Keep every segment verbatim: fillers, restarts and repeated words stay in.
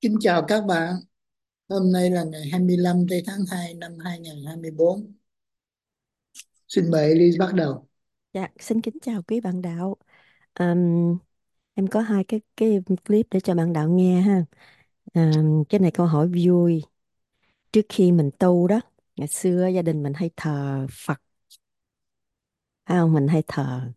Kính chào các bạn. Hôm nay là ngày hai mươi lăm tây tháng hai năm hai nghìn không trăm hai mươi bốn. Xin mời Elise bắt đầu. Dạ, xin kính chào quý bạn đạo. Ờm, em có hai cái cái clip để cho bạn đạo nghe ha. Ờm, cái này câu hỏi vui. Trước khi mình tu đó, ngày xưa gia đình mình hay thờ Phật, phải không? Mình hay thờ.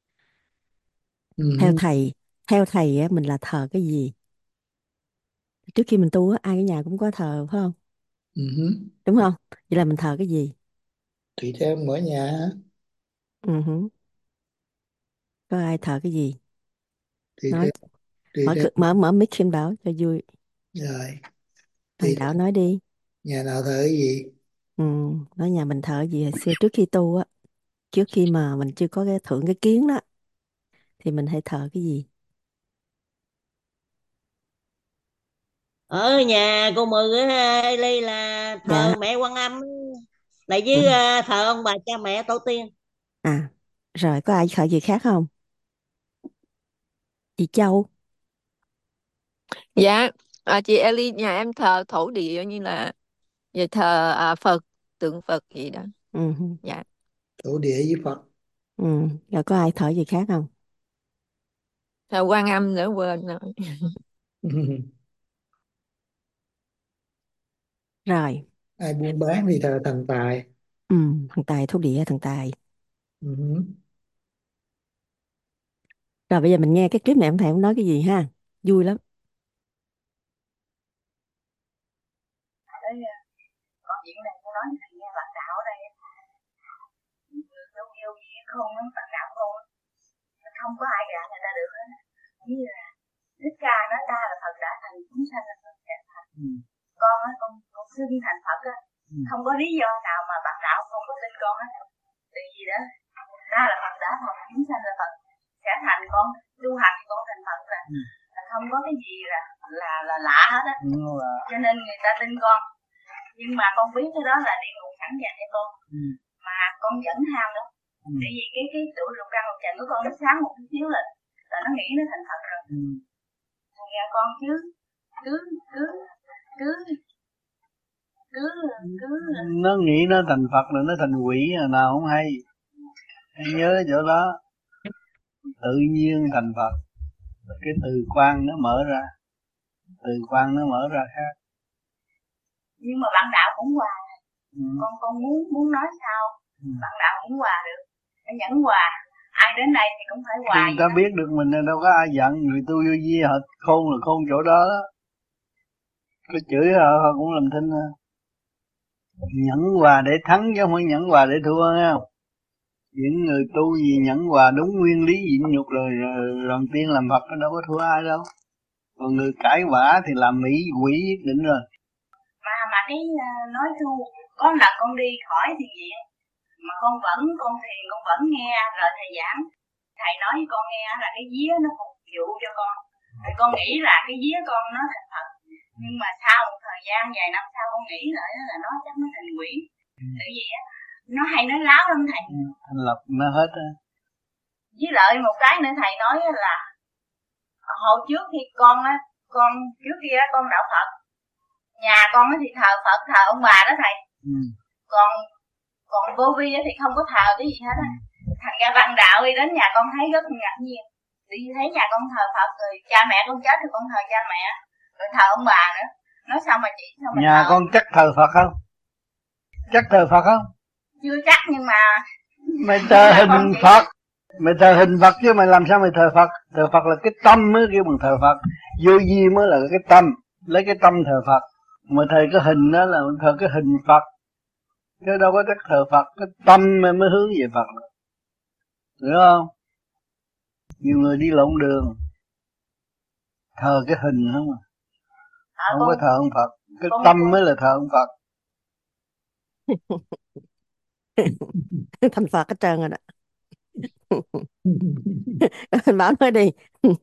Theo Ừ, thầy, theo thầy á, mình là thờ cái gì? Trước khi mình tu á, ai ở nhà cũng có thờ, phải không? ừ, ừ. Đúng không? Vậy là mình thờ cái gì? Tùy theo mỗi nhà, Ừ hứ. Có ai thờ cái gì? tùy Nói, theo, tùy mở theo. cửa- mở mở mic xem Bảo cho vui. Rồi, Bạn tùy đạo theo nói đi. nhà nào thờ cái gì. Ừ, nói nhà mình thờ cái gì hồi xưa trước khi tu á, trước khi mà mình chưa có cái thượng cái kiến đó thì mình hay thờ cái gì? Ở nhà cô Mừng á Ly là Dạ. thờ mẹ Quan Âm lại Ừ. với à, thờ ông bà cha mẹ tổ tiên. À, rồi có ai thờ gì khác không? Chị Châu. Dạ, à, chị Ellie nhà em thờ thổ địa như là về thờ à, Phật, tượng Phật gì đó. Ừ. Hừ. Dạ, Thổ địa với Phật. Ừ. Rồi có ai thờ gì khác không? thờ Quan Âm nữa quên rồi. Rồi. Ai buôn bán thì thờ thần tài. Ừ. Thằng Tài thổ địa thằng Tài. Ừ. Rồi bây giờ mình nghe cái clip này ông thầy ông nói cái gì ha? Vui lắm. Đấy, con chuyện này tôi nói thầy nghe bạn đạo ở đây đâu yêu gì không nó bạn đạo không không có ai gạt người ta được hết, như là Thích Ca nói ta là Phật đã thành chúng sanh là Phật đã thành. Ừ. Con á con con xưng thành Phật á. Ừ. Không có lý do nào mà bạn đạo không có tin con hết. Tại vì đó ta là Phật đã thành chúng sanh là Phật sẽ thành, con tu hành con thành Phật là, ừ. là không có cái gì là là là lạ hết á. Ừ. Cho nên người ta tin con, nhưng mà con biết cái đó là địa ngục sẵn dành cho con. Ừ. Mà con vẫn ham đó. Ừ. Tại vì cái cái tuổi lục căn lục trần của con nó sáng một chút xíu là là nó nghĩ nó thành Phật rồi. Ừ. Nghe con chứ cứ cứ cứ cứ cứ nó nghĩ nó thành Phật rồi nó thành quỷ rồi nào không hay. Hãy nhớ chỗ đó, tự nhiên thành Phật, cái từ quan nó mở ra, từ quan nó mở ra khác. Nhưng mà bạn đạo cũng hòa. Ừ. con con muốn muốn nói sao. Ừ. Bạn đạo cũng hòa được, phải nhẫn hòa, ai đến đây thì cũng phải hòa. Người ta đó. Biết được mình đâu có ai giận, người tu vô vi họ khôn là khôn chỗ đó đó. Có chửi họ, họ cũng làm thinh. Nhẫn hòa để thắng chứ không phải nhẫn hòa để thua nghe không. Những người tu gì nhẫn hòa đúng nguyên lý nhịn nhục rồi, rồi lần tiên làm Phật nó đâu có thua ai đâu. Còn người cãi vã thì làm mỹ quỷ nhất định rồi. Mà mà cái uh, nói tu, có lần con đi khỏi thiền viện mà con vẫn con thiền con vẫn nghe rồi thầy giảng, thầy nói với con nghe là cái vía nó phục vụ cho con, rồi con nghĩ là cái vía con nó thành Phật, nhưng mà sau một thời gian vài năm sau con nghĩ lại là nó chắc nó thành quỷ. Ừ. Tại vì á nó hay nói láo lắm thầy. Ừ. Thành lập nó hết á. Với lại một cái nữa thầy nói là hồi trước khi con á, con trước kia con đạo Phật, nhà con thì thờ Phật thờ ông bà đó thầy. Ừ. còn còn vô vi thì không có thờ cái gì hết á. Ừ. Thành ra văn đạo đi đến nhà con thấy rất ngạc nhiên, đi thấy nhà con thờ Phật, rồi cha mẹ con chết thì con thờ cha mẹ, rồi thờ ông bà nữa. Nói sao mà chị sao mà nhà thờ? con chắc thờ Phật không? Chắc thờ Phật không? Chưa chắc, nhưng mà mày thờ hình Phật, mày thờ hình Phật chứ mày làm sao mày thờ Phật? Thờ Phật là cái tâm mới kêu bằng thờ Phật, vô vi mới là cái tâm, lấy cái tâm thờ Phật. Mà thờ cái hình đó là thờ cái hình Phật, chứ đâu có chắc thờ Phật. Cái tâm mới hướng về Phật, hiểu không? Nhiều người đi lộn đường, thờ cái hình không à, à không con, có thờ ông Phật. Cái tâm con. Mới là thờ ông Phật. Thành Phật hết trơn rồi đó. Bảo nói đi.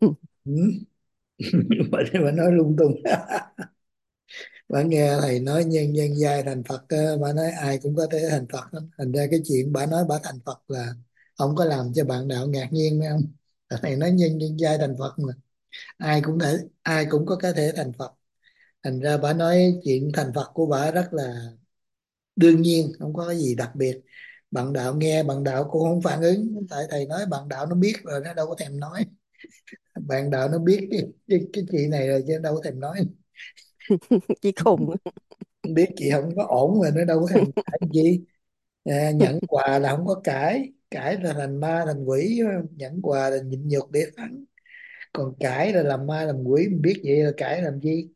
Bà, bà nói lung tung. Bà nghe thầy nói nhân nhân giai thành Phật, bà nói ai cũng có thể thành Phật. Thành ra cái chuyện bà nói bà thành Phật là không có làm cho bạn đạo ngạc nhiên phải không? Thầy nói nhân nhân giai thành Phật mà ai cũng thể ai cũng có cái thể thành Phật. Thành ra bà nói chuyện thành Phật của bà rất là đương nhiên, không có cái gì đặc biệt. Bạn đạo nghe, bạn đạo cũng không phản ứng, tại thầy nói bạn đạo nó biết rồi, nó đâu có thèm nói. Bạn đạo nó biết cái, cái, cái chị này rồi chứ đâu có thèm nói. Chị khùng. Biết chị không có ổn rồi nó đâu có thèm cãi gì. À, nhận quà là không có cãi, cãi là thành ma thành quỷ, nhận quà là nhịn nhục để thắng, còn cãi là làm ma làm quỷ, mình biết vậy là cãi làm gì.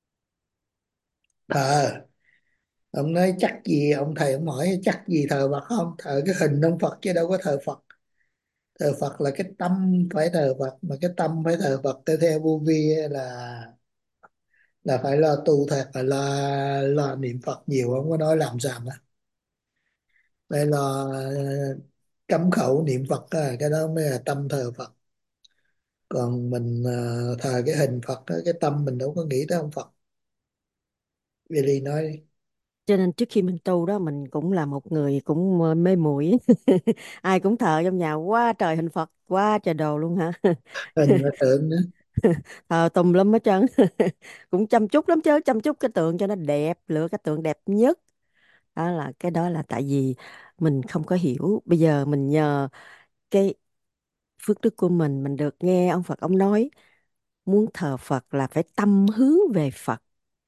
Thờ, ông nói chắc gì, ông thầy ông hỏi chắc gì thờ Phật không, thờ cái hình ông Phật chứ đâu có thờ Phật. Thờ Phật là cái tâm phải thờ Phật, mà cái tâm phải thờ Phật theo theo vô vi là là phải lo tu thật, phải lo lo niệm Phật nhiều, không có nói làm giảm á, phải lo ờ, cấm khẩu niệm Phật á, cái đó mới là tâm thờ Phật. Còn mình ờ, thờ cái hình Phật á, cái tâm mình đâu có nghĩ tới ông Phật. Billy nói đi. Cho nên trước khi mình tu đó, mình cũng là một người cũng ờ, mê muội. Ai cũng thờ trong nhà quá trời hình Phật, quá trời đồ luôn hả. Hình là tượng nữa. Thờ tùm lum hết trơn. Cũng chăm chút lắm chứ, chăm chút cái tượng cho nó đẹp, lựa cái tượng đẹp nhất. Đó là cái đó là tại vì mình không có hiểu. Bây giờ mình nhờ cái phước đức của mình mình được nghe ông Phật ông nói muốn thờ Phật là phải tâm hướng về Phật.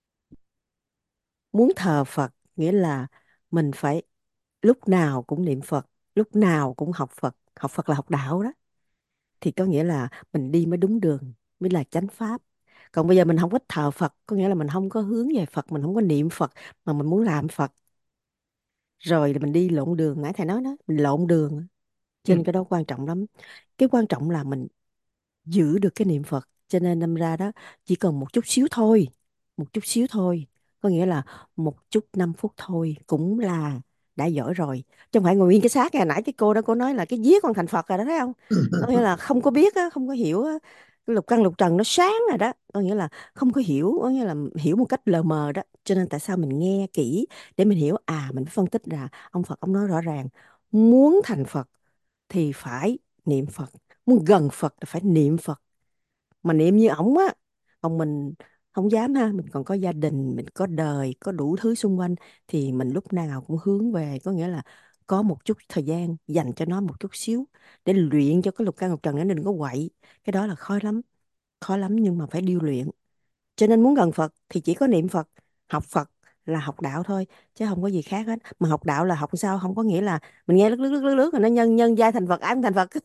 Muốn thờ Phật nghĩa là mình phải lúc nào cũng niệm Phật, lúc nào cũng học Phật. Học Phật là học đạo đó. Thì có nghĩa là mình đi mới đúng đường, mới là chánh pháp. Còn bây giờ mình không có thờ Phật, có nghĩa là mình không có hướng về Phật, mình không có niệm Phật, mà mình muốn làm Phật. Rồi là mình đi lộn đường, nãy thầy nói đó, mình lộn đường. Cho nên cái đó quan trọng lắm. Cái quan trọng là mình giữ được cái niệm Phật. Cho nên đâm ra đó, chỉ cần một chút xíu thôi, một chút xíu thôi, có nghĩa là một chút năm phút thôi cũng là đã giỏi rồi, chứ không phải ngồi yên cái xác. Ngày nãy cái cô đó cô nói là cái vía con thành Phật rồi đó, thấy không? Có nghĩa là không có biết á, không có hiểu á, cái lục căn lục trần nó sáng rồi đó, có nghĩa là không có hiểu, có nghĩa là hiểu một cách lờ mờ đó. Cho nên tại sao mình nghe kỹ để mình hiểu, à mình phân tích ra ông Phật ông nói rõ ràng, muốn thành Phật thì phải niệm Phật, muốn gần Phật là phải niệm Phật. Mà niệm như ổng á, còn mình không dám ha, mình còn có gia đình, mình có đời, có đủ thứ xung quanh, thì mình lúc nào cũng hướng về, có nghĩa là có một chút thời gian dành cho nó một chút xíu để luyện cho cái lục căn lục trần nó đừng có quậy. Cái đó là khó lắm, khó lắm nhưng mà phải điêu luyện. Cho nên muốn gần Phật thì chỉ có niệm Phật, học Phật là học đạo thôi, chứ không có gì khác hết. Mà học đạo là học sao, không có nghĩa là mình nghe lướt lướt lướt lướt lướt rồi nó nhân nhân giai thành Phật, ái cũng thành Phật.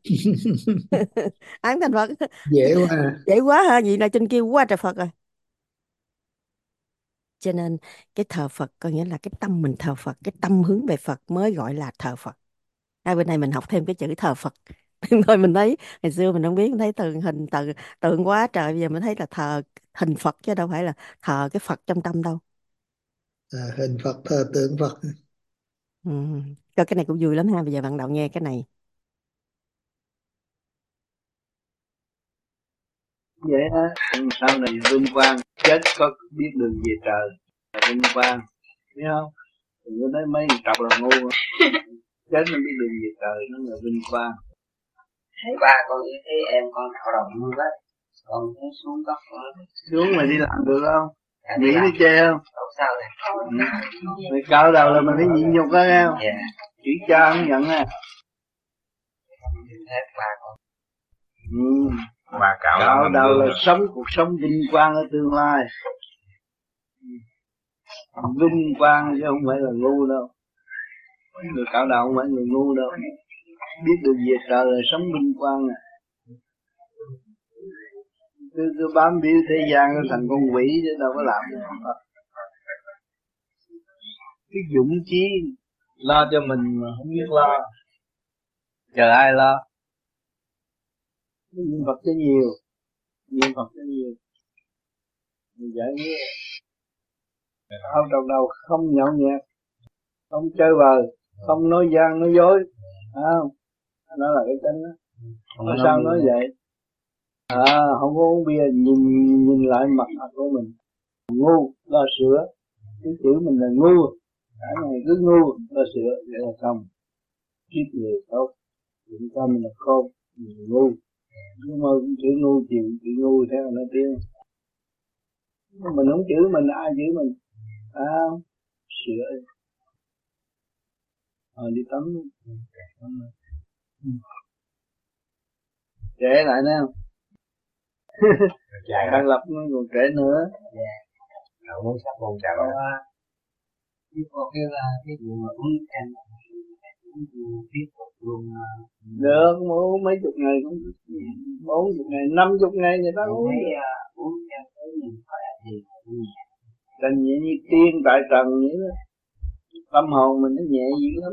Ái cũng thành Phật. Dễ quá à. Dễ quá hả? Vậy là trên kia quá trời Phật rồi. Cho nên cái thờ Phật có nghĩa là cái tâm mình thờ Phật, cái tâm hướng về Phật mới gọi là thờ Phật. À, bên này mình học thêm cái chữ thờ Phật. Thôi mình thấy ngày xưa mình không biết, mình thấy tượng hình tượng tượng quá trời, bây giờ mình thấy là thờ hình Phật chứ đâu phải là thờ cái Phật trong tâm đâu. À, hình Phật thờ tượng Phật. Ừ. Coi cái này cũng vui lắm ha, bây giờ bạn đạo nghe cái này. Vậy á, sau này vinh quang chết có biết đường về trời là vinh quang, biết không? Đừng có nói mấy người trọc là ngu. Chết nó biết đường về trời nó là vinh quang. Thấy ba con như thế em con đạo đồng luôn đấy, con thấy xuống cấp xuống mà đi làm được không? Nghĩ đi chê không? đâu sao này. Ừ. Mày cao đầu là mình phải nhịn nhục đó nghe không? Dạ. Chữ cha không nhận à. Hết ba con. Ừ. Mà cạo Cạo đầu là sống cuộc sống vinh quang ở tương lai. Vinh quang chứ không phải là ngu đâu. Người cạo đầu không phải người ngu đâu. Biết được về trời là sống vinh quang à. Cứ, cứ bám víu thế gian nó thành con quỷ chứ đâu có làm được. Cái dũng chí lo cho mình mà không biết lo, chờ ai lo. Niệm Phật cho nhiều, niệm Phật cho nhiều, mình giải quyết. Không đầu đầu không nhậu nhẹt, không chơi bời, không nói gian nói dối, à, không? Đó là cái tính đó. Mà sao nói vậy? À, không có uống bia, nhìn nhìn lại mặt mặt của mình ngu, lo sửa. Cái chữ mình là ngu, cả ngày cứ ngu, lo sửa, vậy là xong. Kiếp người tốt, chuyện tâm là khôn, mình ngu. Nhưng mà chữ ngu chịu, chữ ngu theo nó tiếng. Mình không chửi mình, ai chửi mình? À, sửa. Rồi đi tắm. Trễ lại nữa không? Thằng Lập nó còn trễ nữa. Rồi muốn sắp buồn chào rồi. Cái cô kêu là cái vụ mà uống canh tiếp tục luôn. Được, uống mấy chục ngày cũng bốn chục ngày, năm chục ngày người ta uống. Uống canh tới mình khỏe thì nhẹ. Canh nhẹ như tiên tại trần vậy đó. Tâm hồn mình nó nhẹ dữ lắm.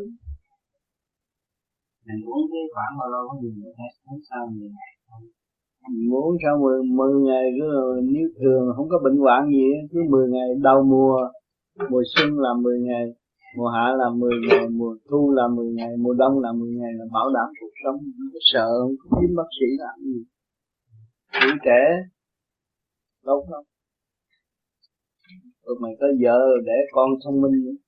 Mình uống cái khoảng bao lâu có nhiều người ta uống sau mười ngày không? Mình uống sau mười, mười ngày cứ nếu thường không có bệnh hoạn gì, cứ mười ngày đầu mùa, mùa xuân là mười ngày, mùa hạ là mười ngày, mùa thu là mười ngày, mùa đông là mười ngày, là bảo đảm cuộc sống. Không có sợ, không có kiếm bác sĩ làm gì. Tuổi trẻ lâu không? Rồi mày có vợ để con thông minh nữa.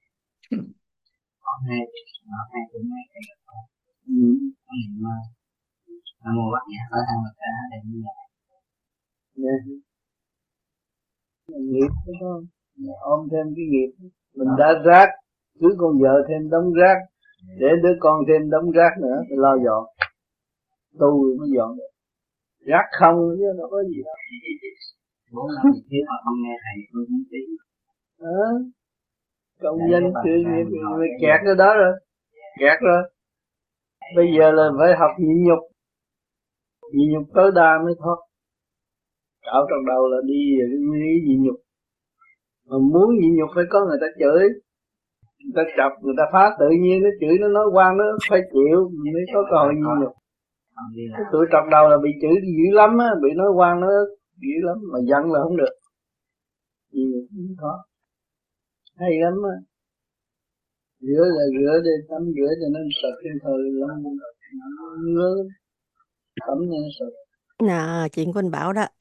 Có hai, nó hai cũng hai cái con. Ừ. Có niệm mà Nam mô Bát Nhã Phật Thang Phật Đà để như vậy. Nghe. Nghiệp đúng không? Ôm thêm cái nghiệp. Mình đã rác, cứ con vợ thêm đống rác, để đứa con thêm đống rác nữa, phải lo dọn. Tu mới dọn được. Rác không chứ nó có gì đâu. Bốn năm thì thiếu mà không nghe thầy tôi cũng tí. Ờ. Công danh sự nghiệp rồi kẹt ở đó rồi. Kẹt rồi. Bây giờ là phải học nhịn nhục. Nhịn nhục tối đa mới thoát. Cạo trong đầu là đi về cái nguyên lý nhịn nhục. Mà muốn nhịn nhục phải có người ta chửi, người ta chọc, người ta phá, tự nhiên nó chửi, nó nói quan, nó phải chịu mới có cơ hội nhịn nhục. Cái tuổi trọc đầu là bị chửi dữ lắm á, bị nói quan nó dữ lắm, mà giận là không được. Nhịn nhục không có. Hay lắm á. Rửa là rửa đi, tắm rửa cho nó sạch cái thời lắm, ngứa, tắm cho nó sạch. Nè, chuyện của anh Bảo đó.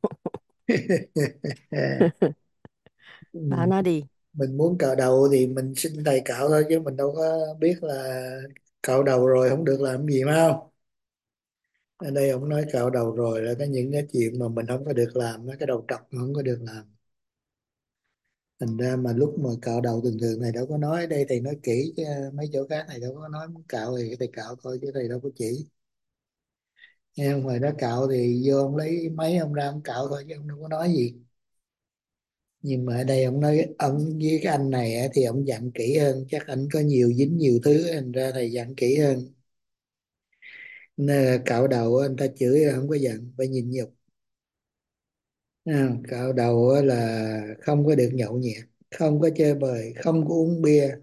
Bảo nói đi. Mình muốn cạo đầu thì mình xin thầy cạo thôi, chứ mình đâu có biết là cạo đầu rồi không được làm gì mà không. Ở đây ông nói cạo đầu rồi là có những cái chuyện mà mình không có được làm, cái đầu trọc mà không có được làm. Thành ra mà lúc mà cạo đầu thường thường thầy đâu có nói, ở đây thầy nói kỹ chứ mấy chỗ khác thầy đâu có nói muốn cạo thì thầy cạo thôi chứ thầy đâu có chỉ. Nghe ông ngoài đó cạo thì vô ông lấy máy ông ra ông cạo thôi chứ ông đâu có nói gì. Nhưng mà ở đây ông nói ông với cái anh này á, thì ông dặn kỹ hơn, chắc anh có nhiều dính nhiều thứ thành ra thầy dặn kỹ hơn. Nên là cạo đầu á, anh ta chửi là không có giận, phải nhịn nhục. À, cạo đầu á là không có được nhậu nhẹt, không có chơi bời, không có uống bia.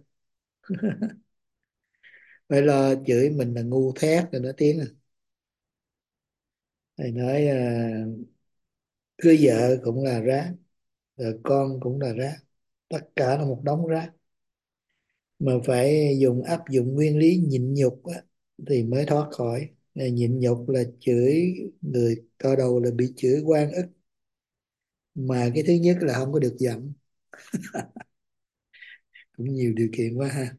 Phải lo chửi mình là ngu thét rồi nó tiếng à. Thầy nói à, cưới vợ cũng là rác, rồi con cũng là rác, tất cả là một đống rác. Mà phải dùng áp dụng nguyên lý nhịn nhục á, thì mới thoát khỏi. Này, nhịn nhục là chửi người cao đầu là bị chửi oan ức, mà cái thứ nhất là không có được giận. Cũng nhiều điều kiện quá ha.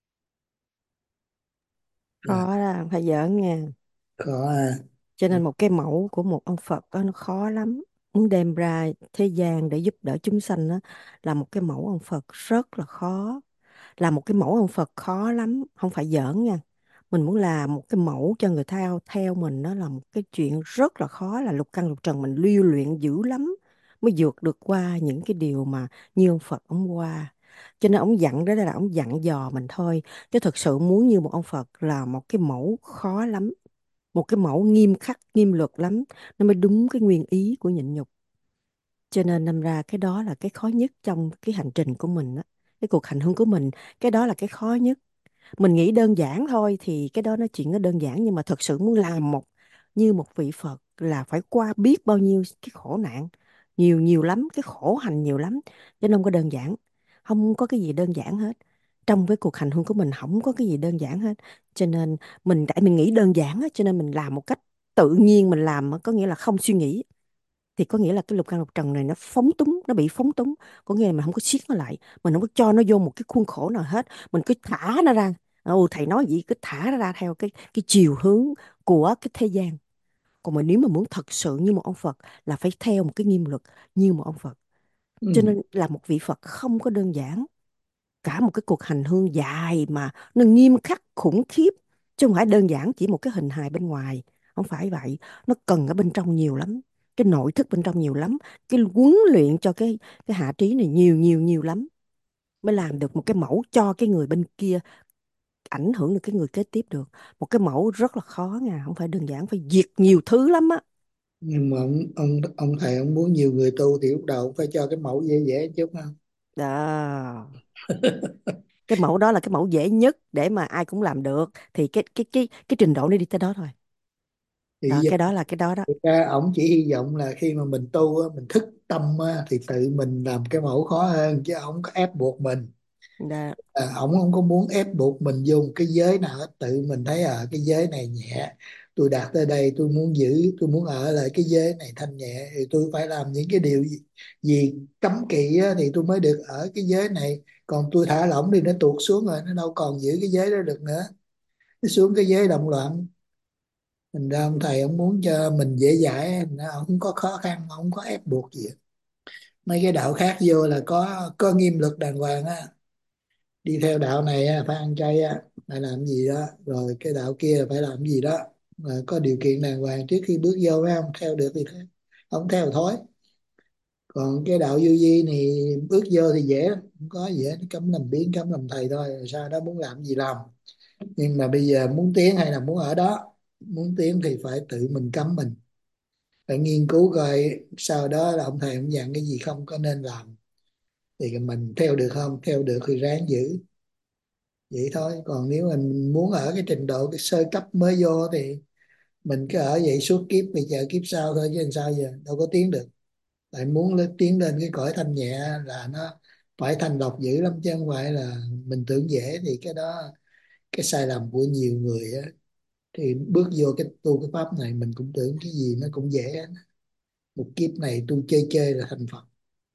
Rồi, Khó là phải giỡn nha. khó ha. Cho nên một cái mẫu của một ông Phật đó, nó khó lắm. Muốn đem ra thế gian để giúp đỡ chúng sanh đó, là một cái mẫu ông Phật rất là khó. Là một cái mẫu ông Phật khó lắm, không phải giỡn nha. Mình muốn làm một cái mẫu cho người theo theo mình, đó là một cái chuyện rất là khó, là lục căn lục trần mình lưu luyện dữ lắm mới vượt được qua những cái điều mà như ông Phật ông qua. Cho nên ông dặn đó là ông dặn dò mình thôi, chứ thực sự muốn như một ông Phật là một cái mẫu khó lắm, một cái mẫu nghiêm khắc nghiêm luật lắm, nó mới đúng cái nguyên ý của nhịn nhục. Cho nên đâm ra cái đó là cái khó nhất trong cái hành trình của mình á, cái cuộc hành hương của mình, cái đó là cái khó nhất. Mình nghĩ đơn giản thôi thì cái đó nói chuyện nó đơn giản, nhưng mà thật sự muốn làm một như một vị Phật là phải qua biết bao nhiêu cái khổ nạn, nhiều nhiều lắm, cái khổ hành nhiều lắm, cho nên không có đơn giản. Không có cái gì đơn giản hết. Trong cái cuộc hành hương của mình không có cái gì đơn giản hết. Cho nên mình tại mình nghĩ đơn giản á, cho nên mình làm một cách tự nhiên, mình làm á, có nghĩa là không suy nghĩ, thì có nghĩa là cái lục căn lục trần này nó phóng túng, nó bị phóng túng, có nghĩa là mình không có siết nó lại, mình không có cho nó vô một cái khuôn khổ nào hết, mình cứ thả nó ra. Ồ, thầy nói gì cứ thả nó ra theo cái cái chiều hướng của cái thế gian, Còn mà nếu mà muốn thật sự như một ông Phật là phải theo một cái nghiêm luật như một ông Phật. Cho Ừ. nên là một vị Phật không có đơn giản. Cả một cái cuộc hành hương dài mà nó nghiêm khắc khủng khiếp, chứ không phải đơn giản chỉ một cái hình hài bên ngoài. Không phải vậy. Nó cần ở bên trong nhiều lắm. Cái nội thức bên trong nhiều lắm. Cái huấn luyện cho cái cái hạ trí này nhiều nhiều nhiều lắm, mới làm được một cái mẫu cho cái người bên kia, ảnh hưởng được cái người kế tiếp được. Một cái mẫu rất là khó nha, không phải đơn giản, phải diệt nhiều thứ lắm á. Nhưng mà ông ông ông thầy ông muốn nhiều người tu thì lúc đầu ông phải cho cái mẫu dễ dễ chút không? Đó, cái mẫu đó là cái mẫu dễ nhất để mà ai cũng làm được, thì cái cái cái cái trình độ nó đi tới đó thôi. Thì Đó, giờ cái đó là cái đó đó. thực ra ổng chỉ hy vọng là khi mà mình tu á, mình thức tâm á, thì tự mình làm cái mẫu khó hơn, chứ ổng có ép buộc mình. Đó. À, ổng không có muốn ép buộc mình vô một cái giới nào hết, tự mình thấy ở cái giới này nhẹ, tôi đạt tới đây, tôi muốn giữ, tôi muốn ở lại cái giới này thanh nhẹ, thì tôi phải làm những cái điều gì, gì cấm kỵ á, thì tôi mới được ở cái giới này. Còn tôi thả lỏng thì nó tuột xuống rồi, nó đâu còn giữ cái giới đó được nữa, nó xuống cái giới động loạn. Thành ra ông thầy ông muốn cho mình dễ dãi, nó không có khó khăn, không có ép buộc gì hết. Mấy cái đạo khác vô là có có nghiêm luật đàng hoàng á, đi theo đạo này á, phải ăn chay á, phải làm gì đó, rồi cái đạo kia phải làm gì đó, mà có điều kiện đàng hoàng trước khi bước vô, phải không? Theo được thì theo, không theo thôi. Còn cái đạo vô vi này bước vô thì dễ lắm, không có gì hết, cấm làm biến cấm làm thầy thôi, rồi sau đó muốn làm gì làm. Nhưng mà bây giờ muốn tiến hay là muốn ở đó, muốn tiến thì phải tự mình cấm mình, phải nghiên cứu coi sau đó là ông thầy ông dặn cái gì không có nên làm, thì mình theo được không, theo được thì ráng giữ vậy thôi. Còn nếu mình muốn ở cái trình độ cái sơ cấp mới vô thì mình cứ ở vậy suốt kiếp, bây giờ kiếp sau thôi, chứ làm sao giờ, đâu có tiến được. Tại muốn lên, tiến lên cái cõi thanh nhẹ là nó phải thanh lọc dữ lắm, chứ không phải là mình tưởng dễ. Thì cái đó cái sai lầm của nhiều người á, thì bước vô cái tu cái pháp này mình cũng tưởng cái gì nó cũng dễ hết. Một kiếp này tu chơi chơi là thành Phật.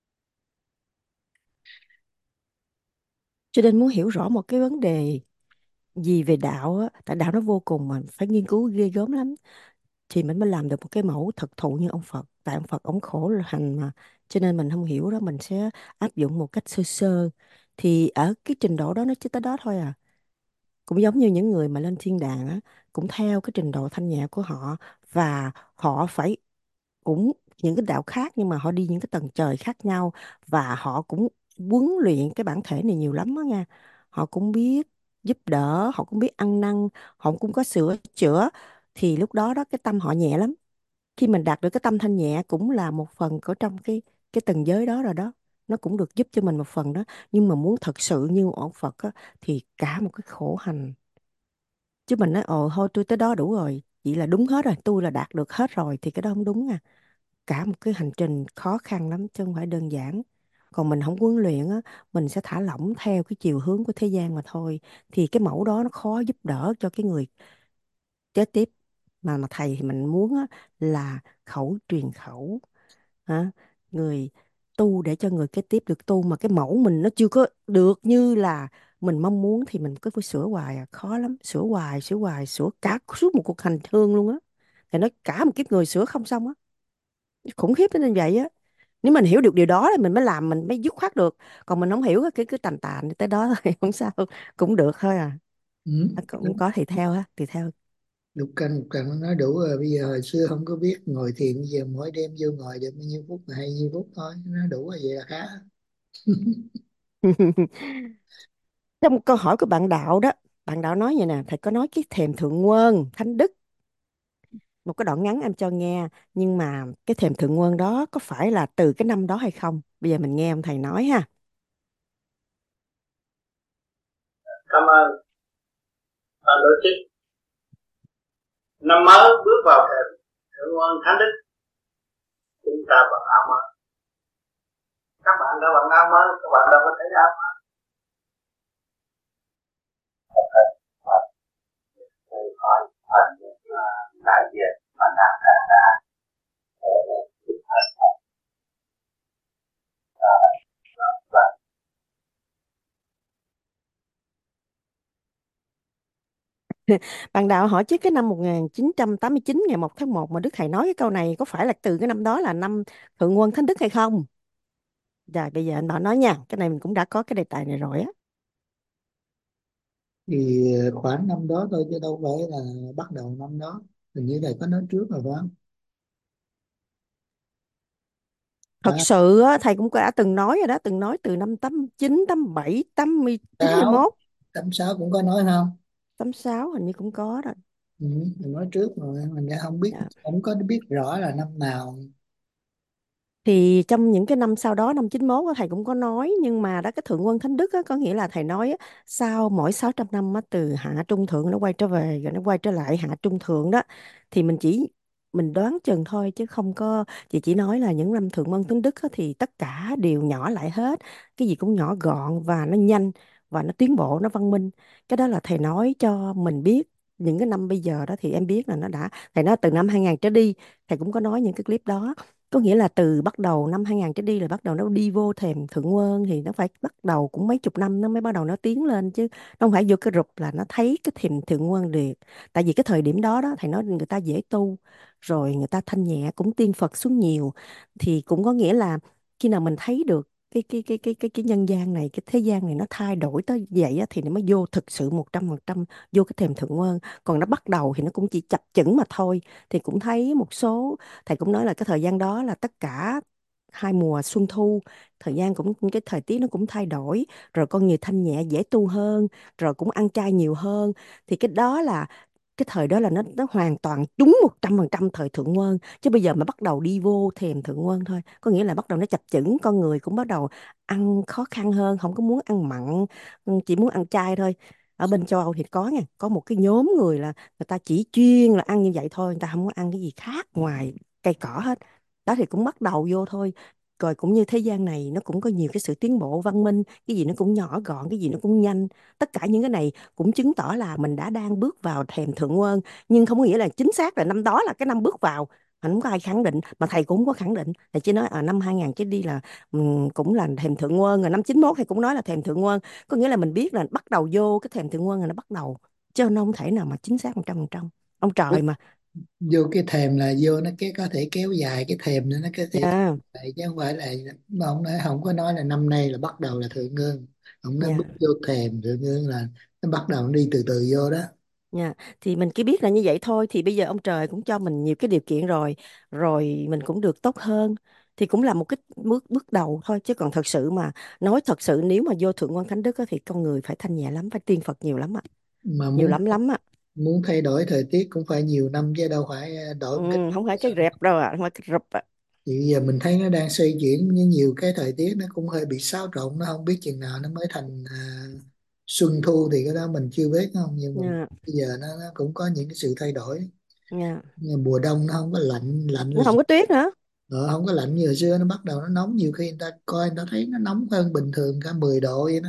Cho nên muốn hiểu rõ một cái vấn đề gì về đạo á, tại đạo nó vô cùng mà phải nghiên cứu ghê gớm lắm, thì mình mới làm được một cái mẫu thực thụ như ông Phật. Tại ông Phật ông khổ là hành mà, cho nên mình không hiểu đó, mình sẽ áp dụng một cách sơ sơ. Thì ở cái trình độ đó nó chỉ tới đó thôi à. Cũng giống như những người mà lên thiên đàng á, cũng theo cái trình độ thanh nhẹ của họ, và họ phải cũng những cái đạo khác, nhưng mà họ đi những cái tầng trời khác nhau, và họ cũng huấn luyện cái bản thể này nhiều lắm đó nha. Họ cũng biết giúp đỡ, họ cũng biết ăn năn, họ cũng có sửa chữa. Thì lúc đó đó cái tâm họ nhẹ lắm. Khi mình đạt được cái tâm thanh nhẹ cũng là một phần ở trong cái cái tầng giới đó rồi đó, nó cũng được giúp cho mình một phần đó. Nhưng mà muốn thật sự như một ông Phật á, thì cả một cái khổ hành. Chứ mình nói ồ thôi tôi tới đó đủ rồi, vậy là đúng hết rồi, tôi là đạt được hết rồi, thì cái đó không đúng à. Cả một cái hành trình khó khăn lắm chứ không phải đơn giản. Còn mình không huấn luyện á, mình sẽ thả lỏng theo cái chiều hướng của thế gian mà thôi. Thì cái mẫu đó nó khó giúp đỡ cho cái người kế tiếp. Mà mà thầy thì mình muốn á, là khẩu truyền khẩu, hả? Người tu để cho người kế tiếp được tu, mà cái mẫu mình nó chưa có được như là mình mong muốn, thì mình cứ phải sửa hoài à. Khó lắm, sửa hoài sửa hoài sửa cả suốt một cuộc hành hương luôn á. Thì nói cả một kiếp người sửa không xong á, khủng khiếp đến như vậy á. Nếu mình hiểu được điều đó thì mình mới làm, mình mới dứt khoát được. Còn mình không hiểu á, cái cứ tàn tàn tới đó thôi không sao, cũng được thôi à. Ừ. Nó cũng có thì theo á, thì theo. Lục canh lục canh nó nói đủ rồi, bây giờ hồi xưa không có biết ngồi thiền, bây giờ mỗi đêm vô ngồi được bao nhiêu phút là hay nhiêu phút thôi, nó đủ rồi, vậy là khá. Trong câu hỏi của bạn Đạo đó, bạn Đạo nói vậy nè: thầy có nói cái thềm thượng nguồn thánh đức, một cái đoạn ngắn em cho nghe, nhưng mà cái thềm thượng nguồn đó có phải là từ cái năm đó hay không? Bây giờ mình nghe ông thầy nói ha. Cảm ơn ban tổ chức. Năm mới bước vào thềm thượng nguồn thánh đức, chúng ta bằng áo mới. Các bạn đã bằng áo mới, các bạn đâu có thấy áo mới. Tôi hỏi phần đại diện mà đạt ra ra Bạn đạo hỏi chứ cái năm một nghìn chín trăm tám mươi chín ngày một tháng một mà Đức Thầy nói cái câu này có phải là từ cái năm đó là năm Thượng Quân Thánh Đức hay không? Rồi bây giờ anh Bảo nói nha, cái này mình cũng đã có cái đề tài này rồi á. Thì khoảng năm đó thôi chứ đâu phải là bắt đầu năm đó. Hình như thầy có nói trước rồi phải không? Thật À, sự á, thầy cũng đã từng nói rồi đó, từng nói từ năm tám chín, tám bảy, tám mươi, chín mươi sáu mốt, tám sáu cũng có nói không? tám sáu hình như cũng có đó. Ừ, mình nói trước rồi mình đã không biết, Dạ. không có biết rõ là năm nào. Thì trong những cái năm sau đó, năm chín mốt á, thầy cũng có nói, nhưng mà đó cái Thượng Quân Thánh Đức á, có nghĩa là thầy nói á, sau mỗi sáu trăm năm á, từ hạ trung thượng nó quay trở về rồi nó quay trở lại hạ trung thượng đó, thì mình chỉ mình đoán chừng thôi chứ không có, chị chỉ nói là những năm Thượng Quân Thánh Đức á, thì tất cả đều nhỏ lại hết, cái gì cũng nhỏ gọn và nó nhanh và nó tiến bộ, nó văn minh. Cái đó là thầy nói cho mình biết. Những cái năm bây giờ đó thì em biết là nó đã, thầy nói từ năm hai nghìn trở đi, thầy cũng có nói những cái clip đó. Có nghĩa là từ bắt đầu năm hai nghìn trở đi là bắt đầu nó đi vô thềm thượng quân, thì nó phải bắt đầu cũng mấy chục năm nó mới bắt đầu nó tiến lên chứ. Nó không phải vô cái rụp là nó thấy cái thềm thượng quân được. Tại vì cái thời điểm đó đó thầy nói người ta dễ tu, rồi người ta thanh nhẹ, cũng tiên Phật xuống nhiều, thì cũng có nghĩa là khi nào mình thấy được cái cái cái cái cái cái nhân gian này, cái thế gian này nó thay đổi tới vậy á, thì nó mới vô thực sự một trăm phần trăm vô cái thềm thượng quân. Còn nó bắt đầu thì nó cũng chỉ chập chững mà thôi. Thì cũng thấy một số, thầy cũng nói là cái thời gian đó là tất cả hai mùa xuân thu, thời gian cũng cái thời tiết nó cũng thay đổi, rồi con người thanh nhẹ dễ tu hơn, rồi cũng ăn chay nhiều hơn. Thì cái đó là cái thời đó là nó nó hoàn toàn trúng một trăm phần trăm thời thượng quân. Chứ bây giờ mà bắt đầu đi vô thềm thượng quân thôi, có nghĩa là bắt đầu nó chập chững, con người cũng bắt đầu ăn khó khăn hơn, không có muốn ăn mặn, ừ, chỉ muốn ăn chay thôi. Ở bên châu Âu thì có nha, có một cái nhóm người là người ta chỉ chuyên là ăn như vậy thôi, người ta không có ăn cái gì khác ngoài cây cỏ hết. Đó thì cũng bắt đầu vô thôi. Rồi cũng như thế gian này nó cũng có nhiều cái sự tiến bộ văn minh, cái gì nó cũng nhỏ gọn, cái gì nó cũng nhanh. Tất cả những cái này cũng chứng tỏ là mình đã đang bước vào thềm thượng quân. Nhưng không có nghĩa là chính xác là năm đó là cái năm bước vào, mà không có ai khẳng định, mà thầy cũng không có khẳng định. Thầy chỉ nói ở năm hai nghìn trở đi là ừm, cũng là thềm thượng quân, rồi năm chín mốt thầy cũng nói là thềm thượng quân. Có nghĩa là mình biết là bắt đầu vô cái thềm thượng quân là nó bắt đầu, chứ nó không thể nào mà chính xác một trăm phần trăm. Ông trời mà. Vô cái thềm là vô nó cái có thể kéo dài cái thềm nữa, nó có thể kéo Nha. dài chứ không phải là, mà ông nói không có nói là năm nay là bắt đầu là thượng ngân. Ông nói bước Nha. vô thềm thượng ngân là nó bắt đầu nó đi từ từ vô đó. Nha, thì mình chỉ biết là như vậy thôi. Thì bây giờ ông trời cũng cho mình nhiều cái điều kiện rồi, rồi mình cũng được tốt hơn, thì cũng là một cái bước bước đầu thôi. Chứ còn thật sự mà nói thật sự, nếu mà vô Thượng Quan Thánh Đức á, thì con người phải thanh nhẹ lắm, phải tiên Phật nhiều lắm ạ, Mà nhiều muốn lắm lắm ạ. muốn thay đổi thời tiết cũng phải nhiều năm chứ đâu phải đổi Ừ, một cái. không phải cái rẹp đâu ạ, không phải cái rụp ạ. Thì giờ mình thấy nó đang xoay chuyển, nhưng nhiều cái thời tiết nó cũng hơi bị xáo trộn, nó không biết chừng nào nó mới thành à, xuân thu thì cái đó mình chưa biết không, nhưng mà Nha. bây giờ nó, nó cũng có những cái sự thay đổi. Nha. Như mùa đông nó không có lạnh lạnh Nó rồi, không có tuyết nữa. ờ, không có lạnh như hồi xưa, nó bắt đầu nó nóng, nhiều khi người ta coi người ta thấy nó nóng hơn bình thường cả mười độ vậy đó.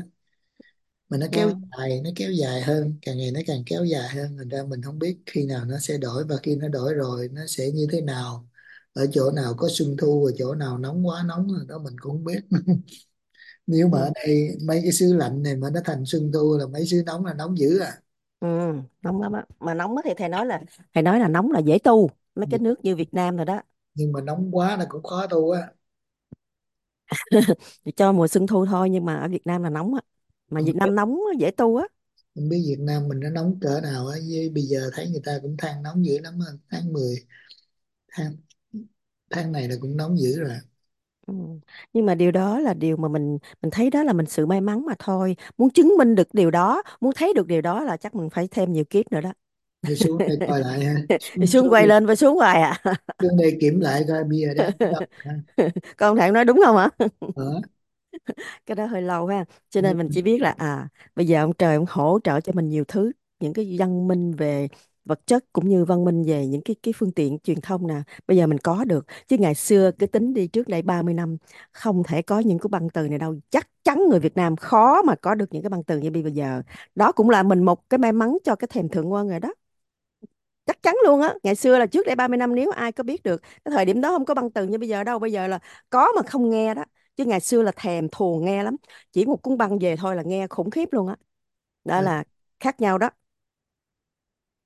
Mà nó kéo Nha. dài, nó kéo dài hơn, càng ngày nó càng kéo dài hơn, thành ra mình không biết khi nào nó sẽ đổi, và khi nó đổi rồi nó sẽ như thế nào, ở chỗ nào có xuân thu, ở chỗ nào nóng quá nóng rồi đó mình cũng không biết. Nếu mà ở Ừ. đây mấy cái xứ lạnh này mà nó thành xuân thu là mấy xứ nóng là nóng dữ à. Ừ, nóng lắm á. Mà nóng á thì thầy nói là, thầy nói là nóng là dễ tu, mấy cái nước như Việt Nam rồi đó. Nhưng mà nóng quá là cũng khó tu á. Thì cho mùa xuân thu thôi, nhưng mà ở Việt Nam là nóng á. Mà Không Việt biết, Nam nóng á, dễ tu á. không biết Việt Nam mình nó nóng cỡ nào á, với bây giờ thấy người ta cũng than nóng dữ lắm á. Tháng mười, tháng tháng này là cũng nóng dữ rồi. Ừ. Nhưng mà điều đó là điều mà mình mình thấy đó là mình sự may mắn mà thôi. Muốn chứng minh được điều đó, muốn thấy được điều đó là chắc mình phải thêm nhiều kiếp nữa đó. Đi xuống đây coi lại ha, Thì xuống, xuống xuống, quay đi- lên và xuống hoài à. xuống đây kiểm lại coi bây giờ đang ở đâu ha. Con Thạng nói đúng không hả? Đó. Cái đó hơi lâu ha. Cho nên mình Nhưng chỉ biết là à, bây giờ ông trời ông hỗ trợ cho mình nhiều thứ, những cái văn minh về vật chất cũng như văn minh về những cái cái phương tiện truyền thông nè, bây giờ mình có được. Chứ ngày xưa cứ tính đi, trước đây ba mươi năm không thể có những cái băng từ này đâu. Chắc chắn người Việt Nam khó mà có được những cái băng từ như bây giờ. Đó cũng là mình một cái may mắn cho cái thềm thượng quân rồi đó. Chắc chắn luôn á. Ngày xưa là trước đây ba mươi năm, nếu ai có biết được cái thời điểm đó không có băng từ như bây giờ đâu, bây giờ là có mà không nghe đó. Chứ ngày xưa là thèm thuồng nghe lắm, chỉ một cuốn băng về thôi là nghe khủng khiếp luôn á. Đó mà là khác nhau đó.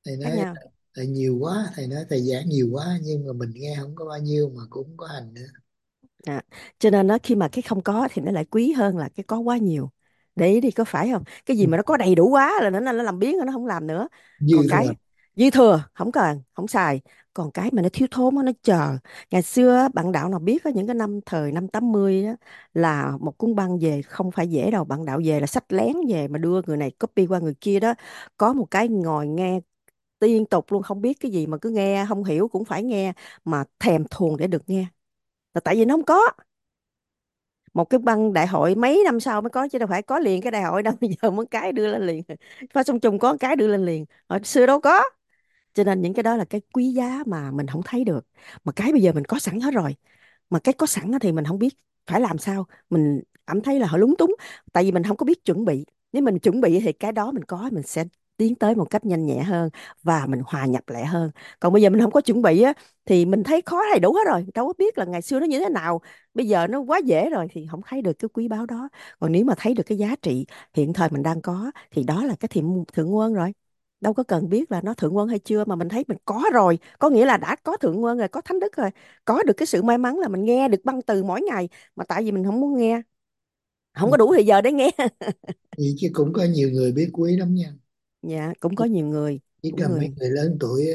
Thầy khác nói nhau. thầy nhiều quá, thầy nói thầy giảng nhiều quá nhưng mà mình nghe không có bao nhiêu mà cũng không có hành nữa. À, cho nên nó khi mà cái không có thì nó lại quý hơn là cái có quá nhiều. Để ý đi, có phải không? Cái gì Ừ. mà nó có đầy đủ quá là nó nó làm biếng, nó không làm nữa. Dư Còn thừa. cái dư thừa không cần, không xài. Còn cái mà nó thiếu thốn á, nó chờ. Ngày xưa á, bạn đạo nào biết á, những cái năm thời năm tám mươi á, là một cuốn băng về không phải dễ đâu. Bạn đạo về là xách lén về mà đưa người này copy qua người kia đó. Có một cái ngồi nghe liên tục luôn, không biết cái gì mà cứ nghe, không hiểu cũng phải nghe, mà thèm thuồng để được nghe. Là tại vì nó không có. Một cái băng đại hội mấy năm sau mới có, chứ đâu phải có liền cái đại hội đâu. Bây giờ muốn cái đưa lên liền. Pha song trùng có cái đưa lên liền, hồi xưa đâu có. Cho nên những cái đó là cái quý giá mà mình không thấy được, mà cái bây giờ mình có sẵn hết rồi. Mà cái có sẵn á thì mình không biết phải làm sao, mình cảm thấy là họ lúng túng, tại vì mình không có biết chuẩn bị. Nếu mình chuẩn bị thì cái đó mình có, mình sẽ tiến tới một cách nhanh nhẹ hơn và mình hòa nhập lại hơn. Còn bây giờ mình không có chuẩn bị á, thì mình thấy khó đầy đủ hết rồi, đâu có biết là ngày xưa nó như thế nào. Bây giờ nó quá dễ rồi thì không thấy được cái quý báu đó. Còn nếu mà thấy được cái giá trị hiện thời mình đang có thì đó là cái thiện thượng quân rồi. Đâu có cần biết là nó thượng quân hay chưa, mà mình thấy mình có rồi, có nghĩa là đã có thượng quân rồi, có thánh đức rồi. Có được cái sự may mắn là mình nghe được băng từ mỗi ngày, mà tại vì mình không muốn nghe, không Ừ. có đủ thời giờ để nghe. Vậy chứ cũng có nhiều người biết quý lắm nha. Dạ, cũng có nhiều người, Chỉ cũng cần mấy người người lớn tuổi á,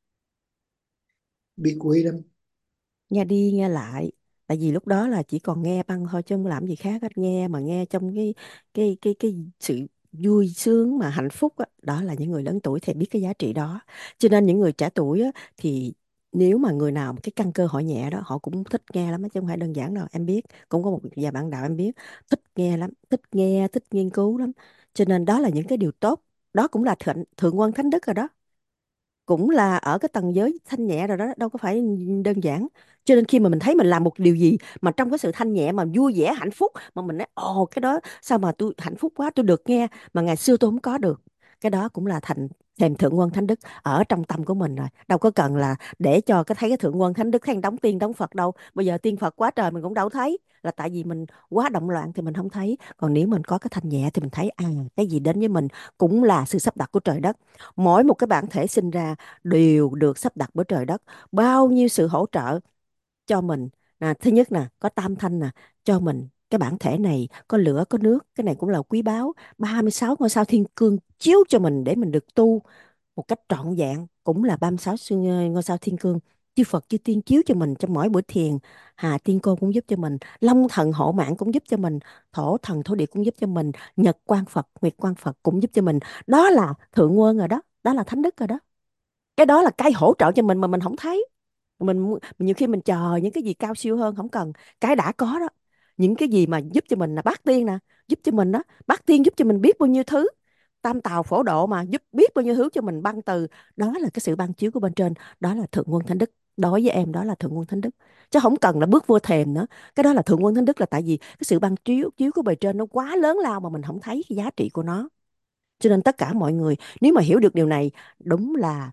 biết quý lắm. nghe đi nghe lại. Tại vì lúc đó là chỉ còn nghe băng thôi chứ không làm gì khác hết, nghe mà nghe trong cái cái cái cái sự vui sướng mà hạnh phúc á. Đó là những người lớn tuổi thì biết cái giá trị đó. Cho nên những người trẻ tuổi á, thì nếu mà người nào mà cái căn cơ họ nhẹ đó, họ cũng thích nghe lắm á, chứ không phải đơn giản đâu. Em biết cũng có một vài bạn đạo em biết thích nghe lắm, thích nghe, thích nghiên cứu lắm. Cho nên đó là những cái điều tốt. Đó cũng là thượng, thượng quân thánh đức rồi đó, cũng là ở cái tầng giới thanh nhẹ rồi đó, đâu có phải đơn giản. Cho nên khi mà mình thấy mình làm một điều gì mà trong cái sự thanh nhẹ mà vui vẻ hạnh phúc, mà mình nói ồ cái đó sao mà tôi hạnh phúc quá, tôi được nghe mà ngày xưa tôi không có được, cái đó cũng là thành thèm thượng quân thánh đức ở trong tâm của mình rồi. Đâu có cần là để cho cái thấy cái thượng quân thánh đức hay đóng tiên đóng Phật đâu. Bây giờ tiên Phật quá trời mình cũng đâu thấy, là tại vì mình quá động loạn thì mình không thấy. Còn nếu mình có cái thanh nhẹ thì mình thấy à, cái gì đến với mình cũng là sự sắp đặt của trời đất. Mỗi một cái bản thể sinh ra đều được sắp đặt bởi trời đất, bao nhiêu sự hỗ trợ cho mình. À, thứ nhất nè, có tam thanh nè, cho mình cái bản thể này có lửa có nước, cái này cũng là quý báu. Ba mươi sáu ngôi sao thiên cương chiếu cho mình để mình được tu một cách trọn vẹn, cũng là ba mươi sáu sư- ngôi sao thiên cương. Chư Phật chư tiên chiếu cho mình trong mỗi buổi thiền. Hà Tiên Cô cũng giúp cho mình, Long thần hộ mạng cũng giúp cho mình, Thổ thần thổ địa cũng giúp cho mình, Nhật Quang Phật Nguyệt Quang Phật cũng giúp cho mình. Đó là thượng quân rồi đó, đó là thánh đức rồi đó. Cái đó là cái hỗ trợ cho mình mà mình không thấy. Mình mu- nhiều khi mình chờ những cái gì cao siêu hơn không cần, cái đã có đó. Những cái gì mà giúp cho mình là bát tiên nè, giúp cho mình đó, bát tiên giúp cho mình biết bao nhiêu thứ. Tam tào phổ độ mà giúp biết bao nhiêu thứ cho mình băng từ. Đó là cái sự ban chiếu của bên trên, đó là thượng quân thánh đức. Đối với em đó là thượng quân thánh đức, chứ không cần là bước vô thềm nữa. Cái đó là thượng quân thánh đức, là tại vì cái sự ban chiếu chiếu của bề trên nó quá lớn lao mà mình không thấy cái giá trị của nó. Cho nên tất cả mọi người nếu mà hiểu được điều này, đúng là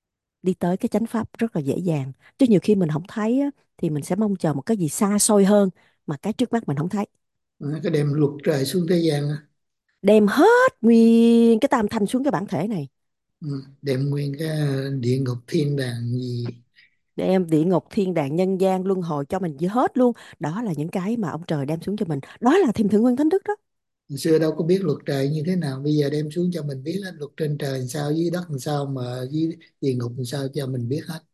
đi tới cái chánh pháp rất là dễ dàng. Chứ nhiều khi mình không thấy á, thì mình sẽ mong chờ một cái gì xa xôi hơn mà cái trước mắt mình không thấy. À, cái đem luật trời xuống thế gian á. Đem hết nguyên cái tam thanh xuống cái bản thể này. Ừ. Đem nguyên cái địa ngục thiên đàng gì. Đem địa ngục thiên đàng nhân gian luân hồi cho mình gì hết luôn. Đó là những cái mà ông trời đem xuống cho mình, đó là thiềm thượng nguyên thánh đức đó. Hồi xưa đâu có biết luật trời như thế nào, bây giờ đem xuống cho mình biết hết, luật trên trời làm sao, dưới đất làm sao, mà dưới địa ngục làm sao cho mình biết hết.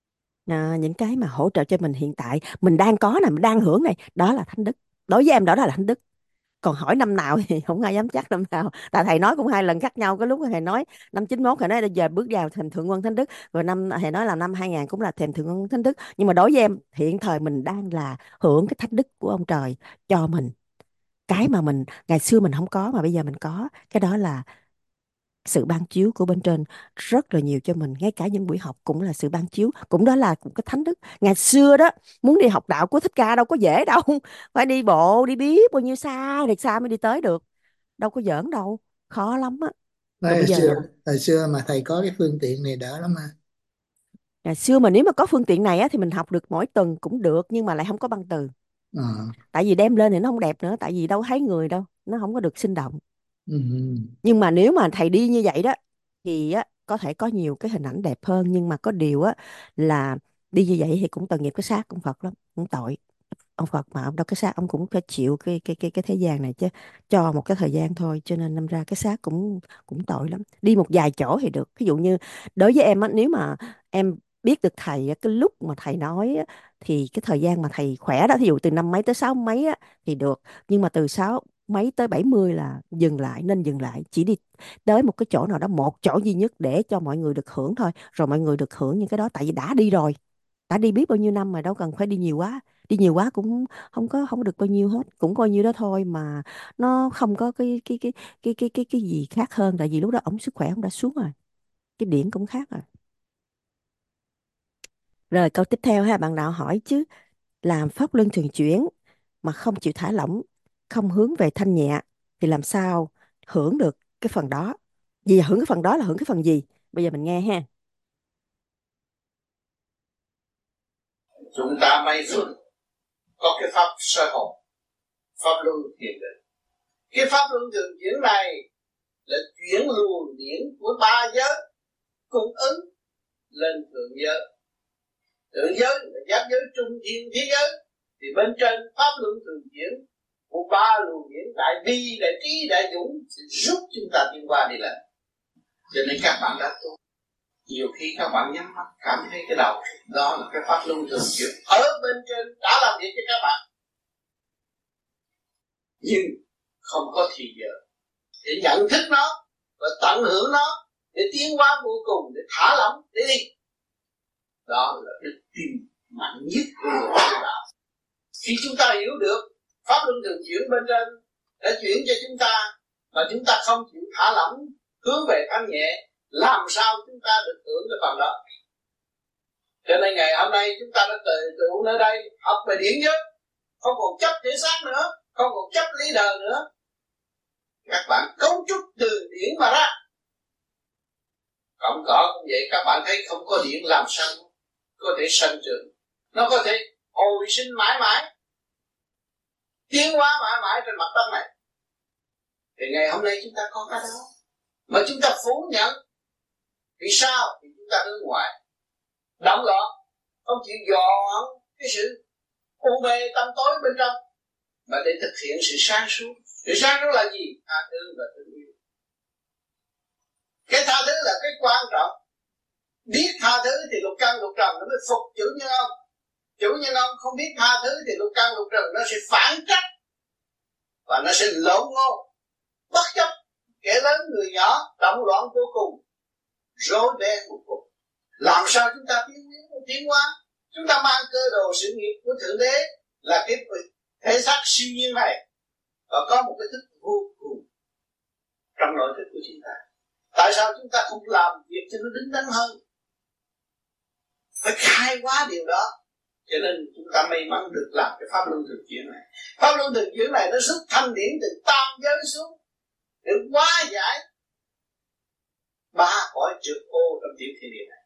À, những cái mà hỗ trợ cho mình hiện tại mình đang có này, mình đang hưởng này, đó là thánh đức. Đối với em đó, đó là thánh đức. Còn hỏi năm nào thì không ai dám chắc năm nào, tại thầy nói cũng hai lần khác nhau. Cái lúc thầy nói năm chín mốt, thầy nói giờ bước vào thành thượng quân thánh đức, rồi năm thầy nói là năm hai nghìn cũng là thềm thượng quân thánh đức. Nhưng mà đối với em hiện thời mình đang là hưởng cái thánh đức của ông trời cho mình, cái mà mình ngày xưa mình không có mà bây giờ mình có. Cái đó là sự ban chiếu của bên trên rất là nhiều cho mình. Ngay cả những buổi học cũng là sự ban chiếu, cũng đó là cũng cái thánh đức. Ngày xưa đó muốn đi học đạo của Thích Ca đâu có dễ đâu, phải đi bộ đi biết bao nhiêu xa thì xa mới đi tới được, đâu có giỡn đâu, khó lắm á. Rồi Nói bây hồi giờ, xưa hồi xưa mà thầy có cái phương tiện này đỡ lắm mà. ngày xưa mà nếu mà có phương tiện này á, thì mình học được mỗi tuần cũng được, nhưng mà lại không có băng từ. Ờ. Tại vì đem lên thì nó không đẹp nữa, tại vì đâu thấy người đâu, nó không có được sinh động. Ừ. Nhưng mà nếu mà thầy đi như vậy đó, thì á có thể có nhiều cái hình ảnh đẹp hơn, nhưng mà có điều á là đi như vậy thì cũng tội nghiệp cái xác ông Phật lắm, cũng tội ông Phật, mà ông đâu cái xác ông cũng phải chịu cái cái cái cái thế gian này chứ, cho một cái thời gian thôi, cho nên đâm ra cái xác cũng cũng tội lắm. Đi một vài chỗ thì được, ví dụ như đối với em á, nếu mà em biết được thầy á, cái lúc mà thầy nói á, thì cái thời gian mà thầy khỏe đó, ví dụ từ năm mấy tới sáu mấy á, thì được, nhưng mà từ sáu mấy tới bảy mươi là dừng lại, nên dừng lại, chỉ đi tới một cái chỗ nào đó, một chỗ duy nhất để cho mọi người được hưởng thôi, rồi mọi người được hưởng những cái đó, tại vì đã đi rồi, đã đi biết bao nhiêu năm mà đâu cần phải đi nhiều quá, đi nhiều quá cũng không có không có được bao nhiêu hết, cũng coi nhiêu đó thôi, mà nó không có cái cái cái cái cái cái cái gì khác hơn, tại vì lúc đó ổng sức khỏe ông đã xuống rồi, cái điển cũng khác rồi. Rồi câu tiếp theo ha, bạn đạo hỏi chứ, làm pháp luân thường chuyển mà không chịu thả lỏng, không hướng về thanh nhẹ, thì làm sao hưởng được cái phần đó? Vì hưởng cái phần đó là hưởng cái phần gì? Bây giờ mình nghe ha. Chúng ta may mắn có cái pháp sơ hồn, pháp luân thiền định. Cái pháp luân thường chuyển này là chuyển luồng điển của ba giới cung ứng lên thượng giới. Thượng giới là giáp giới trung thiên thế giới, thì bên trên pháp luân thường chuyển của ba luồng điển đại bi, đại trí, đại dũng sẽ giúp chúng ta tiến qua đi lên. Cho nên các bạn đã tu, nhiều khi các bạn nhắm mắt cảm thấy cái đầu đó là cái pháp luân thường chuyển ở bên trên đã làm việc cho các bạn, nhưng không có thì giờ để nhận thức nó và tận hưởng nó, để tiến hóa vô cùng, để thả lỏng, để đi. Đó là cái tim mạnh nhất của người tu đạo. Khi chúng ta hiểu được pháp luân thường chuyển bên trên đã chuyển cho chúng ta, mà chúng ta không chịu thả lỏng hướng về thanh nhẹ, làm sao chúng ta được hưởng cái phần đó? Cho nên ngày hôm nay chúng ta đã tự tụ nơi đây học về điển giới, không còn chấp thể xác nữa, không còn chấp lý đời nữa. Các bạn cấu trúc từ điển mà ra. Cộng cỏ cũng vậy, các bạn thấy không có điển làm sao có thể sanh trưởng, nó có thể hồi sinh mãi mãi, tiến hóa mãi mãi trên mặt đất này. Thì ngày hôm nay chúng ta có cái đó mà chúng ta phủ nhận. Vì sao? Thì chúng ta hướng ngoại động loạn, không chịu dọn cái sự u mê tâm tối bên trong, mà để thực hiện sự sáng suốt. Sự sáng suốt là gì? Tha thứ và thương yêu. Cái tha thứ là cái quan trọng. Biết tha thứ thì lục căn lục trần nó mới phục chủ nhân ông. Chủ nhân ông không biết tha thứ thì lục căn lục trần nó sẽ phản trách và nó sẽ lộn ngôn, bất chấp kẻ lớn người nhỏ, động loạn vô cùng, rối beng vô cùng. Làm sao chúng ta tiến tiến hóa? Chúng ta mang cơ đồ sự nghiệp của Thượng Đế là cái thể xác siêu nhiên này, và có một cái thức vô cùng trong nội thức của chúng ta. Tại sao chúng ta không làm việc cho nó đứng đắn hơn? Phải khai hóa điều đó. Cho nên chúng ta may mắn được làm cái pháp luân thường chuyển này. Pháp luân thường chuyển này nó rút thanh điển từ tam giới xuống để hóa giải ba cõi trượt ô trong tiểu thiên địa này.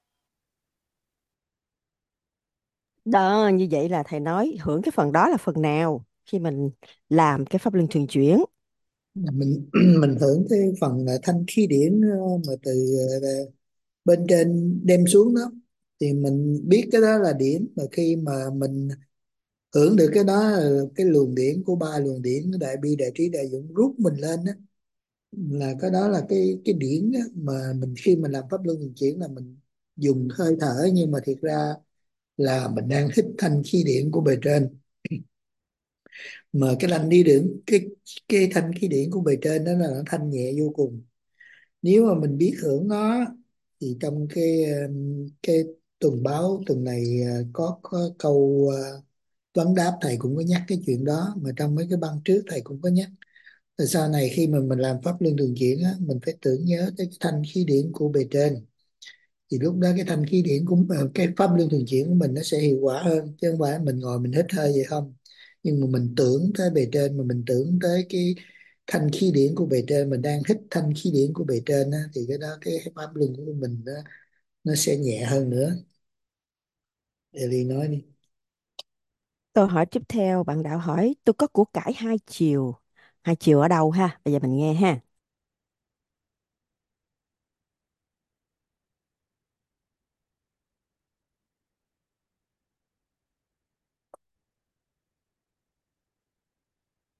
Đó, như vậy là thầy nói hưởng cái phần đó là phần nào khi mình làm cái pháp luân thường chuyển. mình mình hưởng cái phần là thanh khí điển ờ, mà từ ờ, bên trên đem xuống đó, thì mình biết cái đó là điển, mà khi mà mình hưởng được cái đó, cái luồng điển của ba luồng điển đại bi đại trí đại dũng rút mình lên đó, là cái đó là cái cái điển á, mà mình khi mình làm pháp luân thường chuyển là mình dùng hơi thở, nhưng mà thiệt ra là mình đang hít thanh khí điển của bề trên. Mà cái thanh khí điển, cái cái thanh khí điển của bề trên đó là nó thanh nhẹ vô cùng. Nếu mà mình biết hưởng nó, thì trong cái um, cái tuần báo tuần này uh, có, có câu uh, vấn đáp, thầy cũng có nhắc cái chuyện đó, mà trong mấy cái băng trước thầy cũng có nhắc. Rồi sau này khi mà mình làm pháp luân thường chuyển á, mình phải tưởng nhớ tới cái thanh khí điển của bề trên, thì lúc đó cái thanh khí điển của ờ, cái pháp luân thường chuyển của mình nó sẽ hiệu quả hơn, chứ không phải mình ngồi mình hít hơi vậy không. Nhưng mà mình tưởng tới bề trên, mà mình tưởng tới cái thanh khí điển của bề trên, mình đang hít thanh khí điển của bề trên á, thì cái đó cái pháp luân của mình đó, nó sẽ nhẹ hơn nữa. Ellie nói đi. Câu hỏi tiếp theo, bạn đạo hỏi tôi có của cải hai chiều. Hai chiều ở đâu ha? Bây giờ mình nghe ha.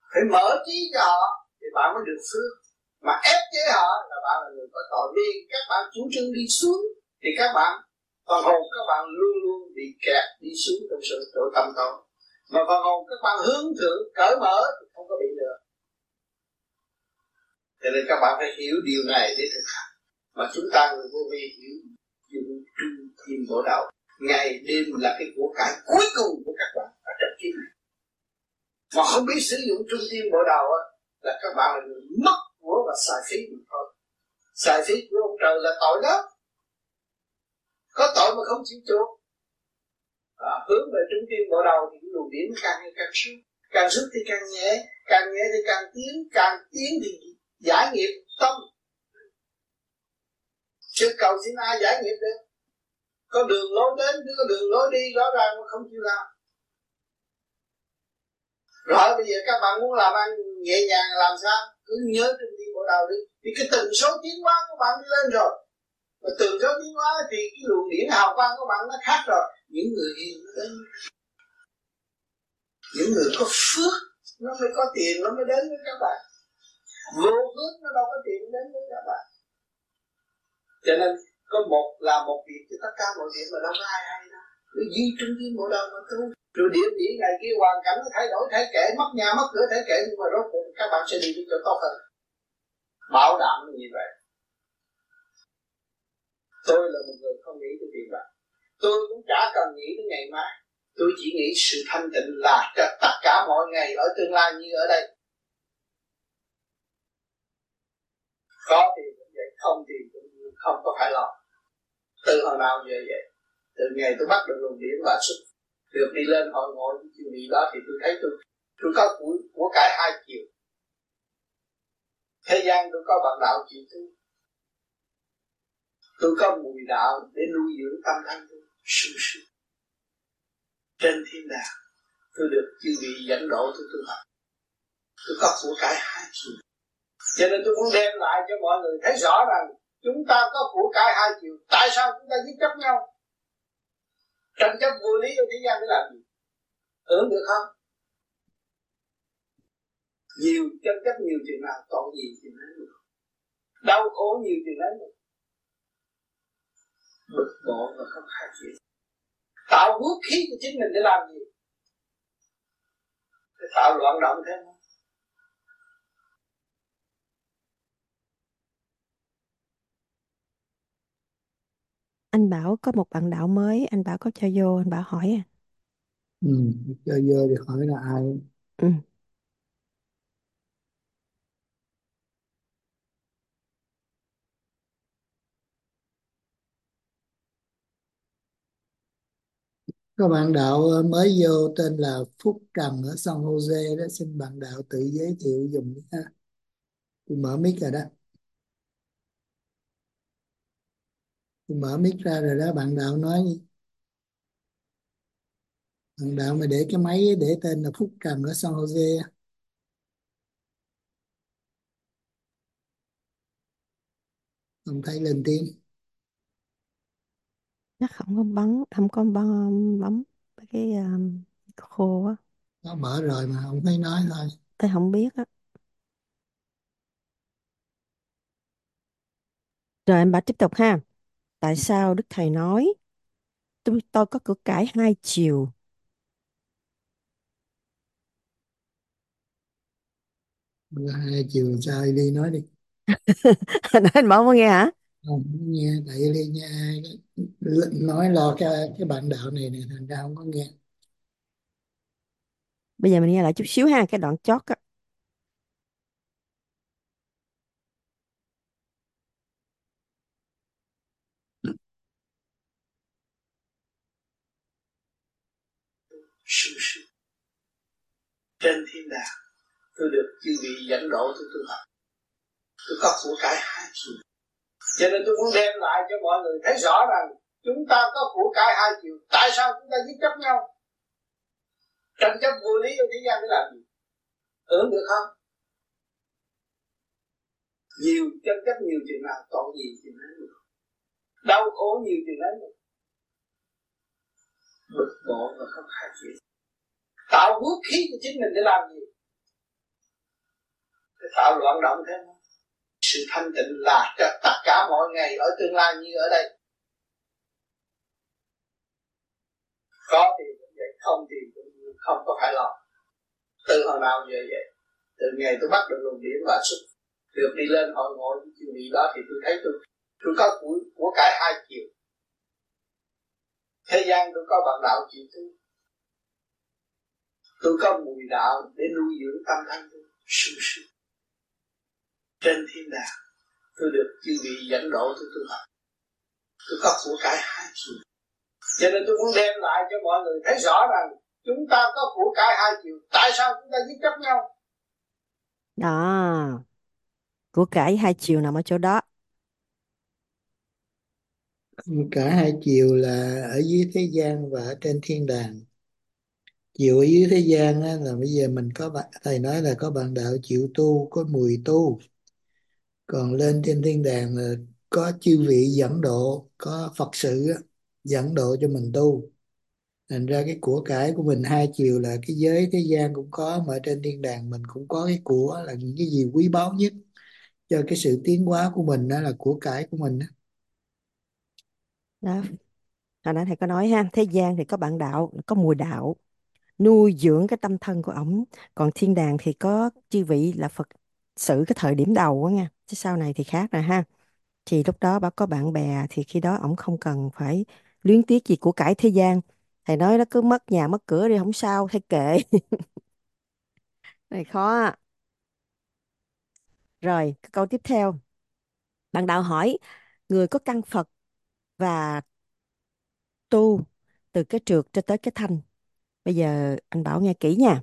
phải mở trí cho họ thì bạn mới được phước. Mà ép chế họ là bạn là người có tội. Vì các bạn chủ trương đi xuống thì các bạn, phần hồn các bạn luôn luôn bị kẹt đi xuống trong sự tội tâm tội. Mà phần hồn các bạn hướng thượng cởi mở thì không có bị nữa. Cho nên các bạn phải hiểu điều này để thực hành. Mà chúng ta người vô vi hiểu dùng trung tim bộ đầu. Ngày đêm là cái của cải cuối cùng của các bạn ở trong kiếp này. Mà không biết sử dụng trung tim bộ đầu á, là các bạn là người mất của và xài phí mà thôi. Xài phí của ông trời là tội đó. Có tội mà không chịu chuộc. À, hướng về trung tim bộ đầu thì cái luồng điển càng ngày càng suốt. Càng suốt thì càng nhẹ, càng nhẹ thì càng tiến, càng tiến thì giải nghiệp tâm. Chứ cầu xin ai giải nghiệp được. Có đường lối đến chứ có đường lối đi rõ ràng mà không chịu làm. Rồi bây giờ các bạn muốn làm ăn nhẹ nhàng làm sao? Cứ nhớ trên đi bộ đầu đi. Thì cái tần số tiến hóa của bạn đi lên rồi. Và tần số tiến hóa thì cái luồng điển hào quang của bạn nó khác rồi. Những người hiền nó đến. Những người có phước nó mới có tiền nó mới đến với các bạn. Vô phước nó đâu có tiền đến với các bạn. Cho nên có một là một việc cho tất cả mọi việc mà đâu có ai hay đâu. Cứ duy trung tim bộ đầu mà tu. Rồi điểm điểm này kia hoàn cảnh nó thay đổi thay kể, mất nhà mất cửa thay kể, nhưng mà rốt cuộc các bạn sẽ đi đến chỗ tốt hơn. Bảo đảm như vậy. Tôi là một người không nghĩ tới tiền bạc. Tôi cũng chả cần nghĩ tới ngày mai. Tôi chỉ nghĩ sự thanh tịnh là cho tất cả mọi ngày ở tương lai như ở đây. Có tiền cũng vậy, không tiền cũng không có phải lo. Từ hồi nào giờ vậy? Từ ngày tôi bắt được luồng điển và xuất được đi lên hội ngộ với chiều vị đó thì tôi thấy tôi tôi có của, của cải hai chiều. Thế gian tôi có bạn đạo chịu tu. Tôi có mùi đạo để nuôi dưỡng tâm thân tôi sung sướng. Trên thiên đàng tôi được chư vị dẫn độ tôi tu học. Tôi có của cải hai chiều. Cho nên tôi muốn đem lại cho mọi người thấy rõ rằng chúng ta có của cải hai chiều. Tại sao chúng ta giết chấp nhau? Tranh chấp vô lý ở thế gian để làm gì? Hưởng được không? Nhiều tranh chấp nhiều chuyện nào còn gì chuyện ấy được. Đau khổ nhiều chuyện ấy được. Bực bội và không khai chuyện. Tạo vũ khí của chính mình để làm gì? Để tạo loạn động thêm. Anh Bảo có một bạn đạo mới, anh Bảo có cho vô, anh Bảo hỏi à. Ừ, cho vô thì hỏi là ai. Ừ. Có bạn đạo mới vô tên là Phúc Trần ở San Jose đó, xin bạn đạo tự giới thiệu dùm ha. Tôi mở mic rồi đó. Tôi mở mic ra rồi đó, bạn đạo nói đi. Bạn đạo mà để cái máy để tên là Phúc Trần ở San Jose. Không thấy lên tiếng. Chắc không có bấm, không có bấm, bấm cái um, khô á. Nó mở rồi mà không thấy nói thôi. Tôi không biết á. Rồi anh Bảo tiếp tục ha. Tại sao Đức Thầy nói tôi, tôi có cửa cải hai chiều? Hai chiều sao đi nói đi. Nói anh Bảo không nghe hả? Không nghe, tại đi nha, nói lo cái cái bạn đạo này này thành ra không có nghe. Bây giờ mình nghe lại chút xíu ha, cái đoạn chót á. Sung sướng. Trên thiên đàng tôi được chư vị dẫn độ tôi tu học. Tôi có của cải hai chiều. Cho nên tôi muốn đem lại cho mọi người thấy rõ rằng chúng ta có của cải hai chiều. Tại sao chúng ta giết chấp nhau? Tranh chấp vô lý ở thế gian để làm gì? Hưởng được không? Nhiều tranh chấp nhiều chuyện nào còn gì chuyện ấy được. Đau khổ nhiều chuyện ấy được. Bực bội và không khai chuyện. Tạo vũ khí của chính mình để làm gì? Cái tạo loạn động thế. Sự thanh tịnh là cho tất cả mọi ngày ở tương lai như ở đây. Có thì cũng vậy, không thì cũng không có phải lo. Từ hồi nào giờ vậy? Từ ngày tôi bắt được luồng điển và xuất được đi lên hội ngộ với chuyện gì đó thì tôi thấy tôi tôi có của, của cải hai chiều. Thế gian tôi có bạn đạo chịu tu. Tôi có mùi đạo để nuôi dưỡng tâm thanh tôi sung sướng. Trên thiên đàng tôi được chư vị dẫn độ tôi tu học. Tôi có của cải hai chiều. Cho nên tôi muốn đem lại cho mọi người thấy rõ rằng chúng ta có của cải hai chiều. Tại sao chúng ta giết chấp nhau? Đó, của cải hai chiều nằm ở chỗ đó. Cả hai chiều là ở dưới thế gian và ở trên thiên đàng. Chiều ở dưới thế gian á, là bây giờ mình có bạn, thầy nói là có bạn đạo chịu tu, có mùi tu. Còn lên trên thiên đàng là có chư vị dẫn độ, có Phật sự á, dẫn độ cho mình tu. Thành ra cái của cải của mình hai chiều là cái giới thế gian cũng có, mà ở trên thiên đàng mình cũng có cái của, là những cái gì quý báu nhất cho cái sự tiến hóa của mình, đó là của cải của mình đó. Đó, hồi nãy thầy có nói ha, thế gian thì có bạn đạo, có mùi đạo nuôi dưỡng cái tâm thân của ổng, còn thiên đàng thì có chư vị là Phật sự cái thời điểm đầu á nha, chứ sau này thì khác rồi ha. Thì lúc đó bà có bạn bè thì khi đó ổng không cần phải luyến tiếc gì của cải thế gian. Thầy nói nó cứ mất nhà mất cửa đi không sao, thầy kệ. Này khó á. Rồi cái câu tiếp theo, bạn đạo hỏi người có căn Phật và tu từ cái trượt cho tới cái thanh. Bây giờ anh Bảo nghe kỹ nha.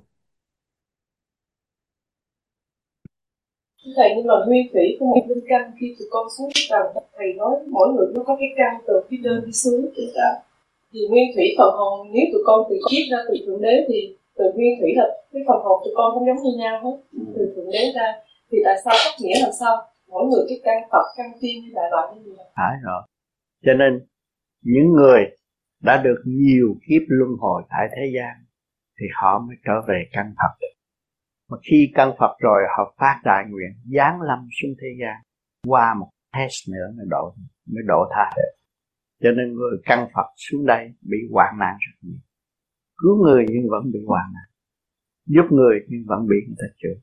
Thầy, nhưng mà nguyên thủy của một linh căn khi tụi con xuống cái trần, thầy nói mỗi người nó có cái căn từ phía trên đi xuống trên trần. Thì nguyên thủy phần hồn, nếu tụi con từ kiếp ra từ thượng đế thì từ nguyên thủy là cái phần hồn tụi con không giống như nhau hết. Từ thượng đế ra thì tại sao cách nghĩa làm sao mỗi người cái căn Phật, căn tiên như đại loại như vậy? Phải rồi. Cho nên những người đã được nhiều kiếp luân hồi tại thế gian thì họ mới trở về căn Phật được. Mà khi căn Phật rồi họ phát đại nguyện giáng lâm xuống thế gian, qua một test nữa mới độ mới độ tha được. Cho nên người căn Phật xuống đây bị hoạn nạn rất nhiều. Cứu người nhưng vẫn bị hoạn nạn, giúp người nhưng vẫn bị người ta chửi.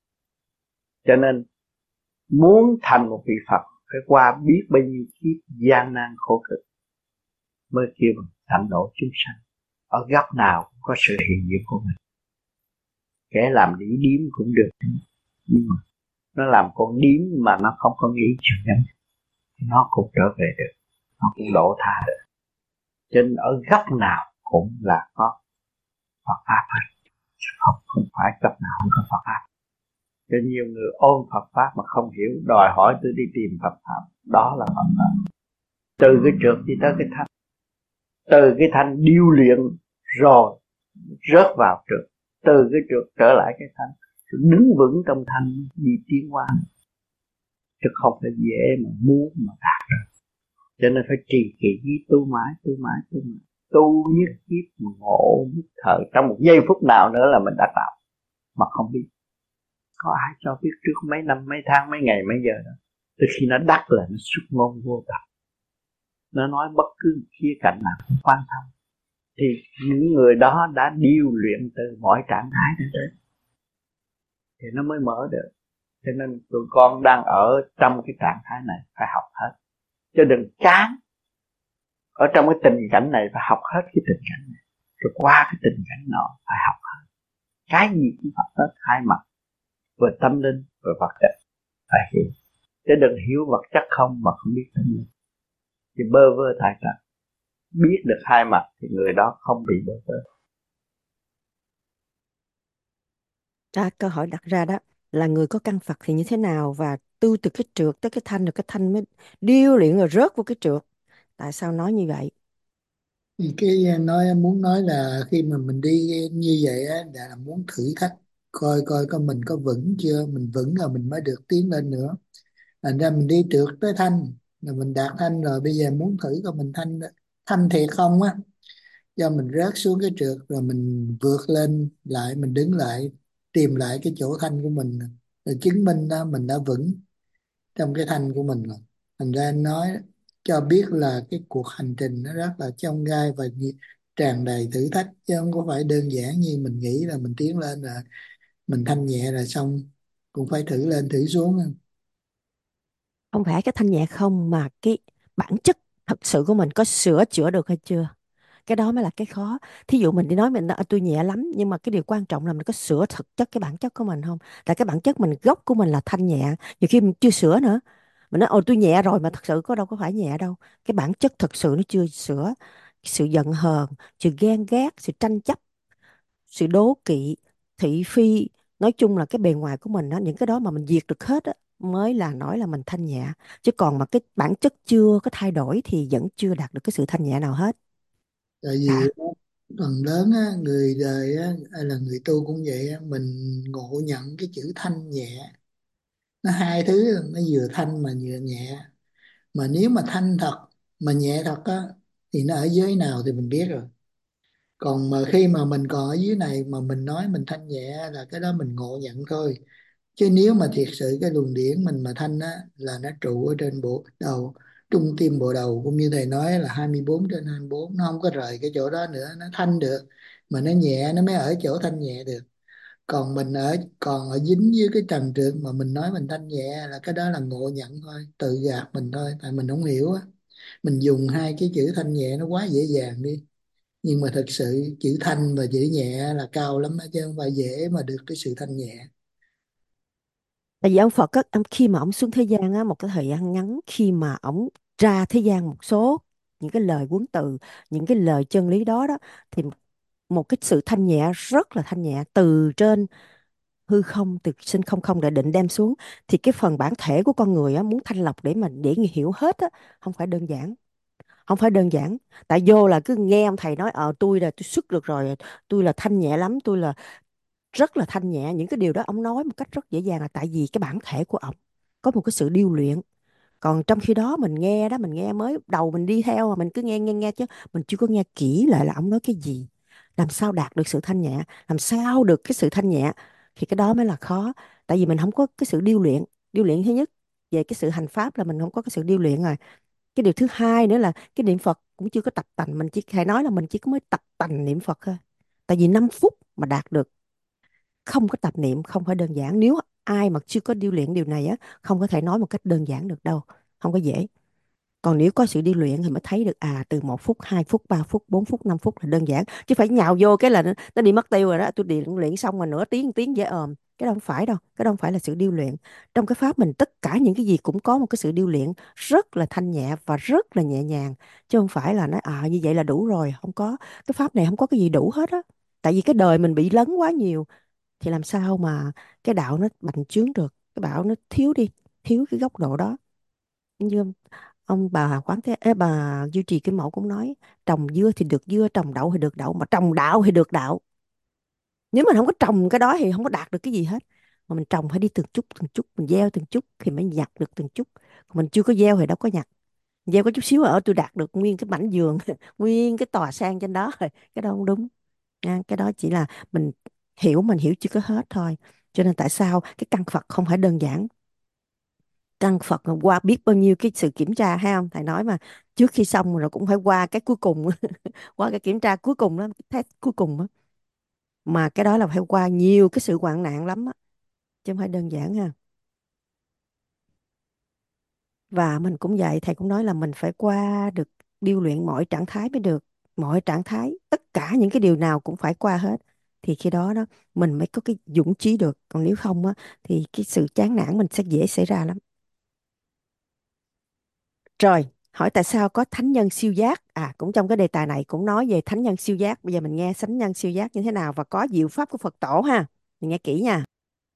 Cho nên muốn thành một vị Phật phải qua biết bao nhiêu kiếp gian nan khổ cực mới kêu bằng thành độ chúng sanh. Ở góc nào cũng có sự hiện diện của mình. Kẻ làm đĩ điếm cũng được, nhưng mà nó làm con điếm mà nó không có nghĩ chuyện nhân, nó cũng trở về được, nó cũng độ tha được. Cho nên ở góc nào cũng là có Phật Pháp hết, không, không phải góc nào không có Phật Pháp. Cho nhiều người ôn Phật Pháp mà không hiểu, đòi hỏi tôi đi tìm Phật Pháp, đó là Phật Pháp. Từ cái trượt đi tới cái thanh, từ cái thanh điêu luyện rồi rớt vào trượt, từ cái trượt trở lại cái thanh, đứng vững trong thanh đi tiến hóa, chứ không phải dễ mà muốn mà đạt được. Cho nên phải trì kỷ, tu mãi, tu mãi, tu mãi, tu nhất kiếp ngộ nhất thời. Trong một giây phút nào nữa là mình đã tạo mà không biết. Có ai cho biết trước mấy năm, mấy tháng, mấy ngày, mấy giờ đó. Từ khi nó đắc là nó xuất ngôn vô tận. Nó nói bất cứ khía cạnh nào cũng quan thông. Thì những người đó đã điêu luyện từ mọi trạng thái đến đến thì nó mới mở được. Cho nên tụi con đang ở trong cái trạng thái này phải học hết, chứ đừng chán. Ở trong cái tình cảnh này phải học hết cái tình cảnh này, rồi qua cái tình cảnh nọ phải học hết. Cái gì cũng học hết hai mặt, vừa tâm linh vừa vật chất phải hiểu. Chứ đừng hiểu vật chất không mà không biết tâm linh, thì bơ vơ tại trận. Biết được hai mặt thì người đó không bị bơ vơ. À, câu hỏi đặt ra đó là người có căn Phật thì như thế nào, và tu từ cái trượt tới cái thanh, rồi cái thanh mới điêu luyện rồi rớt vô cái trượt. Tại sao nói như vậy? Thì cái nói muốn nói là khi mà mình đi như vậy á, là muốn thử thách coi coi coi mình có vững chưa, mình vững rồi mình mới được tiến lên nữa. Thành ra mình đi trượt tới thanh là mình đạt thanh rồi, bây giờ muốn thử coi mình thanh thanh thiệt không á, cho mình rớt xuống cái trượt rồi mình vượt lên lại, mình đứng lại tìm lại cái chỗ thanh của mình, Rồi chứng minh đó, mình đã vững trong cái thanh của mình rồi. Thành ra anh nói cho biết là cái cuộc hành trình nó rất là chông gai và nhi- tràn đầy thử thách, chứ không có phải đơn giản như mình nghĩ là mình tiến lên là mình thanh nhẹ là xong, cũng phải thử lên thử xuống. Không phải cái thanh nhẹ không, mà cái bản chất thật sự của mình có sửa chữa được hay chưa, cái đó mới là cái khó. Thí dụ mình đi nói mình nói, "À, tôi nhẹ lắm", nhưng mà cái điều quan trọng là mình có sửa thực chất cái bản chất của mình không. Tại cái bản chất mình, gốc của mình là thanh nhẹ, nhiều khi mình chưa sửa nữa. Mình nói ồ tôi nhẹ rồi, mà thật sự có đâu có phải nhẹ đâu. Cái bản chất thật sự nó chưa sửa. Sự giận hờn, sự ghen ghét, sự tranh chấp, sự đố kỵ, thị phi, nói chung là cái bề ngoài của mình đó, những cái đó mà mình diệt được hết á, mới là nói là mình thanh nhẹ. Chứ còn mà cái bản chất chưa có thay đổi thì vẫn chưa đạt được cái sự thanh nhẹ nào hết. Tại vì À, phần lớn á, người đời á, hay là người tu cũng vậy á, mình ngộ nhận cái chữ thanh nhẹ, nó hai thứ, nó vừa thanh mà vừa nhẹ. Mà nếu mà thanh thật mà nhẹ thật á thì nó ở giới nào thì mình biết rồi. Còn mà khi mà mình còn ở dưới này mà mình nói mình thanh nhẹ là cái đó mình ngộ nhận thôi. Chứ nếu mà thiệt sự cái luồng điển mình mà thanh á là nó trụ ở trên bộ đầu, trung tim bộ đầu, cũng như thầy nói là hai mươi bốn trên hai mươi bốn, nó không có rời cái chỗ đó nữa, nó thanh được. Mà nó nhẹ nó mới ở chỗ thanh nhẹ được. Còn mình ở còn ở dính với cái trần trượt mà mình nói mình thanh nhẹ là cái đó là ngộ nhận thôi, tự gạt mình thôi, tại mình không hiểu á. Mình dùng hai cái chữ thanh nhẹ nó quá dễ dàng đi, nhưng mà thật sự chữ thanh và chữ nhẹ là cao lắm á, chứ không phải dễ mà được cái sự thanh nhẹ. tại vì ông Phật á, ông khi mà ông xuống thế gian á, một cái thời gian ngắn, khi mà ông ra thế gian một số những cái lời huấn từ, những cái lời chân lý đó đó, thì một cái sự thanh nhẹ, rất là thanh nhẹ, từ trên hư không, từ sinh không không đã định đem xuống. Thì cái phần bản thể của con người á, muốn thanh lọc để mà để hiểu hết á, không phải đơn giản, không phải đơn giản. Tại vô là cứ nghe ông thầy nói ờ tôi là tôi xuất được rồi, tôi là thanh nhẹ lắm, tôi là rất là thanh nhẹ, những cái điều đó ông nói một cách rất dễ dàng, là tại vì cái bản thể của ông có một cái sự điêu luyện. Còn trong khi đó mình nghe đó, mình nghe mới đầu mình đi theo mà mình cứ nghe nghe nghe, chứ mình chưa có nghe kỹ lại là ông nói cái gì, làm sao đạt được sự thanh nhẹ, làm sao được cái sự thanh nhẹ, thì cái đó mới là khó. Tại vì mình không có cái sự điêu luyện. Điêu luyện thứ nhất về cái sự hành pháp là mình không có cái sự điêu luyện rồi. Cái điều thứ hai nữa là cái niệm Phật cũng chưa có tập tành, mình chỉ phải nói là mình chỉ có mới tập tành niệm Phật thôi. Tại vì năm phút mà đạt được không có tập niệm không phải đơn giản. Nếu ai mà chưa có điêu luyện điều này á, không có thể nói một cách đơn giản được đâu, không có dễ. Còn nếu có sự đi luyện thì mới thấy được à, từ một phút, hai phút, ba phút, bốn phút, năm phút là đơn giản. Chứ phải nhào vô cái là nó, nó đi mất tiêu rồi đó. Tôi đi luyện, luyện xong mà nửa tiếng, một tiếng dễ ồm. Cái đó không phải đâu. Cái đó không phải là sự điêu luyện. Trong cái pháp mình tất cả những cái gì cũng có một cái sự điêu luyện rất là thanh nhẹ và rất là nhẹ nhàng. Chứ không phải là nói à như vậy là đủ rồi. Không có. Cái pháp này không có cái gì đủ hết á. Tại vì cái đời mình bị lấn quá nhiều. Thì làm sao mà cái đạo nó bành trướng được. Cái đạo nó thiếu đi. Thiếu cái góc độ đó. Như ông bà quán thế ê, bà duy trì cái mẫu cũng nói trồng dưa thì được dưa, trồng đậu thì được đậu, mà trồng đạo thì được đạo. Nếu mình không có trồng cái đó thì không có đạt được cái gì hết. Mà mình trồng phải đi từng chút từng chút, mình gieo từng chút thì mới nhặt được từng chút. Còn mình chưa có gieo thì đâu có nhặt. Gieo có chút xíu ở tôi đạt được nguyên cái mảnh vườn nguyên cái tòa sen trên đó rồi, cái đó không đúng nha. Cái đó chỉ là mình hiểu, mình hiểu chưa có hết thôi. Cho nên tại sao cái căn Phật không phải đơn giản. Căn Phật qua biết bao nhiêu cái sự kiểm tra, hay không thầy nói mà, trước khi xong rồi cũng phải qua cái cuối cùng qua cái kiểm tra cuối cùng đó, cái test cuối cùng đó. Mà cái đó là phải qua nhiều cái sự hoạn nạn lắm á, chứ không phải đơn giản ha. Và mình cũng vậy, thầy cũng nói là mình phải qua được, điêu luyện mọi trạng thái mới được. Mọi trạng thái, tất cả những cái điều nào cũng phải qua hết, thì khi đó đó mình mới có cái dũng chí được. Còn nếu không á thì cái sự chán nản mình sẽ dễ xảy ra lắm. Rồi, hỏi tại sao có thánh nhân siêu giác? À, cũng trong cái đề tài này cũng nói về thánh nhân siêu giác. Bây giờ mình nghe thánh nhân siêu giác như thế nào và có diệu pháp của Phật tổ ha. Mình nghe kỹ nha.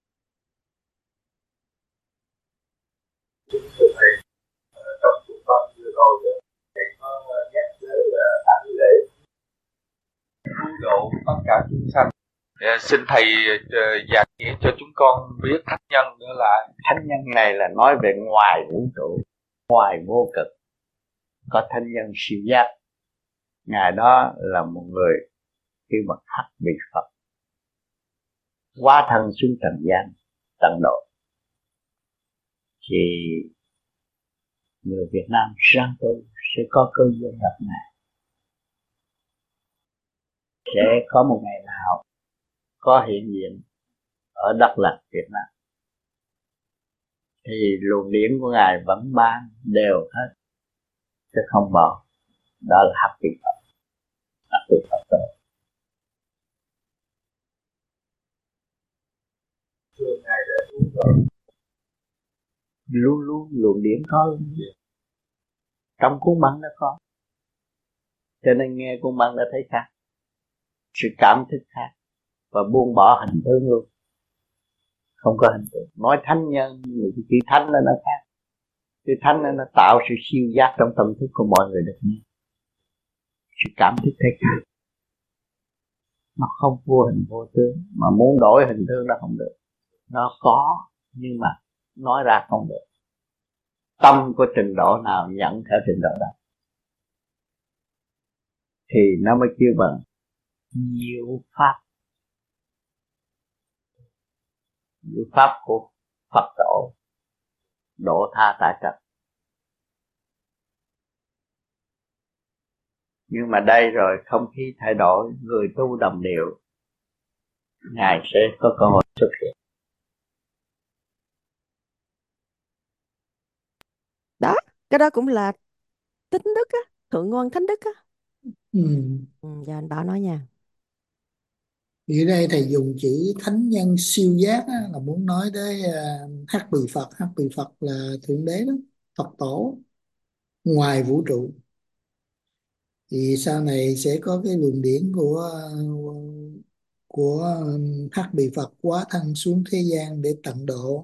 Trong cuộc sống vừa rồi thầy có nhắc tới là thánh lễ cứu độ tất cả chúng sanh. Dạ, xin thầy uh, giải nghĩa cho chúng con biết thánh nhân nữa là. Thánh nhân này là nói về ngoài vũ trụ, ngoài vô cực có thánh nhân siêu giác. Ngài đó là một người khi mà hắc bị Phật hóa thân xuống trần gian tận độ, thì người Việt Nam ráng tu sẽ có cơ duyên gặp Ngài. Sẽ có một ngày nào có hiện diện ở đất lành Việt Nam thì luồng điển của Ngài vẫn ban đều hết, chứ không bỏ. Đó là hắc vị Phật, hắc vị Phật tổ. Luôn luôn luồng điển có, trong cuốn băng đã có, cho nên nghe cuốn băng đã thấy khác, sự cảm thức khác, và buông bỏ hình tướng luôn, không có hình tượng. Nói thánh nhân, người chữ thánh là nó khác, chữ thánh là nó tạo sự siêu giác trong tâm thức của mọi người được nghe, sự cảm thức thấy khác, nó không vô hình vô tướng, mà muốn đổi hình tướng nó không được. Nó có nhưng mà nói ra không được. Tâm của trình độ nào nhận theo trình độ đó thì nó mới kêu bằng diệu pháp. Diệu pháp của Phật tổ độ tha tại trần. Nhưng mà đây rồi không khí thay đổi, người tu đồng điệu, Ngài sẽ có cơ hội xuất hiện. Đó, cái đó cũng là tính đức á, thượng ngoan thánh đức á. Ừ. Ừ, giờ anh Bảo nói nha. Ở đây thầy dùng chữ thánh nhân siêu giác á, là muốn nói tới uh, hắc bì Phật. Hắc bì Phật là thượng đế đó, Phật tổ ngoài vũ trụ. Thì sau này sẽ có cái luồng điển của uh, của um, hắc bì Phật hóa thân xuống thế gian để tận độ.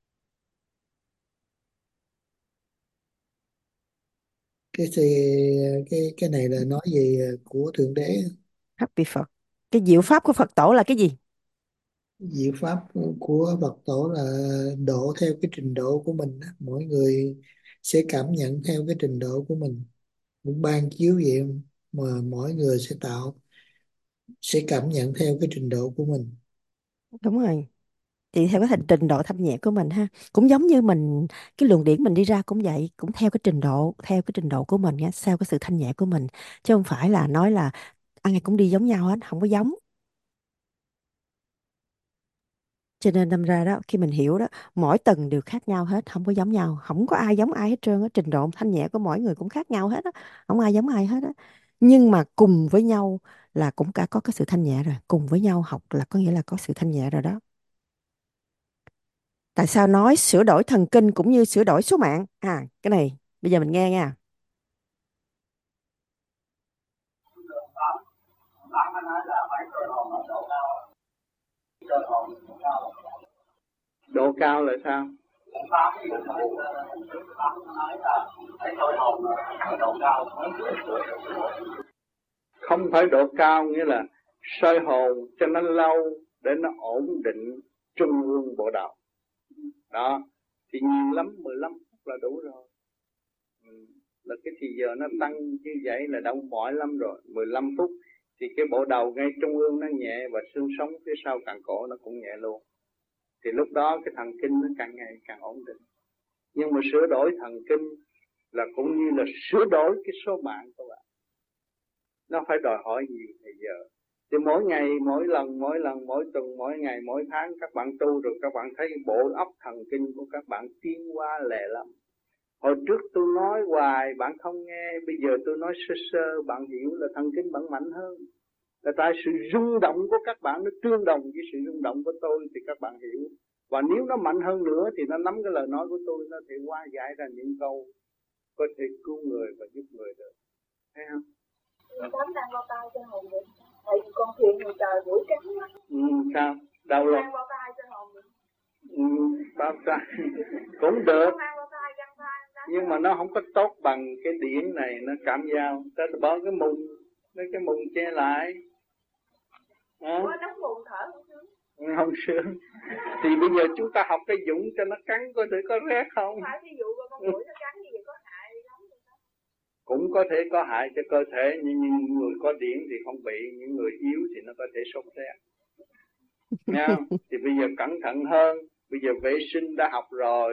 Cái cái cái này là nói về của thượng đế. Hắc vị Phật, cái diệu pháp của Phật tổ là cái gì? Diệu pháp của Phật tổ là độ theo cái trình độ của mình. Mỗi người sẽ cảm nhận theo cái trình độ của mình, cũng ban chiếu vậy mà mỗi người sẽ tạo, sẽ cảm nhận theo cái trình độ của mình. Đúng rồi, thì theo cái thành trình độ thanh nhẹ của mình ha, cũng giống như mình, cái luồng điển mình đi ra cũng vậy, cũng theo cái trình độ, theo cái trình độ của mình nha, theo cái sự thanh nhẹ của mình, chứ không phải là nói là ai cũng đi giống nhau hết, không có giống. Cho nên đâm ra đó, khi mình hiểu đó, mỗi tầng đều khác nhau hết, không có giống nhau, không có ai giống ai hết trơn á, trình độ thanh nhẹ của mỗi người cũng khác nhau hết á, không ai giống ai hết á. Nhưng mà cùng với nhau là cũng cả có cái sự thanh nhẹ rồi, cùng với nhau học là có nghĩa là có sự thanh nhẹ rồi đó. Tại sao nói sửa đổi thần kinh cũng như sửa đổi số mạng? À, cái này bây giờ mình nghe nha. Độ cao là sao? Không phải độ cao nghĩa là soi hồn cho nó lâu để nó ổn định trung ương bộ đầu. Đó, thì nhiều lắm, mười lăm phút là đủ rồi. Ừ, là cái thì giờ nó tăng như vậy là đau mỏi lắm rồi. Mười lăm phút thì cái bộ đầu ngay trung ương nó nhẹ, và xương sống phía sau cẳng cổ nó cũng nhẹ luôn. Thì lúc đó cái thần kinh nó càng ngày càng ổn định. Nhưng mà sửa đổi thần kinh là cũng như là sửa đổi cái số mạng của bạn. Nó phải đòi hỏi nhiều thời giờ. Thì mỗi ngày, mỗi lần, mỗi lần, mỗi tuần, mỗi ngày, mỗi tháng các bạn tu rồi các bạn thấy bộ óc thần kinh của các bạn tiến hóa lẹ lắm. Hồi trước tôi nói hoài bạn không nghe, bây giờ tôi nói sơ sơ bạn hiểu là thần kinh bạn mạnh hơn. Là tại sự rung động của các bạn nó tương đồng với sự rung động của tôi thì các bạn hiểu. Và nếu nó mạnh hơn nữa thì nó nắm cái lời nói của tôi, nó thể hóa giải ra những câu có thể cứu người và giúp người được. Thấy không? Đám đang bao tay cho hồn mình. Tại vì con thuyền người trời buổi trắng á. Ừ, sao? Đâu rồi? Đang bao tay cho hồn mình. Ừ, bao tay cũng được. Nhưng mà nó không có tốt bằng cái điển này, nó cảm giao. Ta bỏ cái mùng, lấy cái mùng che lại. À. Có đóng mùng thở không sướng? Không sướng. Thì bây giờ chúng ta học cái dũng cho nó cắn coi thử có rét không. Phải ví dụ con mũi nó cắn như vậy có hại lắm rồi đó. Cũng có thể có hại cho cơ thể, nhưng những người có điển thì không bị, những người yếu thì nó có thể sốt rét. Nghe không? Thì bây giờ cẩn thận hơn, bây giờ vệ sinh đã học rồi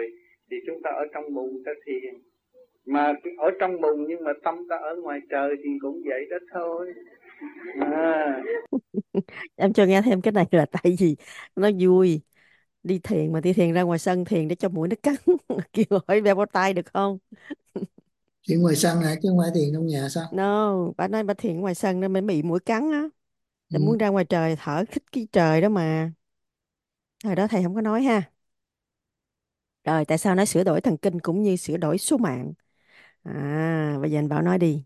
thì chúng ta ở trong bùn ta thiền, mà ở trong bùn nhưng mà tâm ta ở ngoài trời thì cũng vậy đó thôi. À. Em cho nghe thêm cái này là tại vì nó vui. Đi thiền mà đi thiền ra ngoài sân thiền để cho mũi nó cắn. Kêu hỏi đeo bao tay được không? Chuyện ngoài sân hả, chứ không phải thiền trong nhà sao? No, bà nói bà thiền ngoài sân nên mình bị mũi cắn á. Ừ. Để muốn ra ngoài trời thở khích cái trời đó mà. Thời đó thầy không có nói ha. Rồi tại sao nói sửa đổi thần kinh cũng như sửa đổi số mạng? À, bây giờ anh Bảo nói đi.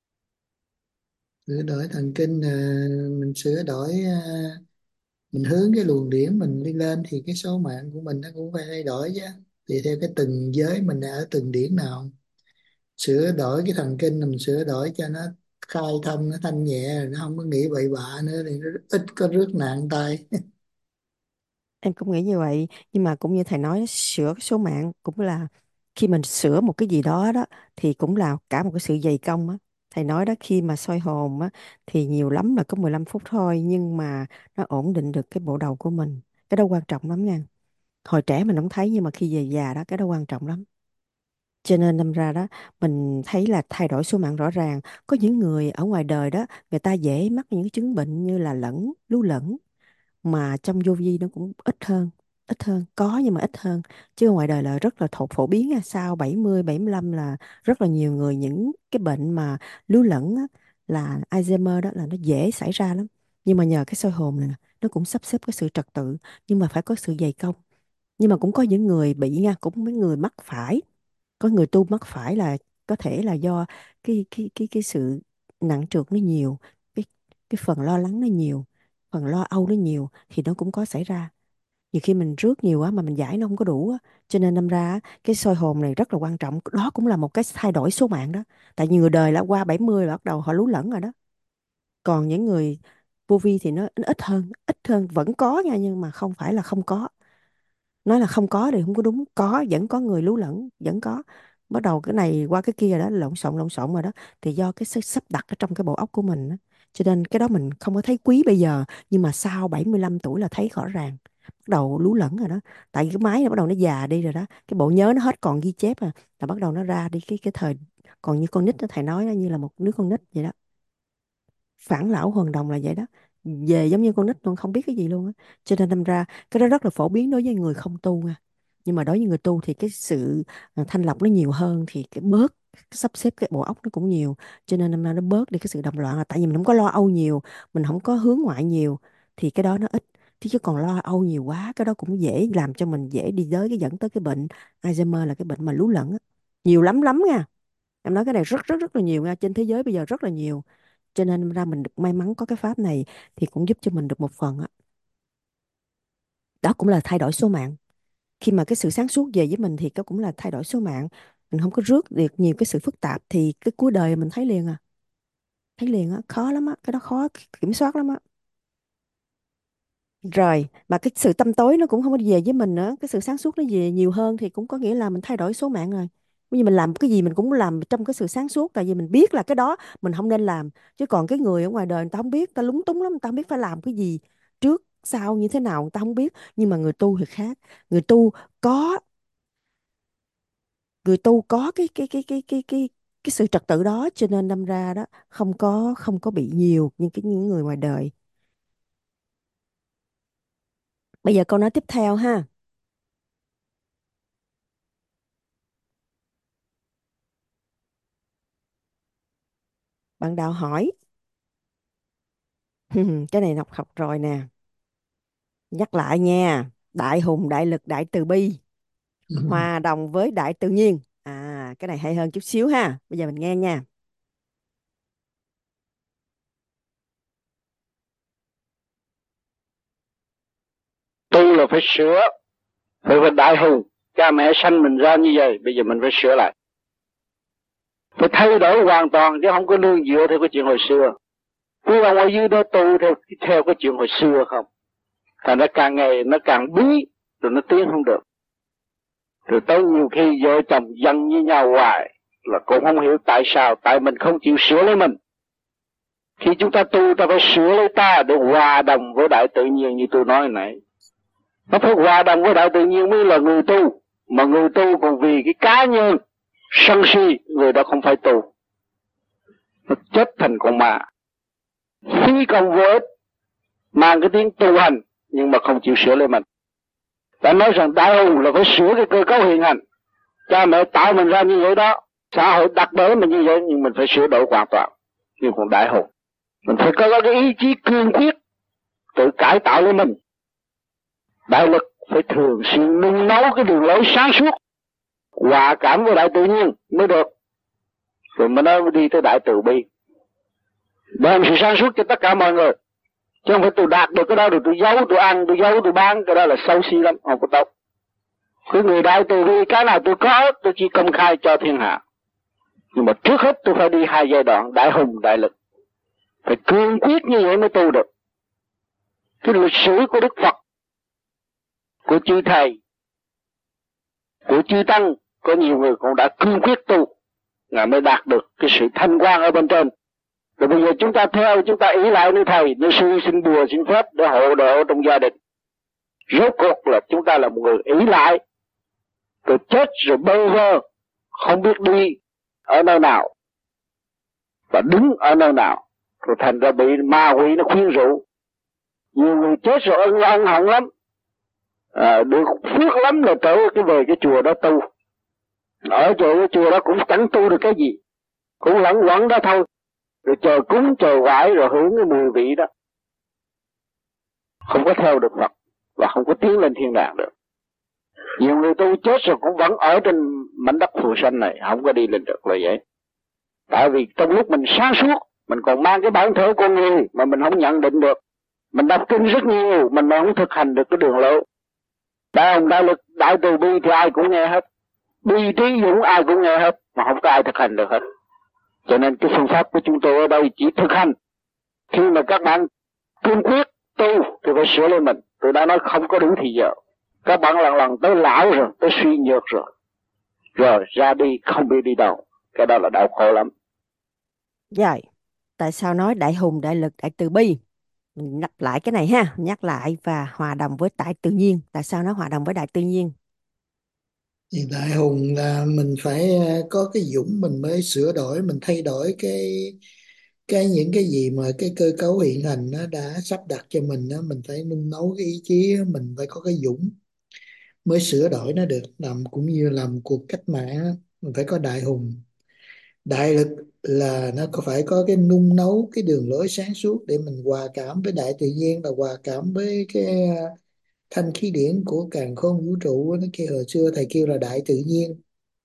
Sửa đổi thần kinh, à, mình sửa đổi, à, mình hướng cái luồng điển mình đi lên thì cái số mạng của mình nó cũng phải thay đổi chứ. Thì theo cái từng giới mình ở từng điển nào, sửa đổi cái thần kinh là mình sửa đổi cho nó khai thông, nó thanh nhẹ, rồi nó không có nghĩ bậy bạ nữa thì nó ít có rước nạn tay. Em cũng nghĩ như vậy, nhưng mà cũng như thầy nói sửa cái số mạng cũng là khi mình sửa một cái gì đó đó thì cũng là cả một cái sự dày công á. Thầy nói đó, khi mà soi hồn á thì nhiều lắm là có mười lăm phút thôi, nhưng mà nó ổn định được cái bộ đầu của mình. Cái đó quan trọng lắm nha. Hồi trẻ mình không thấy, nhưng mà khi về già đó cái đó quan trọng lắm. Cho nên đâm ra đó, mình thấy là thay đổi số mạng rõ ràng. Có những người ở ngoài đời đó, người ta dễ mắc những cái chứng bệnh như là lẫn, lưu lẫn, mà trong vô vi nó cũng ít hơn. Ít hơn, có nhưng mà ít hơn. Chứ ngoài đời là rất là thổ phổ biến nha. Sau bảy mươi, bảy mươi lăm là rất là nhiều người những cái bệnh mà lưu lẫn á, là Alzheimer đó là nó dễ xảy ra lắm. Nhưng mà nhờ cái soi hồn này nè, nó cũng sắp xếp cái sự trật tự, nhưng mà phải có sự dày công. Nhưng mà cũng có những người bị nha, cũng mấy người mắc phải. Có người tu mắc phải là có thể là do cái cái cái cái sự nặng trược nó nhiều, cái cái phần lo lắng nó nhiều, phần lo âu nó nhiều thì nó cũng có xảy ra. Nhiều khi mình rước nhiều quá mà mình giải nó không có đủ á, cho nên đâm ra á, cái soi hồn này rất là quan trọng. Đó cũng là một cái thay đổi số mạng đó. Tại nhiều người đời là qua bảy mươi là bắt đầu họ lú lẫn rồi đó. Còn những người vô vi thì nó, nó ít hơn, ít hơn vẫn có nha, nhưng mà không phải là không có. Nói là không có thì không có đúng, có, vẫn có người lú lẫn, vẫn có. Bắt đầu cái này qua cái kia rồi đó, lộn xộn lộn xộn rồi đó, thì do cái sự sắp đặt ở trong cái bộ óc của mình đó. Cho nên cái đó mình không có thấy quý bây giờ, nhưng mà sau bảy mươi lăm tuổi là thấy rõ ràng, bắt đầu lú lẫn rồi đó. Tại vì cái máy nó bắt đầu nó già đi rồi đó, cái bộ nhớ nó hết còn ghi chép à, là bắt đầu nó ra đi cái cái thời còn như con nít đó, thầy nói đó, như là một đứa con nít vậy đó. Phản lão hoàn đồng là vậy đó, về giống như con nít luôn, không biết cái gì luôn á. Cho nên đâm ra cái đó rất là phổ biến đối với người không tu nha. Nhưng mà đối với người tu thì cái sự à, thanh lọc nó nhiều hơn, thì cái bớt cái sắp xếp cái bộ óc nó cũng nhiều. Cho nên đâm ra nó bớt đi cái sự động loạn, là tại vì mình không có lo âu nhiều, mình không có hướng ngoại nhiều, thì cái đó nó ít. Chứ chứ còn lo âu nhiều quá, cái đó cũng dễ làm cho mình dễ đi tới cái dẫn tới cái bệnh Alzheimer, là cái bệnh mà lú lẫn á. Nhiều lắm lắm nha. Em nói cái này rất rất rất là nhiều nha, trên thế giới bây giờ rất là nhiều. Cho nên ra mình được may mắn có cái pháp này thì cũng giúp cho mình được một phần á. Đó cũng là thay đổi số mạng. Khi mà cái sự sáng suốt về với mình thì nó cũng là thay đổi số mạng. Mình không có rước được nhiều cái sự phức tạp thì cái cuối đời mình thấy liền à. Thấy liền á, khó lắm á, cái đó khó kiểm soát lắm á. Rồi, mà cái sự tâm tối nó cũng không có về với mình nữa, cái sự sáng suốt nó về nhiều hơn thì cũng có nghĩa là mình thay đổi số mạng rồi. Bây giờ mình làm cái gì mình cũng làm trong cái sự sáng suốt, tại vì mình biết là cái đó mình không nên làm. Chứ còn cái người ở ngoài đời người ta không biết, người ta lúng túng lắm, người ta không biết phải làm cái gì trước sau như thế nào, người ta không biết. Nhưng mà người tu thì khác. Người tu có người tu có cái cái cái cái cái cái cái sự trật tự đó, cho nên đâm ra đó không có không có bị nhiều những cái những người ngoài đời. Bây giờ câu nói tiếp theo ha. Bạn đạo hỏi. Cái này học học rồi nè. Nhắc lại nha. Đại hùng, đại lực, đại từ bi, hòa đồng với đại tự nhiên. À, cái này hay hơn chút xíu ha. Bây giờ mình nghe nha. Tu là phải sửa, phải phải đại hùng. Cha mẹ sanh mình ra như vậy, bây giờ mình phải sửa lại. Phải thay đổi hoàn toàn, chứ không có nương dựa theo cái chuyện hồi xưa. Quý ông ở dưới đó tu theo, theo cái chuyện hồi xưa không. Thành nó càng ngày nó càng bí, rồi nó tiến không được. Rồi tới nhiều khi vợ chồng giận với nhau hoài, là cũng không hiểu tại sao, tại mình không chịu sửa lấy mình. Khi chúng ta tu, ta phải sửa lấy ta để hòa đồng với đại tự nhiên như tôi nói nãy. Nó phải hòa đồng với đại tự nhiên mới là người tu. Mà người tu còn vì cái cá nhân sân si, người đó không phải tu, nó chết thành con ma, phí công vô ích, mang cái tiếng tu hành nhưng mà không chịu sửa lấy mình. Đã nói rằng đại hùng là phải sửa cái cơ cấu hiện hành. Cha mẹ tạo mình ra như vậy đó, xã hội đặt bẫy mình như vậy, nhưng mình phải sửa đổi hoàn toàn. Nhưng còn đại hùng, mình phải có cái ý chí cương quyết tự cải tạo lấy mình. Đại lực phải thường xuyên nung nấu cái đường lối sáng suốt, hòa cảm với đại tự nhiên mới được. Rồi mới nói đi tới đại từ bi, đem sự sáng suốt cho tất cả mọi người. Chứ không phải tôi đạt được cái đó rồi tôi giấu, tôi ăn, tôi giấu, tôi bán, cái đó là xấu xí lắm, không có tốt. Cái người đại từ bi, cái nào tôi có, tôi chỉ công khai cho thiên hạ. Nhưng mà trước hết tôi phải đi hai giai đoạn, đại hùng, đại lực. Phải cương quyết như vậy mới tu được. Cái lịch sử của Đức Phật, của chư Thầy, của chư Tăng, có nhiều người cũng đã cương quyết tu, Ngài mới đạt được cái sự thanh quan ở bên trên. Rồi bây giờ chúng ta theo, chúng ta ý lại nơi Thầy, nơi sư xin bùa, xin phép để hộ độ trong gia đình. Rốt cuộc là chúng ta là một người ý lại, rồi chết rồi bơ vơ, không biết đi ở nơi nào, và đứng ở nơi nào, rồi thành ra bị ma quỷ nó khuyên rũ. Nhiều người chết rồi ân ân hận lắm, à, được phước lắm là trở cái về cái chùa đó tu. Ở chỗ cái chùa đó cũng chẳng tu được cái gì, cũng lẫn quẩn đó thôi, rồi chờ cúng chờ vải rồi hưởng cái mùi vị đó, không có theo được Phật và không có tiến lên thiên đàng được. Nhiều người tu chết rồi cũng vẫn ở trên mảnh đất phù sanh này, không có đi lên được là vậy. Tại vì trong lúc mình sáng suốt, mình còn mang cái bản thể con người mà mình không nhận định được. Mình đọc kinh rất nhiều, mình mà không thực hành được cái đường lối. Đại hùng đại lực, đại từ bi thì ai cũng nghe hết, bi trí dũng ai cũng nghe hết, mà không có ai thực hành được hết. Cho nên cái phương pháp của chúng tôi ở đây chỉ thực hành. Khi mà các bạn cương quyết tu thì phải sửa lên mình. Tôi đã nói không có đủ thì giờ. Các bạn lần lần tới lão rồi, tới suy nhược rồi, rồi ra đi không biết đi đâu. Cái đó là đau khổ lắm. Rồi, tại sao nói đại hùng, đại lực, đại từ bi? Mình nhắc lại cái này ha, nhắc lại và hòa đồng với đại tự nhiên. Tại sao nó hòa đồng với đại tự nhiên? Thì đại hùng là mình phải ờ, có cái dũng mình mới sửa đổi, mình thay đổi cái cái những cái gì mà cái cơ cấu hiện hành nó đã sắp đặt cho mình đó, mình phải nung nấu cái ý chí, mình phải có cái dũng mới sửa đổi nó được. Làm cũng như làm cuộc cách mạng á, mình phải có đại hùng. Đại lực là nó có phải có cái nung nấu cái đường lối sáng suốt để mình hòa cảm với đại tự nhiên, là hòa cảm với cái ờ, thanh khí điển của càn khôn vũ trụ. Nó kia hồi xưa thầy kêu là đại tự nhiên.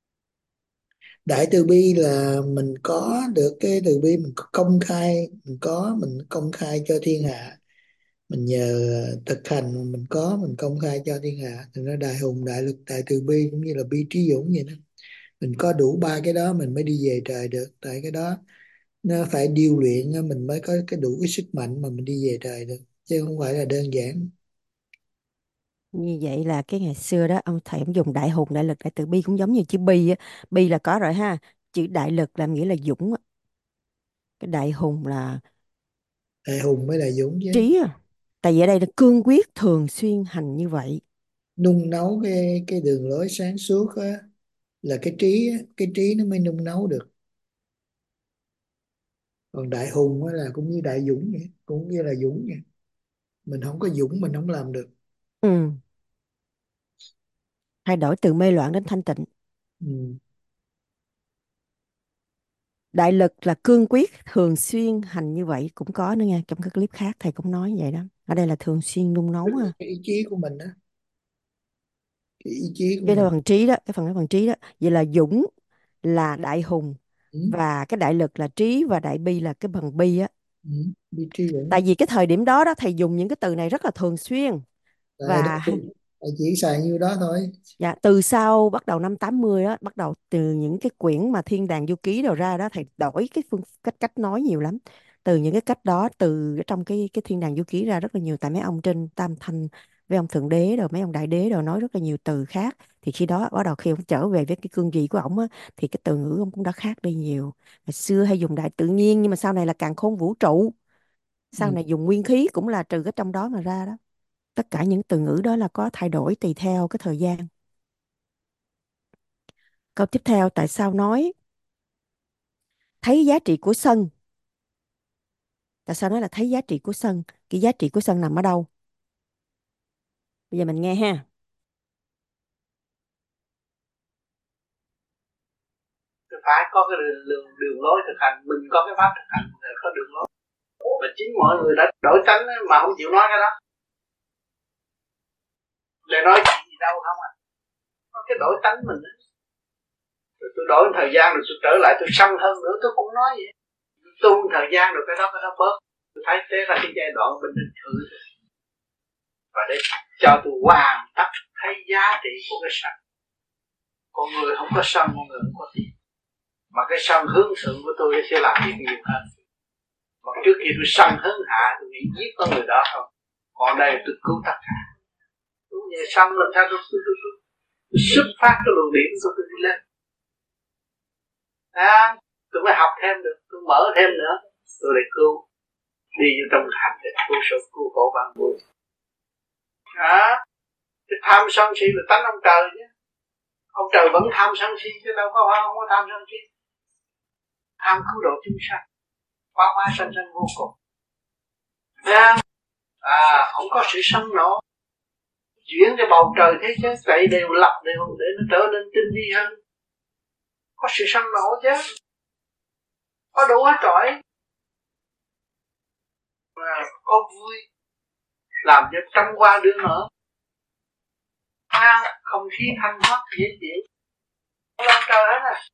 Đại từ bi là mình có được cái từ bi, mình có công khai, mình có mình công khai cho thiên hạ, mình nhờ thực hành mình có, mình công khai cho thiên hạ. Thì nó đại hùng, đại lực, đại từ bi cũng như là bi trí dũng vậy đó. Mình có đủ ba cái đó mình mới đi về trời được. Tại cái đó nó phải điêu luyện, mình mới có cái đủ cái sức mạnh mà mình đi về trời được, chứ không phải là đơn giản. Như vậy là cái ngày xưa đó ông thầy ông dùng đại hùng, đại lực, đại từ bi cũng giống như chữ bi á. Bi là có rồi ha. Chữ đại lực là nghĩa là dũng á. Cái đại hùng là Đại hùng mới là dũng chứ. trí à. Tại vì ở đây là cương quyết thường xuyên hành như vậy. Nung nấu cái cái đường lối sáng suốt á, là cái trí á, cái trí nó mới nung nấu được. Còn đại hùng á là cũng như đại dũng vậy, cũng như là dũng vậy. Mình không có dũng mình không làm được. Ừ. Thay đổi từ mê loạn đến thanh tịnh. Ừ. Đại lực là cương quyết thường xuyên hành như vậy, cũng có nữa nha. Trong các clip khác thầy cũng nói vậy đó. Ở đây là thường xuyên nung nấu ha. Cái ý chí của mình đó, cái ý chí của Cái đó mình. bằng trí đó, cái phần đó bằng trí đó. Vậy là dũng là đại hùng, Ừ. và cái đại lực là trí, và đại bi là cái bằng bi á. Ừ. Bi trí dũng. Tại vì cái thời điểm đó đó thầy dùng những cái từ này rất là thường xuyên. Tại Và đây thầy chỉ xài nhiêu đó thôi. dạ, từ sau bắt đầu năm tám mươi đó, bắt đầu từ những cái quyển mà Thiên Đàng Du Ký đầu ra đó, thầy đổi cái phương cách cách nói nhiều lắm. Từ những cái cách đó, từ cái trong cái cái Thiên Đàng Du Ký ra rất là nhiều. Tại mấy ông trên Tam Thanh với ông Thượng Đế rồi mấy ông Đại Đế rồi nói rất là nhiều từ khác. Thì khi đó bắt đầu khi ông trở về với cái cương vị của ông á, thì cái từ ngữ ông cũng đã khác đi nhiều. Ngày xưa hay dùng đại tự nhiên, nhưng mà sau này là càn khôn vũ trụ. Sau Ừ. này dùng nguyên khí cũng là trừ cái trong đó mà ra đó. Tất cả những từ ngữ đó là có thay đổi tùy theo cái thời gian. Câu tiếp theo, tại sao nói thấy giá trị của sân? Tại sao nói là thấy giá trị của sân? Cái giá trị của sân nằm ở đâu? Bây giờ mình nghe ha. Phải có cái đường, đường, đường lối thực hành, mình có cái pháp thực hành, có đường lối. Và chính mọi người đã đổi tánh mà không chịu nói cái đó. Để nói gì đâu không à. Có cái đổi tánh mình đó. Rồi tôi đổi thời gian rồi tôi trở lại tôi sân hơn nữa tôi cũng nói vậy. Tu thời gian rồi cái đó cái đó bớt. Tôi thấy thế là cái giai đoạn bình định thử. Và để cho tôi hoàn tất thấy giá trị của cái sân. Con người không có sân, con người không có tiền. Mà cái sân hướng thượng của tôi sẽ làm việc nhiều hơn. Mà trước khi tôi sân hướng hạ tôi nghĩ giết con người đó không. Còn đây tôi cứu tất cả. Tôi về sân làm sao tôi tôi tôi, tôi, tôi xuất phát cái luồng điển của tôi đi lên. À, tôi mới học thêm được, tôi mở thêm nữa, tôi lại cứu, đi vô trong hành để cứu số cứu khổ bằng vui. À, cái tham sân si là tánh ông trời chứ, ông trời vẫn tham sân si chứ đâu có không có tham sân si, tham cứu độ chúng sanh, quá quá sanh sanh vô cùng. À, à, không có sự sân nộ, chuyển cái bầu trời thế giới vậy đều lập đều để nó trở nên tinh vi hơn. Có sự sân nộ chứ, có đủ hết trọi, à, có vui, làm cho trăm hoa đua nở, à, không khí thanh thoát dễ chịu, không làm trời hết à.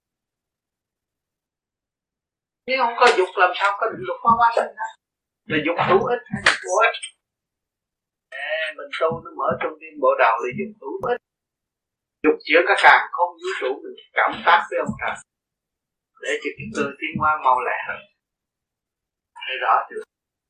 Nếu không có dục làm sao có định luật hoa hoa sinh ra, là dục hữu ích hay dục vô ích. À, mình tu nó mở trong tim bộ đầu là dục hữu ích, dục chuyển cả càng không vũ trụ mình cảm tác với ông trời. Để cho cái cơ tiến hóa mau lẹ hơn. Thấy rõ chưa?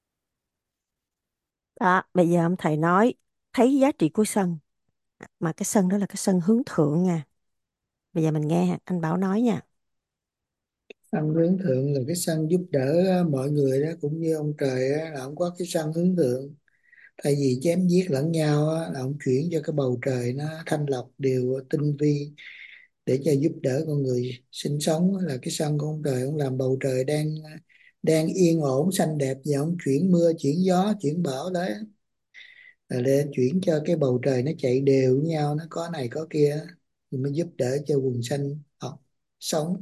Đó, bây giờ ông thầy nói thấy giá trị của sân. Mà cái sân đó là cái sân hướng thượng nha. Bây giờ mình nghe anh Bảo nói nha. Sân hướng thượng là cái sân giúp đỡ mọi người đó, cũng như ông trời đó, là ông có cái sân hướng thượng. Thay vì chém giết lẫn nhau á, là ông chuyển cho cái bầu trời nó thanh lọc điều tinh vi để cho giúp đỡ con người sinh sống. Là cái sân của ông trời, ông làm bầu trời đang đang yên ổn xanh đẹp và ông chuyển mưa chuyển gió chuyển bão đấy, là để chuyển cho cái bầu trời nó chạy đều với nhau, nó có này có kia thì mới giúp đỡ cho quần sanh học sống.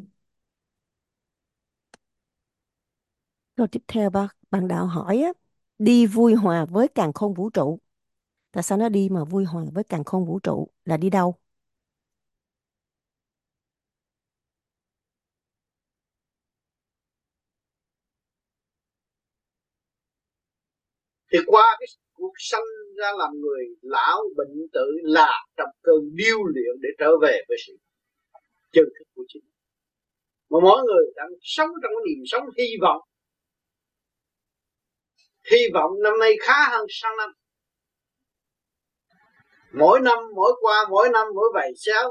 Câu tiếp theo bác bạn đạo hỏi á, đi vui hòa với càn khôn vũ trụ. Tại sao nó đi mà vui hòa với càn khôn vũ trụ là đi đâu? Thì qua cái cuộc sanh ra làm người lão bệnh tử là trong cơn điêu luyện để trở về với sự chân thức của chính. Mà mỗi người đang sống trong cái niềm sống hy vọng. Hy vọng năm nay khá hơn sang năm. Mỗi năm mỗi qua mỗi năm mỗi vậy xéo.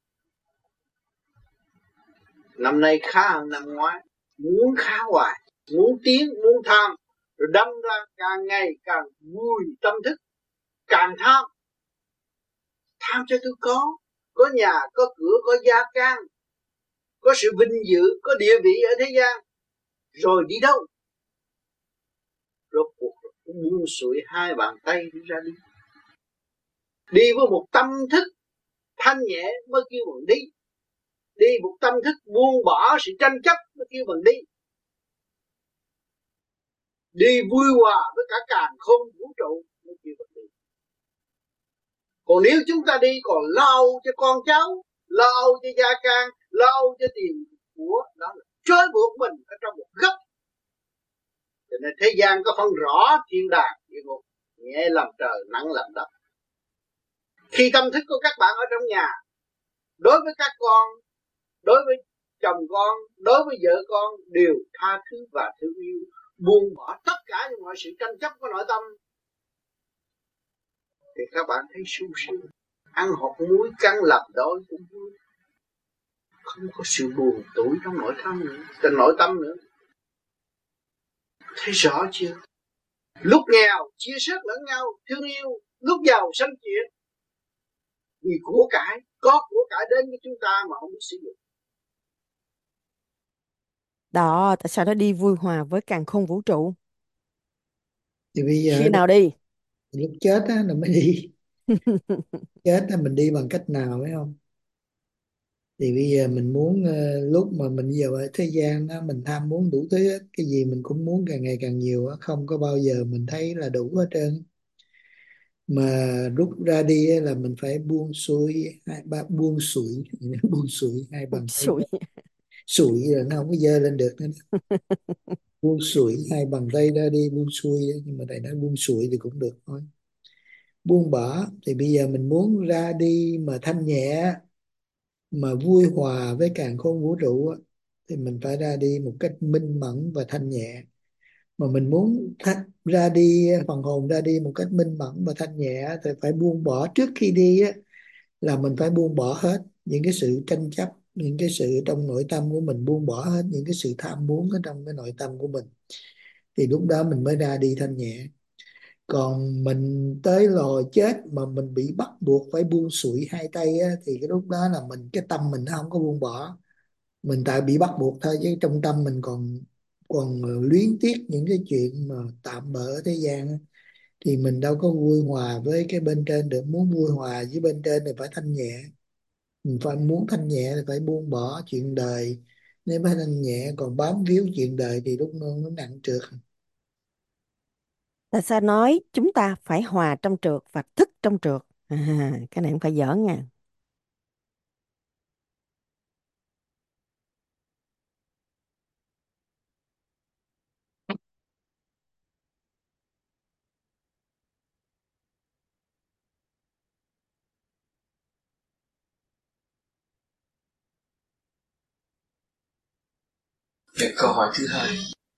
Năm nay khá hơn năm ngoái. Muốn khá hoài, muốn tiến, muốn tham, rồi đâm ra càng ngày càng vui tâm thức, càng tham. Tham cho tôi có, có nhà, có cửa, có gia can, có sự vinh dự, có địa vị ở thế gian. Rồi đi đâu? Rốt cuộc buông xuôi hai bàn tay đi ra đi. Đi với một tâm thức thanh nhẹ mới kêu bằng đi. Đi một tâm thức buông bỏ sự tranh chấp mới kêu bằng đi. Đi vui hòa với cả càn khôn vũ trụ mới kêu bằng đi. Còn nếu chúng ta đi còn lo cho con cháu, lo cho gia can, lo cho tiền của, đó là trói buộc mình ở trong một góc. Cho nên thế gian có phân rõ thiên đàng địa ngục, nhẹ làm trời nặng làm đất. Khi tâm thức của các bạn ở trong nhà, đối với các con, đối với chồng con, đối với vợ con đều tha thứ và thương yêu, buông bỏ tất cả những mọi sự tranh chấp của nội tâm, thì các bạn thấy sung sướng. Ăn hột muối cắn làm đói cũng vui, không có sự buồn tủi trong nội tâm nữa, trong nội tâm nữa. Thấy rõ chưa? Lúc nghèo chia sớt lẫn nhau, thương yêu, lúc giàu sanh chuyện. Vì của cải Có của cải đến với chúng ta mà không biết sử dụng. Đó, tại sao nó đi vui hòa với càn khôn vũ trụ? Thì bây giờ Khi nào đi? lúc chết á là mới đi. Chết á mình đi bằng cách nào phải không? Thì bây giờ mình muốn ờ, lúc mà mình giờ ở thế gian đó mình tham muốn đủ thứ hết, cái gì mình cũng muốn càng ngày càng nhiều á, không có bao giờ mình thấy là đủ hết trơn. Mà rút ra đi á, là mình phải buông xuôi hai ba buông sủi buông sủi hai bàn tay. Sủi. Sủi rồi nó không có dơ lên được nữa. Buông sủi hai bàn tay ra đi, buông xuôi á, nhưng mà thầy nói buông sủi thì cũng được thôi. Buông bỏ thì bây giờ mình muốn ra đi mà thanh nhẹ, mà vui hòa với càn khôn vũ trụ á, thì mình phải ra đi một cách minh mẫn và thanh nhẹ. Mà mình muốn thanh, ra đi phần hồn ra đi một cách minh mẫn và thanh nhẹ thì phải buông bỏ. Trước khi đi á là mình phải buông bỏ hết những cái sự tranh chấp, những cái sự trong nội tâm của mình, buông bỏ hết những cái sự tham muốn ở trong cái nội tâm của mình, thì lúc đó mình mới ra đi thanh nhẹ. Còn mình tới lò chết mà mình bị bắt buộc phải buông sủi hai tay á, thì cái lúc đó là mình cái tâm mình nó không có buông bỏ, mình tại bị bắt buộc thôi, chứ trong tâm mình còn còn luyến tiếc những cái chuyện mà tạm bợ ở thế gian á. Thì mình đâu có vui hòa với cái bên trên được. Muốn vui hòa với bên trên thì phải thanh nhẹ. Mình phải muốn thanh nhẹ thì phải buông bỏ chuyện đời, nếu phải thanh nhẹ. Còn bám víu chuyện đời thì lúc nó, nó nặng trược. Tại sao nói chúng ta phải hòa trong trượt và thức trong trượt? À, cái này không phải giỡn nha. Về câu hỏi thứ hai,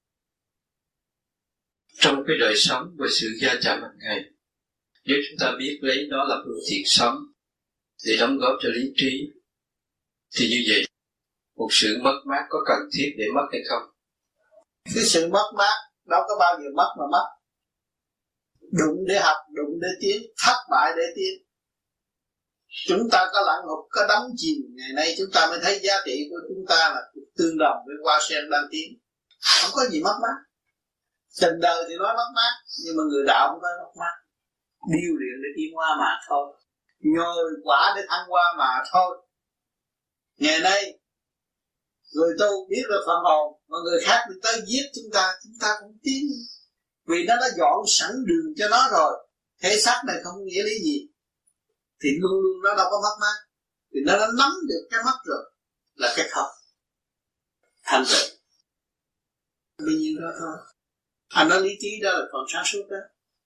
trong cái đời sống và sự gia chạm hàng ngày, nếu chúng ta biết lấy đó là phương tiện sống để đóng góp cho lý trí, thì như vậy một sự mất mát có cần thiết để mất hay không? Cái sự mất mát đâu có bao giờ mất mà mất. Đụng để học, đụng để tiến, thất bại để tiến. Chúng ta có lặn ngục, có đắm chìm, ngày nay chúng ta mới thấy giá trị của chúng ta là tương đồng với hoa sen đang tiến. Không có gì mất mát. Tình đời thì nói mất mát, nhưng mà người đạo không nói mất mát. Điêu luyện để tiến hóa mà thôi, nhồi quả để thăng hoa mà thôi. Ngày nay người tu biết được phần hồn, mà người khác đi tới giết chúng ta, chúng ta cũng tiến, vì nó đã dọn sẵn đường cho nó rồi. Thể xác này không nghĩa lý gì, thì luôn luôn nó đâu có mất mát, vì nó đã nắm được cái mất rồi, là cái không thành tựu. Bao nhiêu đó thôi. Anh nói lý trí đó là còn sáng suốt đó,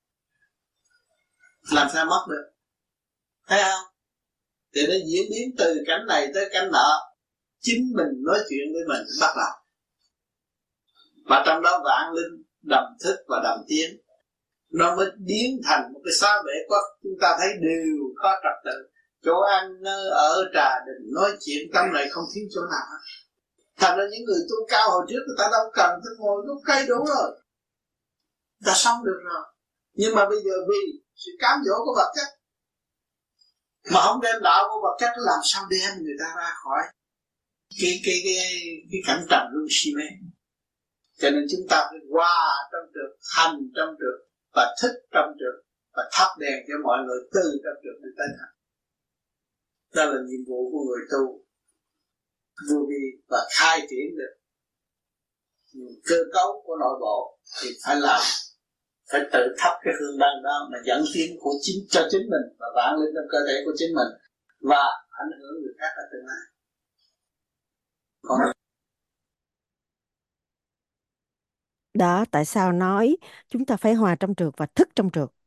làm sao mất được, thấy không? Thì nó diễn biến từ cảnh này tới cảnh nọ, chính mình nói chuyện với mình bắt đầu. Mà trong đó vạn linh đầm thức và đầm tiến, nó mới biến thành một cái xá vệ quốc. Chúng ta thấy đều có trật tự, chỗ ăn ở trà đình nói chuyện tâm này không thiếu chỗ nào. Thành ra những người tu cao hồi trước người ta đâu cần tới ngồi lúc cây đủ rồi, ta sống được rồi. Nhưng mà bây giờ vì sự cám dỗ của vật chất mà không đem đạo của vật chất, làm sao đem người ta ra khỏi cái cái cái cái cảnh trầm luân si mê. Cho nên chúng ta phải qua trong trượt, hành trong trượt và thức trong trượt, và thắp đèn cho mọi người từ trong trượt đến tới hành. Đó là nhiệm vụ của người tu vô vi, và khai triển được cơ cấu của nội bộ thì phải làm, phải tự thắp cái hương đăng đó mà dẫn tiến của chính cho chính mình và vạn linh trong cơ thể của chính mình, và ảnh hưởng người khác ở tương lai. Còn Đó, tại sao nói chúng ta phải hòa trong trượt và thức trong trượt?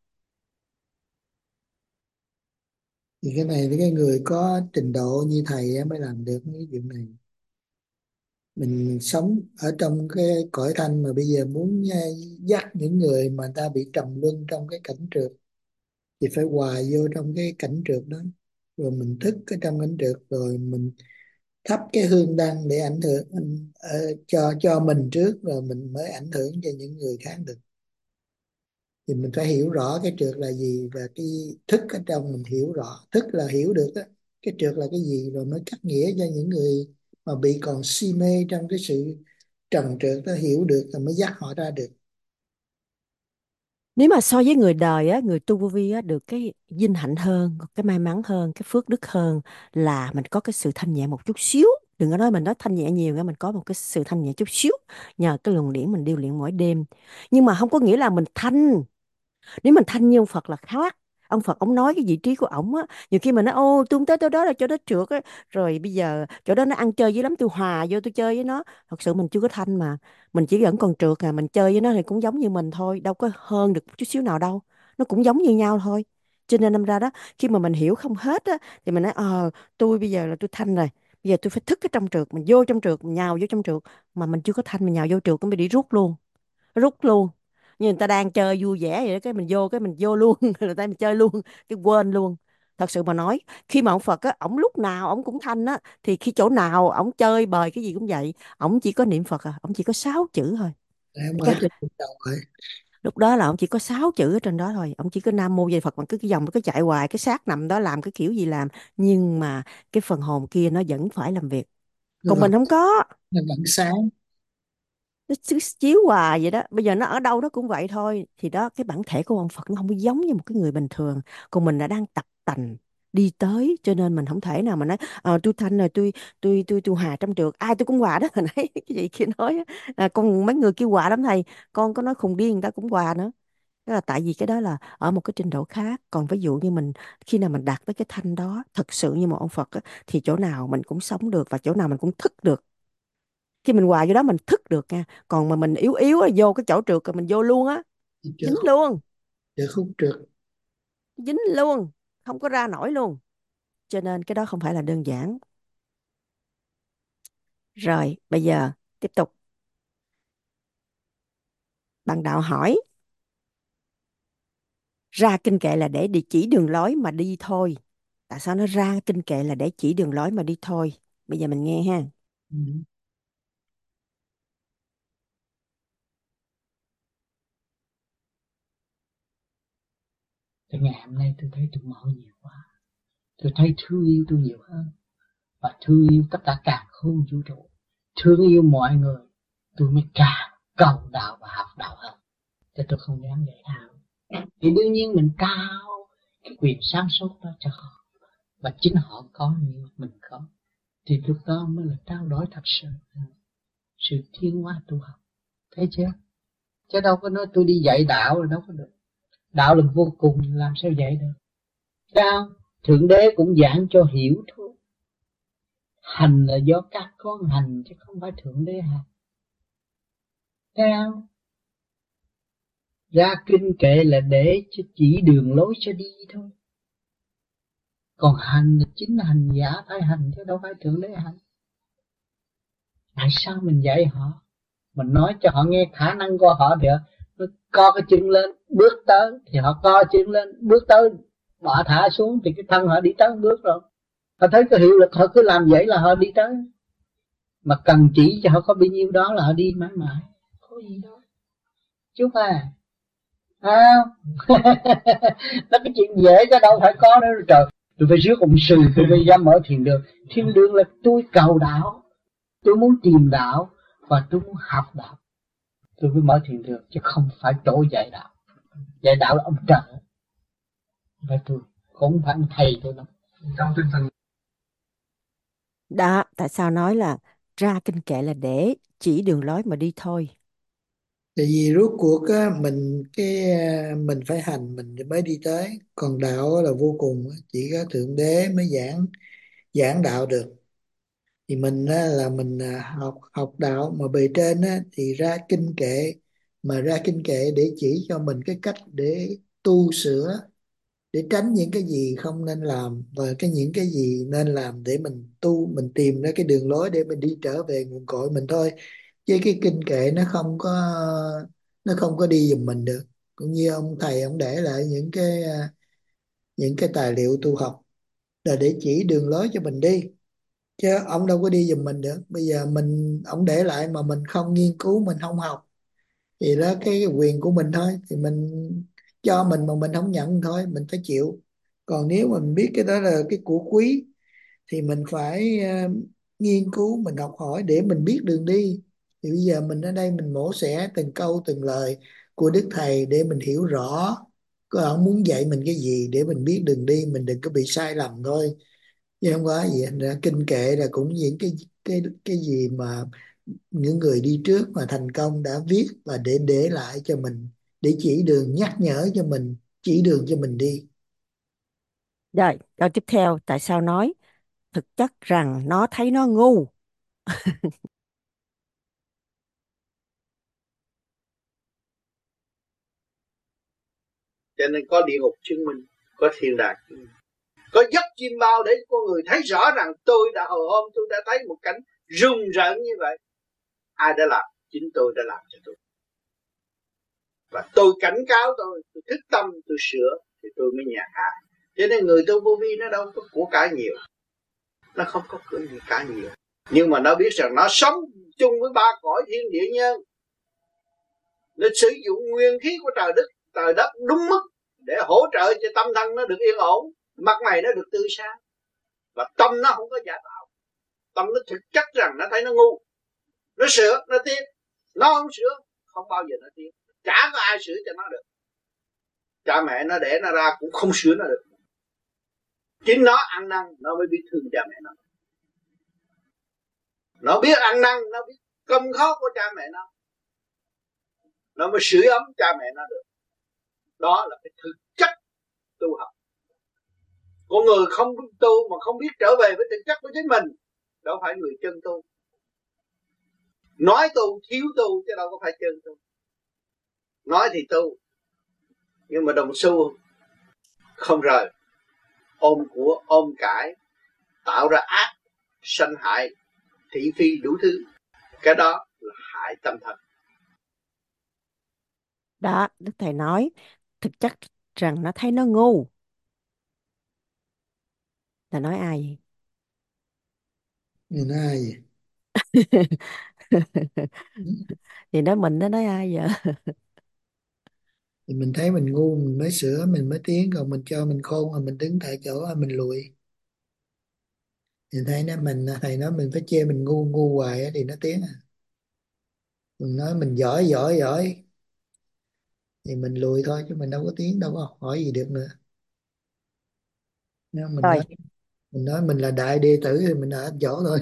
Thì cái này thì cái người có trình độ như thầy á mới làm được cái chuyện này. Mình sống ở trong cái cõi thanh mà bây giờ muốn eh, dắt những người mà ta bị trầm luân trong cái cảnh trượt, thì phải hòa vô trong cái cảnh trượt đó, rồi mình thức ở trong cảnh trượt, rồi mình thắp cái hương đăng để ảnh hưởng uh, cho cho mình trước, rồi mình mới ảnh hưởng cho những người khác được. Thì mình phải hiểu rõ cái trượt là gì, và cái thức ở trong mình hiểu rõ. Thức là hiểu được đó, cái trượt là cái gì, rồi mới cắt nghĩa cho những người mà bị còn si mê trong cái sự trần trượt đó hiểu được, là mới dắt họ ra được. Nếu mà so với người đời á, người tu vô vi á, được cái vinh hạnh hơn, cái may mắn hơn, cái phước đức hơn là mình có cái sự thanh nhẹ một chút xíu. Đừng có nói mình nói thanh nhẹ nhiều nha, mình có một cái sự thanh nhẹ chút xíu nhờ cái luồng điển mình điêu luyện mỗi đêm. Nhưng mà không có nghĩa là mình thanh. Nếu mình thanh như ông Phật là khác. Ông Phật ông nói cái vị trí của ổng á, nhiều khi mình nói ô tôi không tới tới đó là chỗ đó trượt á, rồi bây giờ chỗ đó nó ăn chơi dữ lắm, tôi hòa vô tôi chơi với nó. Thật sự mình chưa có thanh mà, mình chỉ vẫn còn trượt à, mình chơi với nó thì cũng giống như mình thôi, đâu có hơn được chút xíu nào đâu, nó cũng giống như nhau thôi. Cho nên đâm ra đó, khi mà mình hiểu không hết á thì mình nói ờ tôi bây giờ là tôi thanh rồi, bây giờ tôi phải thức cái trong trượt, mình vô trong trượt, mình nhào vô trong trượt, mà mình chưa có thanh, mình nhào vô trượt cũng bị đi rút luôn, rút luôn. Như người ta đang chơi vui vẻ vậy đó, cái mình vô cái mình vô luôn người ta mình chơi luôn, cái quên luôn. Thật sự mà nói, khi mà ông Phật á, ổng lúc nào ổng cũng thanh á, thì khi chỗ nào ổng chơi bời cái gì cũng vậy, ổng chỉ có niệm Phật à, ổng chỉ có sáu chữ thôi. Em ở Cái trên đỉnh đầu rồi. lúc đó là ổng chỉ có sáu chữ ở trên đó thôi, ổng chỉ có Nam Mô Di Phật, mà cứ cái dòng nó cứ chạy hoài, cái xác nằm đó làm cái kiểu gì làm, nhưng mà cái phần hồn kia nó vẫn phải làm việc, Nó còn vẫn mình không có. nó vẫn sáng. Nó cứ chiếu hoài vậy đó, bây giờ nó ở đâu nó cũng vậy thôi. Thì đó, cái bản thể của ông Phật nó không có giống như một cái người bình thường, còn mình đã đang tập tành đi tới, cho nên mình không thể nào mà nói ờ, tôi thanh rồi, tôi tôi tôi tôi hòa trong trượt, ai tôi cũng hòa đó hồi nãy cái gì kia nói á. À, con mấy người kêu hòa lắm thầy, con có nói khùng điên người ta cũng hòa nữa. Đó là tại vì cái đó là ở một cái trình độ khác, còn ví dụ như mình khi nào mình đạt tới cái thanh đó thật sự như một ông Phật á, thì chỗ nào mình cũng sống được và chỗ nào mình cũng thức được. Khi mình hòa vô đó mình thức được nha, còn mà mình yếu yếu á, vô cái chỗ trượt rồi mình vô luôn á, Trượt dính khúc, luôn, trượt khúc trượt. dính luôn, không có ra nổi luôn. Cho nên cái đó không phải là đơn giản. Rồi bây giờ tiếp tục, bạn đạo hỏi ra kinh kệ là để đi chỉ đường lối mà đi thôi. Tại sao nó ra kinh kệ là để chỉ đường lối mà đi thôi? Bây giờ mình nghe ha. Ừ. Từ ngày hôm nay tôi thấy tôi mở nhiều quá, tôi thấy thương yêu tôi nhiều hơn, và thương yêu tất cả cả không vũ trụ, thương yêu mọi người, tôi mới càng cầu đạo và học đạo hơn. Chứ tôi không dám dạy đạo. Thì đương nhiên mình trao cái quyền sáng suốt đó cho họ, và chính họ có như mình có, thì lúc đó mới là trao đổi thật sự, sự thiên hóa tu học. Thấy chưa? Chứ đâu có nói tôi đi dạy đạo rồi đâu có được. Đạo là vô cùng, làm sao dạy được? Sao? Thượng Đế cũng giảng cho hiểu thôi. Hành là do các con hành, chứ không phải Thượng Đế hành. Sao? Ra kinh kệ là để cho chỉ đường lối cho đi thôi. Còn hành là chính hành giả phải hành, chứ đâu phải Thượng Đế hành. Tại sao mình dạy họ? Mình nói cho họ nghe khả năng của họ được. Nó co cái chân lên, bước tới, thì họ co chân lên, bước tới, bỏ thả xuống, thì cái thân họ đi tới bước rồi. Họ thấy cái hiệu lực, họ cứ làm vậy là họ đi tới. Mà cần chỉ cho họ có bao nhiêu đó là họ đi mãi mãi. Có gì đâu. Chứ không phải à? Nó cái chuyện dễ cho đâu phải có nữa. Trời, tôi phải rước ông sư, tôi mới dám mở thiền đường. Thiền đường là tôi cầu đạo, tôi muốn tìm đạo, và tôi muốn học đạo, tôi mới mở thiền đường, chứ không phải chỗ dạy đạo. Dạy đạo là ông trời, vậy tôi cũng phải ông thầy tôi đâu. Trong tinh thần Đó, tại sao nói là ra kinh kệ là để chỉ đường lối mà đi thôi. Tại vì rốt cuộc á, mình cái à, mình phải hành mình mới đi tới, còn đạo á là vô cùng, chỉ có Thượng Đế mới giảng giảng đạo được. Thì mình á, là mình à, học học đạo mà bề trên á, thì ra kinh kệ, mà ra kinh kệ để chỉ cho mình cái cách để tu sửa, để tránh những cái gì không nên làm và cái những cái gì nên làm, để mình tu, mình tìm ra cái đường lối để mình đi trở về nguồn cội mình thôi. Chứ cái kinh kệ nó không có nó không có đi giùm mình được. Cũng như ông thầy ông để lại những cái à, những cái tài liệu tu học là để chỉ đường lối cho mình đi, chứ ông đâu có đi giùm mình được. Bây giờ mình ông để lại mà mình không nghiên cứu, mình không học, thì đó cái quyền của mình thôi, thì mình cho mình mà mình không nhận thôi mình phải chịu. Còn nếu mà mình biết cái đó là cái của quý, thì mình phải ờ, nghiên cứu, mình học hỏi để mình biết đường đi. Thì bây giờ mình ở đây mình mổ xẻ từng câu từng lời của Đức Thầy để mình hiểu rõ có ông muốn dạy mình cái gì để mình biết đường đi, mình đừng có bị sai lầm thôi, chứ không có gì. Thành ra kinh kệ là cũng những cái cái cái gì mà những người đi trước mà thành công đã viết và để để lại cho mình, để chỉ đường, nhắc nhở cho mình, chỉ đường cho mình đi. Rồi, câu tiếp theo, tại sao nói thực chất rằng nó thấy nó ngu? Cho nên có địa ngục chứng minh, có thiên đàng chứng minh, có giấc chim bao để con người thấy rõ rằng tôi đã hồi hôm tôi đã thấy một cảnh rùng rợn như vậy. Ai đã làm? Chính tôi đã làm cho tôi. Và tôi cảnh cáo tôi, tôi thức tâm, tôi sửa thì tôi mới nhàn hạ. Cho nên người tu vô vi nó đâu có của cải nhiều, nó không có của cải nhiều, nhưng mà nó biết rằng nó sống chung với ba cõi thiên địa nhân, nó sử dụng nguyên khí của trời đất, trời đất đúng mức để hỗ trợ cho tâm thân nó được yên ổn, mặt mày nó được tươi sáng, và tâm nó không có giả tạo. Tâm nó thực chất rằng nó thấy nó ngu, nó sửa, nó tiến. Nó không sửa, không bao giờ nó tiến. Chả có ai sửa cho nó được. Cha mẹ nó đẻ nó ra cũng không sửa nó được. Chính nó ăn năn nó mới biết thương cha mẹ nó. Nó biết ăn năn, nó biết cơm khó của cha mẹ nó, nó mới sưởi ấm cha mẹ nó được. Đó là cái thực chất tu học. Con người không tu mà không biết trở về với thực chất của chính mình, đâu phải người chân tu. Nói tu thiếu tu chứ đâu có phải chân tu. Nói thì tu, nhưng mà đồng xu không rời, ôm của ôm cải, tạo ra ác, sanh hại, thị phi đủ thứ. Cái đó là hại tâm thần. Đó, Đức Thầy nói thực chất rằng nó thấy nó ngu. Là nói ai vậy? Người nói ai vậy? Thì nói mình, nó nói ai vậy? Thì mình thấy mình ngu mình mới sửa, mình mới tiến, còn mình cho mình khôn mà mình đứng tại chỗ mà mình lùi. Thì thấy nó mình, thầy nói mình phải chê mình ngu ngu hoài á thì nó tiến à. Mình nói mình giỏi giỏi giỏi thì mình lùi thôi, chứ mình đâu có tiến, đâu có học hỏi gì được nữa. Nếu mình Rồi, nói mình nói mình là đại đệ tử thì mình ở chỗ thôi.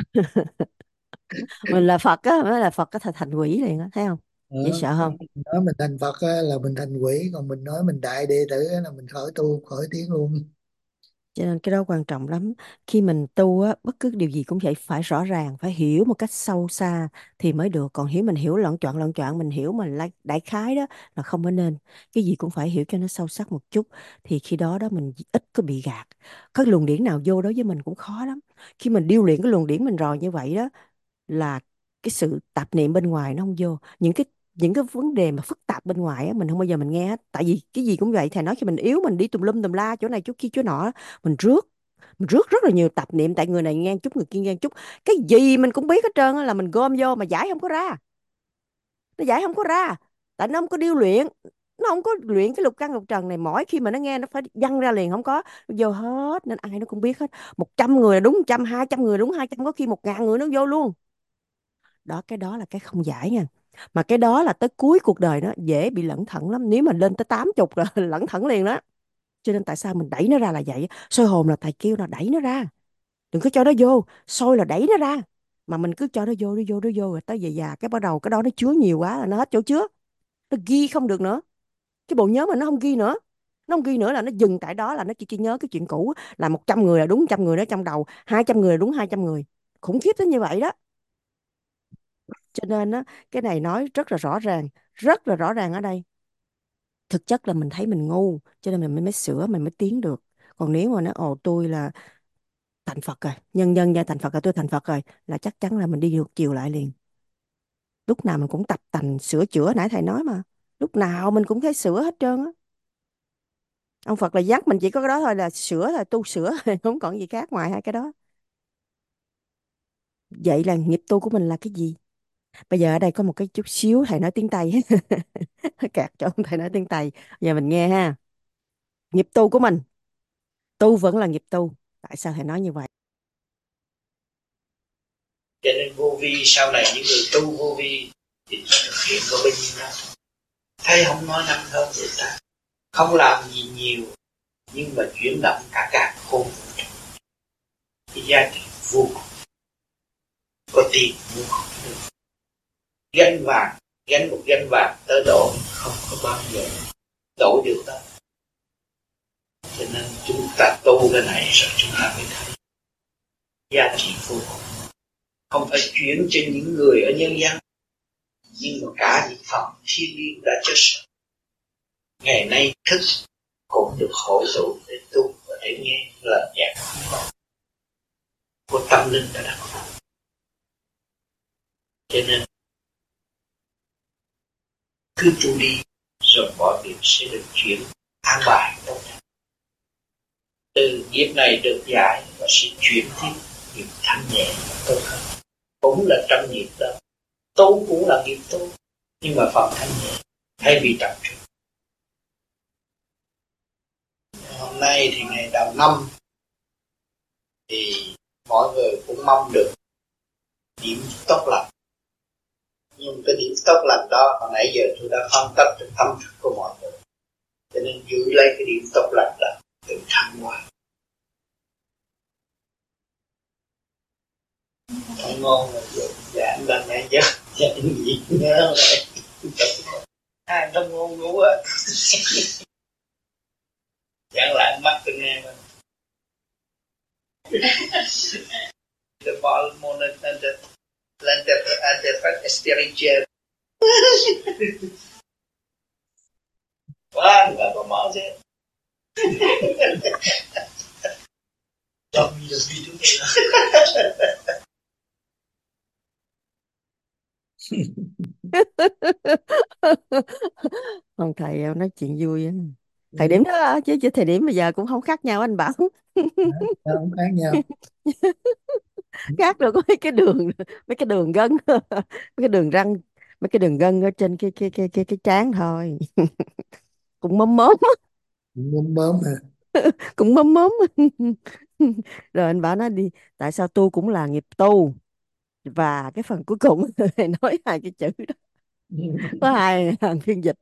mình là Phật á, mới là Phật, có thể thành quỷ liền á, thấy không? Đó. Dễ sợ không? Mình nói mình thành Phật á, là mình thành quỷ, còn mình nói mình đại đệ tử á, là mình khỏi tu khỏi tiến luôn. Cho nên cái đó quan trọng lắm. Khi mình tu á, bất cứ điều gì cũng vậy, phải rõ ràng, phải hiểu một cách sâu xa thì mới được. Còn hiểu mình hiểu loạn trọn loạn trọn, mình hiểu mình lại đại khái đó là không có nên. Cái gì cũng phải hiểu cho nó sâu sắc một chút, thì khi đó đó mình ít có bị gạt. Có luồng điển nào vô đối với mình cũng khó lắm. Khi mình điêu luyện cái luồng điển mình rồi như vậy đó, là cái sự tạp niệm bên ngoài nó không vô. Những cái những cái vấn đề mà phức tạp bên ngoài á, mình không bao giờ mình nghe hết. Tại vì cái gì cũng vậy, thầy nói khi mình yếu mình đi tùm lum tùm la chỗ này chỗ kia chỗ nọ, mình rước mình rước rất là nhiều tạp niệm, tại người này nghe chút người kia nghe chút, cái gì mình cũng biết hết trơn á, là mình gom vô mà giải không có ra. Nó giải không có ra, tại nó không có điêu luyện, nó không có luyện cái lục căn lục trần này. Mỗi khi mà nó nghe nó phải văng ra liền, không có vô hết, nên ai nó cũng biết hết. Một trăm người là đúng một trăm, hai trăm người đúng hai trăm, có khi một ngàn người nó vô luôn. Đó, cái đó là cái không giải nha. Mà cái đó là tới cuối cuộc đời nó dễ bị lẩn thận lắm, nếu mà lên tới tám chục là lẩn thận liền đó. Cho nên tại sao mình đẩy nó ra là vậy. Soi hồn là thầy kêu là đẩy nó ra, đừng có cho nó vô. Soi là đẩy nó ra, mà mình cứ cho nó vô, nó vô, nó vô rồi tới về già cái bắt đầu cái đó nó chứa nhiều quá là nó hết chỗ chứa, nó ghi không được nữa. Cái bộ nhớ mà nó không ghi nữa, nó không ghi nữa là nó dừng tại đó, là nó chỉ, chỉ nhớ cái chuyện cũ. Là một trăm người là đúng trăm người đó trong đầu, hai trăm người là đúng hai trăm người. Khủng khiếp đến như vậy đó. Cho nên á, cái này nói rất là rõ ràng, rất là rõ ràng ở đây. Thực chất là mình thấy mình ngu, cho nên mình mới, mới sửa, mình mới tiến được. Còn nếu mà nó ồ tôi là thành Phật rồi, nhân nhân ra thành Phật rồi, tôi thành Phật rồi, là chắc chắn là mình đi ngược chiều lại liền. Lúc nào mình cũng tập tành sửa chữa, nãy thầy nói mà, lúc nào mình cũng thấy sửa hết trơn á. Ông Phật là dắt mình chỉ có cái đó thôi, là sửa là tu sửa không còn gì khác ngoài hai cái đó. Vậy là nghiệp tu của mình là cái gì? Bây giờ ở đây có một cái chút xíu thầy nói tiếng Tây cạc cho ông thầy nói tiếng Tây, giờ mình nghe ha. Nghiệp tu của mình, tu vẫn là nghiệp tu. Tại sao thầy nói như vậy? Cho nên vô vi sau này những người tu vô vi thì chỉ thực hiện có bao nhiêu năm. Thầy không nói năm hơn người ta, không làm gì nhiều, nhưng mà chuyển động cả cả khôn vũ trụ. Cái giá trị vô cùng. Có tiền mua không được. Gánh vàng, gánh một gánh vàng tới đổ không có bao giờ đổ được đâu. Cho nên chúng ta tu cái này rồi chúng ta mới thấy giá trị vô cùng. Không phải chuyển cho những người ở nhân gian, nhưng mà cả những phần thiên liêng đã chết rồi. Ngày nay thức cũng được hội tụ để tu và để nghe lời nhạc của tâm linh đã đặt. Cho nên cứ tu đi rồi mọi việc sẽ được chuyển an bài tốt đẹp. Từ nghiệp này được giải và sẽ chuyển tiếp nghiệp thanh nhẹ tốt hơn. Cũng là trăm nghiệp đó. Tu cũng là nghiệp tu, nhưng mà phần thanh nhẹ thay vì tập trung. Hôm nay thì ngày đầu năm thì mọi người cũng mong được điểm tốt lành. Nhưng cái điểm tốt lành đó hồi nãy giờ tôi đã phân tích được tâm thức của mọi người. Cho nên giữ lấy cái điểm tốt lành đó để thăng hoa. Thầy ngon là vậy. Dạ anh đang nghe chứ. Dạ anh gì nhớ rồi. À trong ngon ngủ á. Chẳng lại mắt tôi nghe mà. The ball moment and the and the and the steering chair. Wah, nggak apa mau sih. Trong nhiều video Ông thầy em nói chuyện vui á. Thời điểm đó chứ chứ thời điểm bây giờ cũng không khác nhau anh bảo. Không khác nhau. Khác được có mấy cái đường mấy cái đường gân mấy cái đường răng mấy cái đường gân ở trên cái cái cái cái cái trán thôi. Cũng móm móm Mớm mớm hả? cũng móm móm. Rồi anh bảo nó đi tại sao tu cũng là nghiệp tu, và cái phần cuối cùng thầy nói hai cái chữ đó có hai hàng phiên dịch.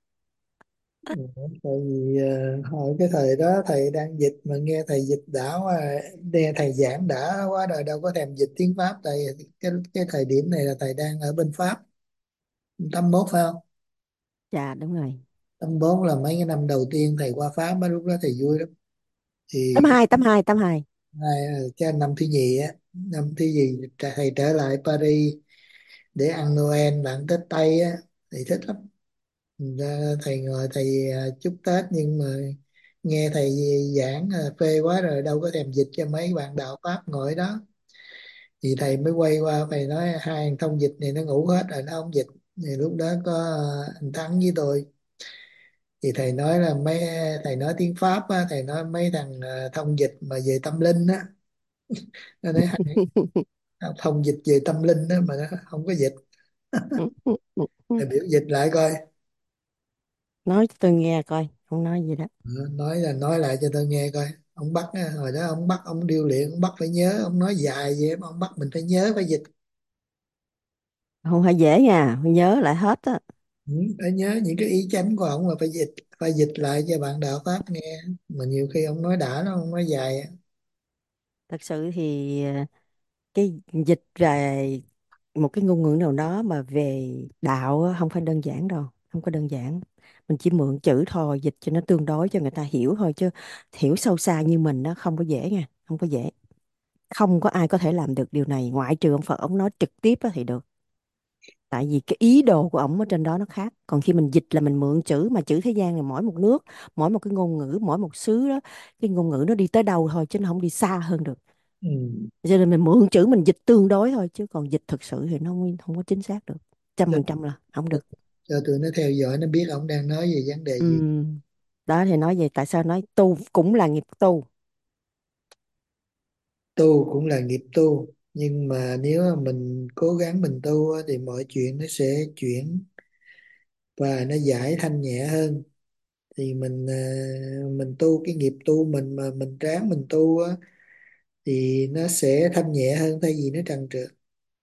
Tại vì ờ, hồi cái thời đó thầy đang dịch mà nghe thầy dịch đã quá, nghe thầy giảng đã quá rồi đâu có thèm dịch tiếng Pháp. Tại cái cái thời điểm này là thầy đang ở bên Pháp. Tám mốt phải không? Dạ đúng rồi. Tám bốn là mấy cái năm đầu tiên thầy qua Pháp á, lúc đó thầy vui lắm. Thì Tám hai tám hai tám hai hai ờ, cái năm thứ nhì á, năm thứ nhì thầy trở lại Paris để ăn Noel bạn Tết Tây á, thầy thích lắm. Ra thầy ngồi thầy à, chúc Tết nhưng mà nghe thầy giảng à, phê quá rồi đâu có thèm dịch cho mấy bạn đạo Pháp ngồi đó. Thì thầy mới quay qua thầy nói hai thằng thông dịch này nó ngủ hết rồi nó không dịch. Thì lúc đó có à, anh Thắng với tôi. Thì thầy nói là mấy thầy nói tiếng Pháp á, thầy nói mấy thằng à, thông dịch mà về tâm linh á, nó nói hai thông dịch về tâm linh đó mà nó không có dịch. Thầy biểu dịch lại coi. nói cho tôi nghe coi không nói gì đó. Ờ, nói là nói lại cho tôi nghe coi. Ông bắt á, hồi đó ông bắt ông điêu luyện, ông bắt phải nhớ, ông nói dài vậy mà ông bắt mình phải nhớ phải dịch. Không phải dễ nha, phải nhớ lại hết á. Ừ, phải nhớ những cái ý chánh của ông là phải dịch, phải dịch lại cho bạn đạo Pháp nghe. Mà nhiều khi ông nói đã nó ông nói dài á. Thật sự thì ờ, cái dịch về một cái ngôn ngữ nào đó mà về đạo á, không phải đơn giản đâu, không có đơn giản. Mình chỉ mượn chữ thôi, dịch cho nó tương đối cho người ta hiểu thôi, chứ hiểu sâu xa như mình đó không có dễ nha, không có dễ. Không có ai có thể làm được điều này ngoại trừ ông Phật, ông nói trực tiếp á thì được. Tại vì cái ý đồ của ổng ở trên đó nó khác. Còn khi mình dịch là mình mượn chữ, mà chữ thế gian là mỗi một nước, mỗi một cái ngôn ngữ, mỗi một xứ đó, cái ngôn ngữ nó đi tới đâu thôi chứ nó không đi xa hơn được. Ừ. Cho nên mình mượn chữ mình dịch tương đối thôi, chứ còn dịch thực sự thì nó không, không có chính xác được. Trăm Cho, phần trăm là không cho, được. cho tụi nó theo dõi nó biết ông đang nói về vấn đề gì. Ừ. Đó thì nói về tại sao nói tu cũng là nghiệp tu. Tu cũng là nghiệp tu, nhưng mà nếu mà mình cố gắng mình tu á, thì mọi chuyện nó sẽ chuyển và nó giải thanh nhẹ hơn. Thì mình à, mình tu cái nghiệp tu mình mà mình ráng mình tu á, thì nó sẽ thanh nhẹ hơn thay vì nó trần trượt.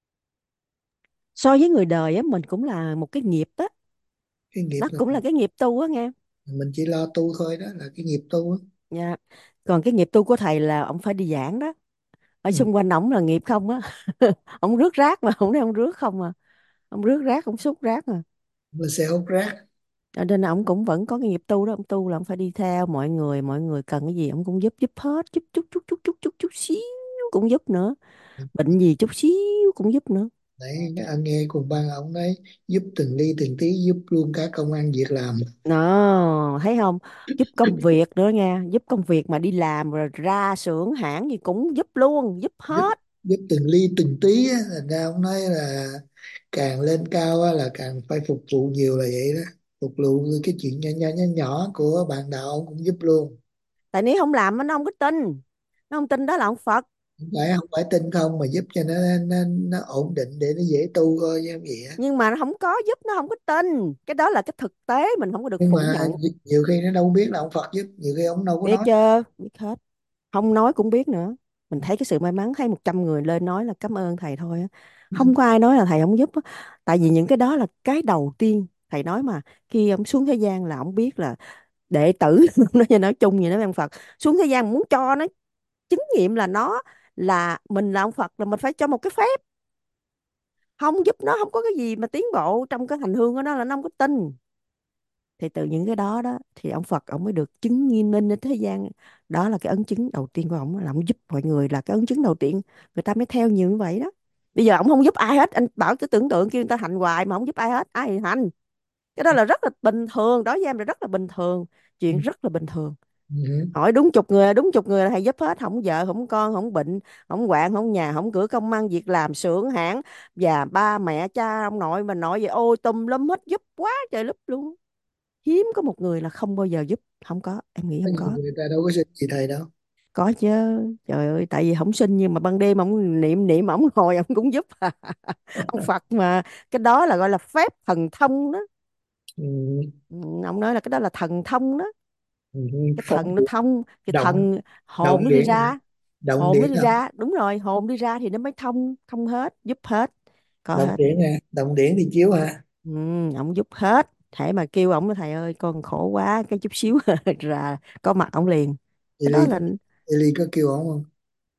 So với người đời á, mình cũng là một cái nghiệp á, Cái nghiệp nó là cũng là cái nghiệp tu á nghe. mình chỉ lo tu thôi, đó là cái nghiệp tu á. Dạ. Còn cái nghiệp tu của thầy là ông phải đi giảng đó. Ở Ừ. xung quanh ổng là nghiệp không á. Ông rước rác mà, ông nói ông rước không à. Ông rước rác, ông xúc rác mà. Là xe hút rác. Cho nên là ông cũng vẫn có cái nghiệp tu đó. Ông tu là ông phải đi theo mọi người, mọi người cần cái gì ông cũng giúp, giúp hết, giúp chút chút chút chút chút chút xíu cũng giúp nữa, bệnh gì chút xíu cũng giúp nữa. Đấy, anh nghe cùng ban ông đấy, giúp từng ly từng tí, giúp luôn cả công ăn việc làm. Nó thấy không, giúp công việc nữa nha, giúp công việc mà đi làm rồi ra xưởng hãng gì cũng giúp luôn, giúp giúp hết. giúp từng ly từng tí á, thành ra ông nói là càng lên cao á, là càng phải phục vụ nhiều, là vậy đó. Phục vụ cái chuyện nhỏ nhỏ nhỏ nhỏ của bạn đạo ông cũng giúp luôn. Tại nếu không làm nó không có tin, nó không tin đó là ông Phật. Không phải không phải tin không, mà giúp cho nó nó, nó ổn định để nó dễ tu thôi chứ gì á. Nhưng mà nó không có giúp, nó không có tin, cái đó là cái thực tế, mình không có được Nhưng phủ mà nhận. nhiều khi nó đâu biết là ông Phật giúp, nhiều khi ông đâu có Biết nói. chưa, biết hết, không nói cũng biết nữa. Mình thấy cái sự may mắn, thấy một trăm người lên nói là cảm ơn thầy thôi á, không có ai nói là thầy không giúp á. Tại vì những cái đó là cái đầu tiên thầy nói mà, khi ông xuống thế gian là ông biết là đệ tử nó như nói chung vậy đó, ông Phật xuống thế gian muốn cho nó chứng nghiệm là nó là mình là ông Phật, là mình phải cho một cái phép, không giúp nó không có cái gì mà tiến bộ trong cái hành hương của nó là nó không có tin. Thì từ những cái đó đó thì ông Phật ông mới được chứng nghiêm minh đến thế gian. Đó là cái ấn chứng đầu tiên của ông, là ông giúp mọi người, là cái ấn chứng đầu tiên, người ta mới theo nhiều như vậy đó. Bây giờ ông không giúp ai hết, anh bảo cứ tưởng tượng kêu người ta hành hoài mà không giúp ai hết, ai hành. Cái đó là rất là bình thường, đối với em là rất là bình thường, chuyện rất là bình thường. Ừ. Hỏi đúng chục người, đúng chục người là thầy giúp hết, không vợ không con không bệnh không hoạn không nhà không cửa, công ăn việc làm xưởng hãng, và ba mẹ cha ông nội mà nội vậy ôi tùm lum hết, giúp quá trời lúc luôn. Hiếm có một người là không bao giờ giúp, không có, em nghĩ Có không nhiều có. người ta đâu có xin gì thầy đâu. Có chứ, trời ơi, tại vì không sinh nhưng mà ban đêm ông niệm niệm ông ngồi ông cũng giúp à. Ông Phật mà, cái đó là gọi là phép thần thông đó. Ừ. Ừ, ông nói là cái đó là thần thông đó. Ừ. Cái Phong thần nó điện, thông, cái động thần hồn động nó đi điện ra, động hồn nó điện đi không? ra, đúng rồi, hồn đi ra thì nó mới thông, thông hết, giúp hết, có Động hết. điện nè, động điện thì chiếu ha. Ừ, ông giúp hết. Thể mà kêu ông thầy ơi con khổ quá cái chút xíu ra có mặt ông liền. Cái đó Eli là Eli có kêu ông không?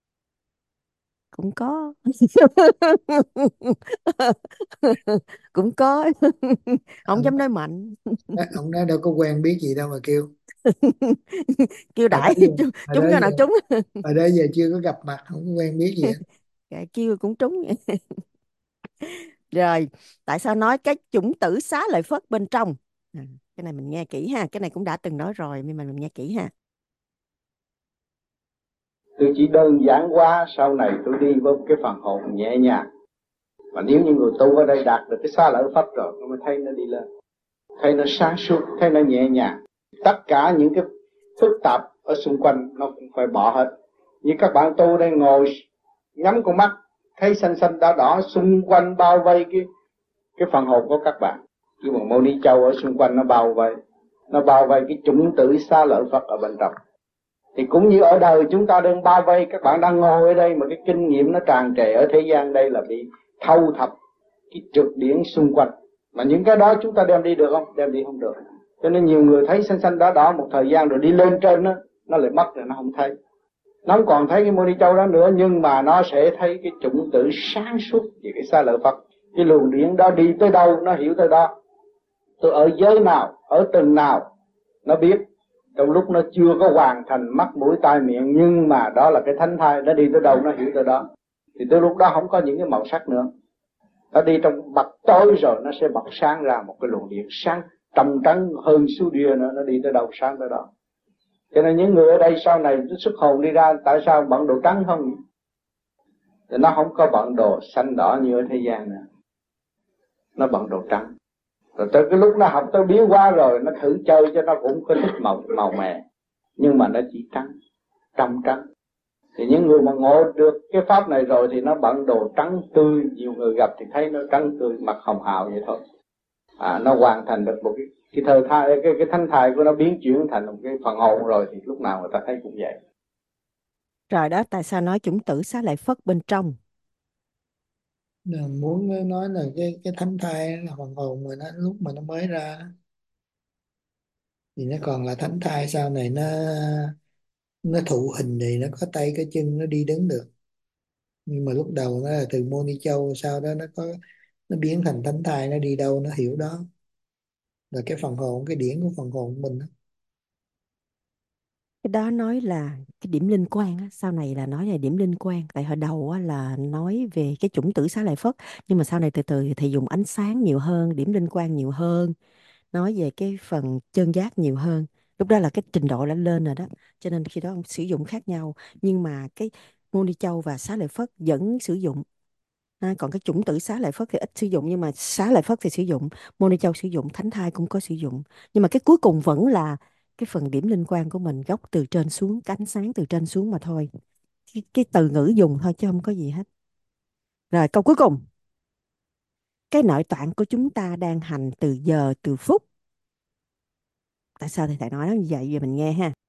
cũng có. Cũng có. Không ông, dám nói mạnh. ông nói đâu có quen biết gì đâu mà kêu. Kêu Hồi đó đại giờ, chúng, hồi đó chúng cho nào giờ, trúng. hồi đó giờ chưa có gặp mặt, không có quen biết gì hết. Kệ, kêu cũng trúng. Rồi, tại sao nói cái chủng tử xá lợi Phất bên trong? À, cái này mình nghe kỹ ha, cái này cũng đã từng nói rồi nhưng mà mình nghe kỹ ha. Tôi chỉ đơn giản quá, sau này tôi đi với cái phần hồn nhẹ nhàng. Và nếu như người tu ở đây đạt được cái xá lợi Phất rồi, nó mới thấy nó đi lên, thấy nó sáng suốt, thấy nó nhẹ nhàng. Tất cả những cái phức tạp ở xung quanh nó cũng phải bỏ hết. Như các bạn tu đây ngồi nhắm con mắt, thấy xanh xanh đỏ đỏ xung quanh bao vây cái cái phần hồn của các bạn. Cái bằng Mâu Ni Châu ở xung quanh nó bao vây, nó bao vây cái chủng tử xá lợi Phất ở bên trong. Thì cũng như ở đời chúng ta đang bao vây, các bạn đang ngồi ở đây mà cái kinh nghiệm nó tràn trề ở thế gian đây là bị thâu thập cái trượt điển xung quanh. Mà những cái đó chúng ta đem đi được không? Đem đi không được. Cho nên nhiều người thấy xanh xanh đỏ đỏ một thời gian rồi đi lên trên đó, nó lại mất rồi nó không thấy. Nó không còn thấy cái Mâu Ni Châu đó nữa, nhưng mà nó sẽ thấy cái chủng tử sáng suốt về cái xá lợi Phật. Cái luồng điển đó đi tới đâu nó hiểu tới đó. Tôi ở giới nào, ở từng nào nó biết. Trong lúc nó chưa có hoàn thành mắt mũi tai miệng, nhưng mà đó là cái thánh thai, nó đi tới đâu nó hiểu tới đó. Thì tới lúc đó không có những cái màu sắc nữa. Nó đi trong bậc tối rồi nó sẽ bật sáng ra một cái luồng điện sáng trầm trắng hơn số địa nữa, nó đi tới đâu sáng tới đó. Cho nên những người ở đây sau này xuất hồn đi ra, tại sao bận đồ trắng không? Thì nó không có bận đồ xanh đỏ như ở thế gian nữa, nó bận đồ trắng. Rồi tới cái lúc nó học tới biến hóa rồi, nó thử chơi cho nó cũng có thích màu màu mè, nhưng mà nó chỉ trắng, trong trắng. Thì những người mà ngộ được cái pháp này rồi thì nó bận đồ trắng tươi, nhiều người gặp thì thấy nó trắng tươi, mặt hồng hào vậy thôi. À, nó hoàn thành được một cái cái thời thai, cái cái thanh thai của nó biến chuyển thành một cái phần hồn rồi thì lúc nào người ta thấy cũng vậy. Rồi đó, tại sao nói chủng tử xá lợi Phất bên trong? Là muốn nói là cái cái thánh thai là phần hồn mà nó lúc mà nó mới ra thì nó còn là thánh thai, sau này nó nó thụ hình thì nó có tay có chân nó đi đứng được, nhưng mà lúc đầu nó là từ Moni Châu, sau đó nó có nó biến thành thánh thai, nó đi đâu nó hiểu đó, là cái phần hồn, cái điển của phần hồn của mình đó. Cái đó nói là cái điểm linh quan á, sau này là nói là điểm linh quan, tại hồi đầu á là nói về cái chủng tử Xá Lợi Phất, nhưng mà sau này từ từ thì dùng ánh sáng nhiều hơn, điểm linh quan nhiều hơn, nói về cái phần chân giác nhiều hơn. Lúc đó là cái trình độ đã lên rồi đó, cho nên khi đó ông sử dụng khác nhau, nhưng mà cái Môn Đi Châu và Xá Lợi Phất vẫn sử dụng. À, còn cái chủng tử Xá Lợi Phất thì ít sử dụng, nhưng mà Xá Lợi Phất thì sử dụng, Môn Đi Châu sử dụng, Thánh Thai cũng có sử dụng, nhưng mà cái cuối cùng vẫn là cái phần điểm linh quan của mình, gốc từ trên xuống, cái ánh sáng từ trên xuống mà thôi, cái, cái từ ngữ dùng thôi chứ không có gì hết. Rồi câu cuối cùng, cái nội tạng của chúng ta đang hành từ giờ từ phút. Tại sao thầy thầy nói nó như vậy, giờ mình nghe ha.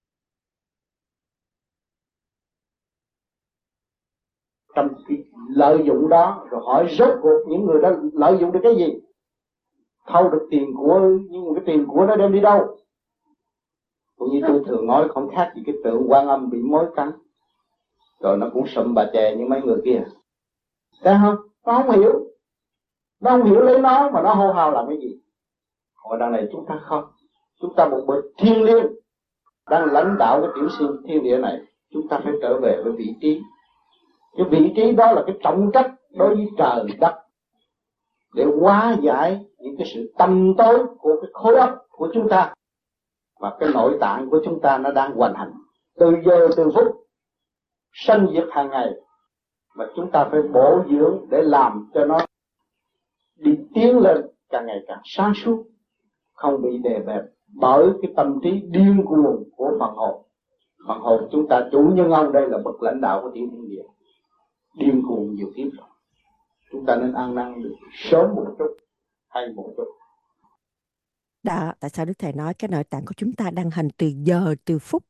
Trong cái lợi dụng đó, rồi hỏi rốt cuộc những người đó lợi dụng được cái gì, thâu được tiền của, nhưng mà cái tiền của nó đem đi đâu. Cũng như tôi thường nói, không khác gì cái tượng Quan Âm bị mối cắn, rồi nó cũng sụm bà chè như mấy người kia. Thấy không? Nó không hiểu, nó không hiểu lấy nó mà nó hô hào làm cái gì. Hồi đằng này chúng ta không, chúng ta một bậc thiên liêng đang lãnh đạo cái tiểu sinh thiên địa này, chúng ta phải trở về với vị trí. Cái vị trí đó là cái trọng trách đối với trời đất, để hóa giải những cái sự tâm tối của cái khối óc của chúng ta, và cái nội tạng của chúng ta nó đang hoành hành từ giờ từ phút, sanh diệt hàng ngày, mà chúng ta phải bổ dưỡng để làm cho nó đi tiến lên càng ngày càng sáng suốt, không bị đè bẹp bởi cái tâm trí điên cuồng của phần hồn. Phần hồn chúng ta, chủ nhân ông đây là bậc lãnh đạo của tiểu thiên địa, điên cuồng nhiều kiếp rồi. Chúng ta nên ăn năn được sớm một chút hay một chút. Đó, tại sao Đức Thầy nói cái nội tạng của chúng ta đang hành từ giờ từ phút.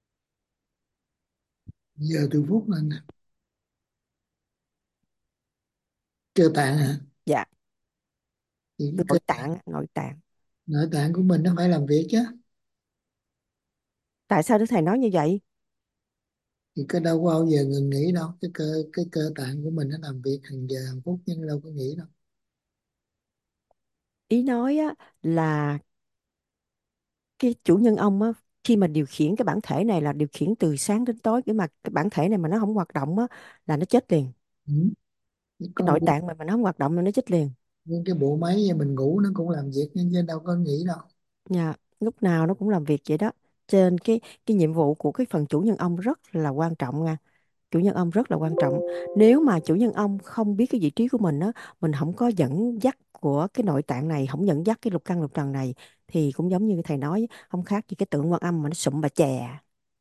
Giờ từ phút lên cơ tạng hả? Dạ, Thì cơ nội tạng, nội tạng. nội tạng của mình nó phải làm việc chứ. Tại sao Đức Thầy nói như vậy? Thì cái đâu có bao giờ ngừng nghỉ đâu, cái cơ cái cơ tạng của mình nó làm việc hàng giờ hàng phút nhưng đâu có nghỉ đâu. Ý nói á, là cái chủ nhân ông á, khi mà điều khiển cái bản thể này là điều khiển từ sáng đến tối, cái mà cái bản thể này mà nó không hoạt động á là nó chết liền. Ừ. Cái Con nội tạng mà mà nó không hoạt động là nó chết liền. những cái bộ máy mình ngủ nó cũng làm việc nhưng chứ đâu có nghỉ đâu. Dạ, lúc nào nó cũng làm việc vậy đó. Cho nên cái cái nhiệm vụ của cái phần chủ nhân ông rất là quan trọng nha. Chủ nhân ông rất là quan trọng. Nếu mà chủ nhân ông không biết cái vị trí của mình á, mình không có dẫn dắt của cái nội tạng này, không dẫn dắt cái lục căn lục trần này, thì cũng giống như thầy nói, không khác gì cái tượng Quan Âm mà nó sụm bà chè.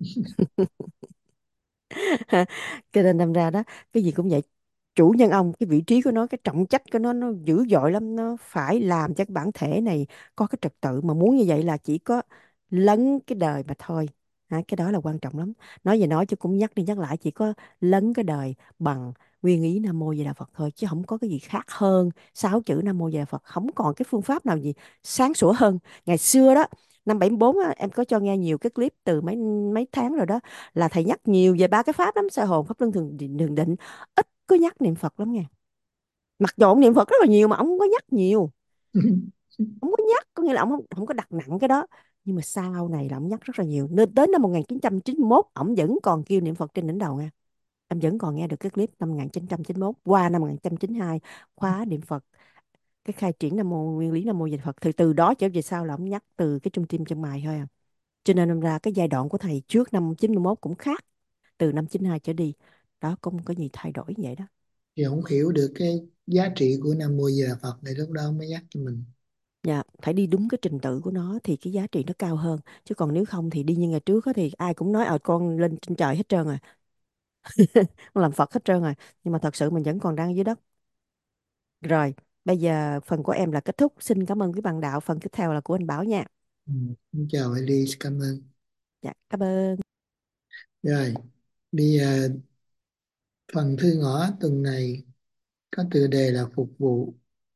Cho nên đâm ra đó, cái gì cũng vậy, chủ nhân ông, cái vị trí của nó, cái trọng trách của nó nó dữ dội lắm, nó phải làm cho cái bản thể này có cái trật tự, mà muốn như vậy là chỉ có lấn cái đời mà thôi. Ha, cái đó là quan trọng lắm. Nói về nói chứ cũng nhắc đi nhắc lại, chỉ có lấn cái đời bằng nguyên ý Nam Mô Di Đà Phật thôi, chứ không có cái gì khác hơn sáu chữ Nam Mô Di Đà Phật. Không còn cái phương pháp nào gì sáng sủa hơn. Ngày xưa đó, năm bảy bốn á, em có cho nghe nhiều cái clip từ mấy mấy tháng rồi đó, là thầy nhắc nhiều về ba cái pháp lắm: soi hồn, pháp luân, thường định, thường định. Ít có nhắc niệm Phật lắm nha. Mặc dù ông niệm Phật rất là nhiều mà ông không có nhắc nhiều, không có nhắc, có nghĩa là ông không, không có đặt nặng cái đó. Nhưng mà sau này là ông nhắc rất là nhiều, nên tới năm một nghìn chín trăm chín mươi mốt ông vẫn còn kêu niệm Phật trên đỉnh đầu nha. Em vẫn còn nghe được cái clip năm một nghìn chín trăm chín mươi mốt qua năm một nghìn chín trăm chín mươi hai, khóa niệm Phật, cái khai triển Nam Mô Nguyên Lý Nam Mô Di Đà Phật, thì từ đó trở về sau là ông nhắc từ cái trung tim chân mày thôi à. Cho nên đâm ra cái giai đoạn của thầy trước năm chín mươi mốt cũng khác, từ năm chín mươi hai trở đi đó, không có gì thay đổi như vậy đó. Thì không hiểu được cái giá trị của Nam Mô Di Đà Phật này, lúc đó mới nhắc cho mình. Dạ, phải đi đúng cái trình tự của nó thì cái giá trị nó cao hơn. Chứ còn nếu không thì đi như ngày trước á, thì ai cũng nói ờ con lên trên trời hết trơn rồi. Con làm Phật hết trơn rồi. Nhưng mà thật sự mình vẫn còn đang dưới đất. Rồi, bây giờ phần của em là kết thúc. Xin cảm ơn quý bạn đạo. Phần tiếp theo là của anh Bảo nha. Ừ. Xin chào Elise, cảm ơn. Dạ, cảm ơn. Rồi, đi uh, phần thư ngõ tuần này có tựa đề là phục vụ.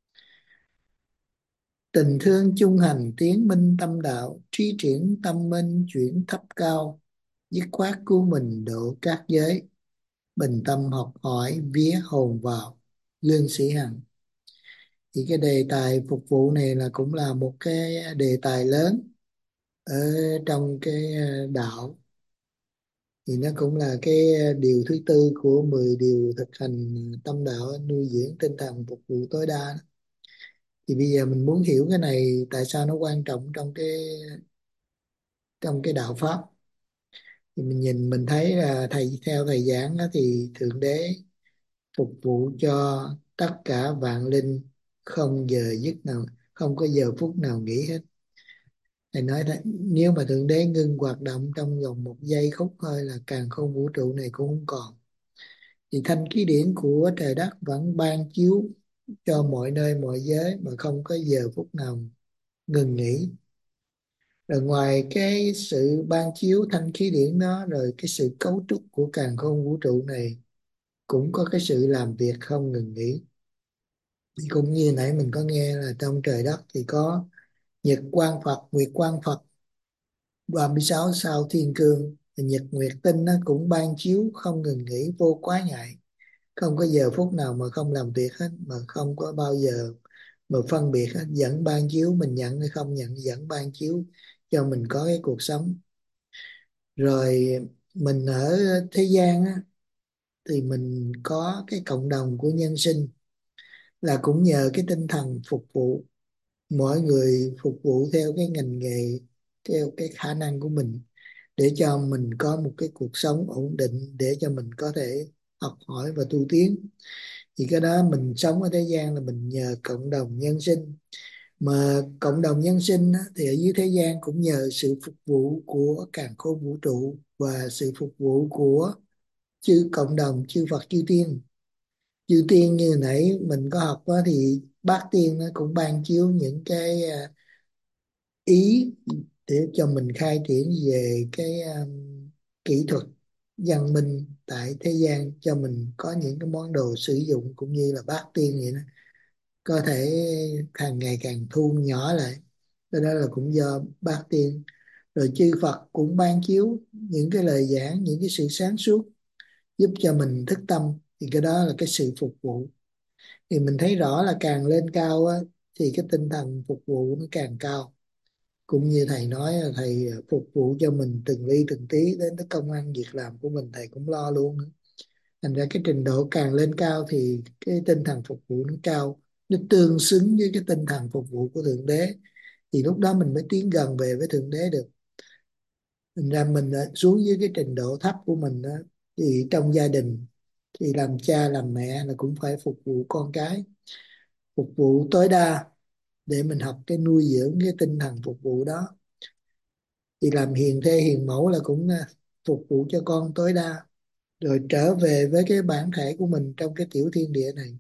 Tình thương chung hành tiến minh tâm đạo, trí triển tâm minh chuyển thấp cao, dứt khoát cứu mình độ các giới, bình tâm học hỏi vía hồn vào, Lương Sĩ Hằng. Thì cái đề tài phục vụ này là cũng là một cái đề tài lớn ở trong cái đạo, thì nó cũng là cái điều thứ tư của mười điều thực hành tâm đạo, nuôi dưỡng tinh thần phục vụ tối đa. Thì bây giờ mình muốn hiểu cái này tại sao nó quan trọng trong cái trong cái đạo pháp. Thì mình nhìn mình thấy là thầy theo thầy giảng đó, thì thượng đế phục vụ cho tất cả vạn linh, không giờ giấc nào, không có giờ phút nào nghỉ hết. Thầy nói là nếu mà thượng đế ngưng hoạt động trong vòng một giây khúc hơi là càn khôn vũ trụ này cũng không còn. Thì thanh khí điển của trời đất vẫn ban chiếu cho mọi nơi mọi giới mà không có giờ phút nào ngừng nghỉ. Rồi ngoài cái sự ban chiếu thanh khí điển đó, rồi cái sự cấu trúc của càn khôn vũ trụ này cũng có cái sự làm việc không ngừng nghỉ. Thì cũng như nãy mình có nghe là trong trời đất thì có nhật quang Phật, nguyệt quang Phật, ba mươi sáu sao thiên cương. Thì nhật nguyệt tinh nó cũng ban chiếu không ngừng nghỉ, vô quá ngại, không có giờ phút nào mà không làm việc hết, mà không có bao giờ mà phân biệt hết, vẫn ban chiếu, mình nhận hay không nhận vẫn ban chiếu cho mình có cái cuộc sống. Rồi mình ở thế gian á, thì mình có cái cộng đồng của nhân sinh là cũng nhờ cái tinh thần phục vụ, mỗi người phục vụ theo cái ngành nghề, theo cái khả năng của mình, để cho mình có một cái cuộc sống ổn định, để cho mình có thể học hỏi và tu tiến. Thì cái đó mình sống ở thế gian là mình nhờ cộng đồng nhân sinh. Mà cộng đồng nhân sinh á, thì ở dưới thế gian cũng nhờ sự phục vụ của càn khôn vũ trụ và sự phục vụ của chư cộng đồng, chư Phật, chư Tiên. Chư Tiên như nãy mình có học đó, thì Bát Tiên nó cũng ban chiếu những cái à, ý để cho mình khai triển về cái um, kỹ thuật văn minh tại thế gian, cho mình có những cái món đồ sử dụng, cũng như là Bát Tiên vậy đó, có thể càng ngày càng thu nhỏ lại. Cái đó là cũng do Bát Tiên. Rồi chư Phật cũng ban chiếu những cái lời giảng, những cái sự sáng suốt giúp cho mình thức tâm. Thì cái đó là cái sự phục vụ. Thì mình thấy rõ là càng lên cao á, thì cái tinh thần phục vụ nó càng cao. Cũng như thầy nói là thầy phục vụ cho mình từng ly từng tí, đến cái công ăn việc làm của mình thầy cũng lo luôn. Thành ra cái trình độ càng lên cao thì cái tinh thần phục vụ nó cao, nó tương xứng với cái tinh thần phục vụ của Thượng Đế. Thì lúc đó mình mới tiến gần về với Thượng Đế được. Thành ra mình xuống dưới cái trình độ thấp của mình đó, thì trong gia đình thì làm cha làm mẹ là cũng phải phục vụ con cái, phục vụ tối đa để mình học cái nuôi dưỡng cái tinh thần phục vụ đó. Thì làm hiền thê hiền mẫu là cũng à, phục vụ cho con tối đa, rồi trở về với cái bản thể của mình trong cái tiểu thiên địa này.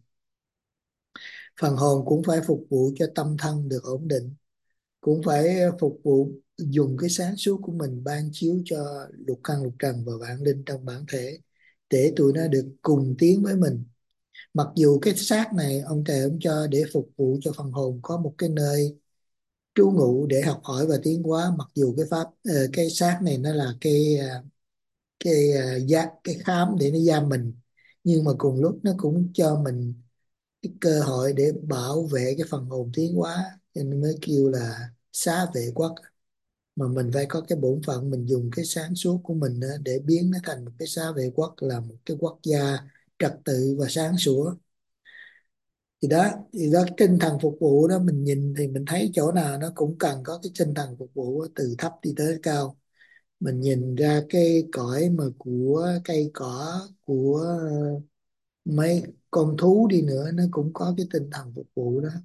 Phần hồn cũng phải phục vụ cho tâm thân được ổn định, cũng phải phục vụ dùng cái sáng suốt của mình ban chiếu cho lục căn lục trần và vạn linh trong bản thể, để tụi nó được cùng tiến với mình. Mặc dù cái xác này ông trời ông cho để phục vụ cho phần hồn có một cái nơi trú ngụ để học hỏi và tiến hóa, mặc dù cái pháp uh, cái xác này nó là cái uh, cái uh, giá, cái khám để nó giam mình, nhưng mà cùng lúc nó cũng cho mình cái cơ hội để bảo vệ cái phần hồn tiến hóa, cho nên mới kêu là xá vệ quốc. Mà mình phải có cái bổn phận, mình dùng cái sáng suốt của mình đó để biến nó thành một cái xá vệ quốc, là một cái quốc gia trật tự và sáng sủa. Thì đó, thì đó cái tinh thần phục vụ đó, mình nhìn thì mình thấy chỗ nào nó cũng cần có cái tinh thần phục vụ, từ thấp đi tới cao. Mình nhìn ra cái cõi mà của cây cỏ, của ờ, mấy con thú đi nữa, nó cũng có cái tinh thần phục vụ đó.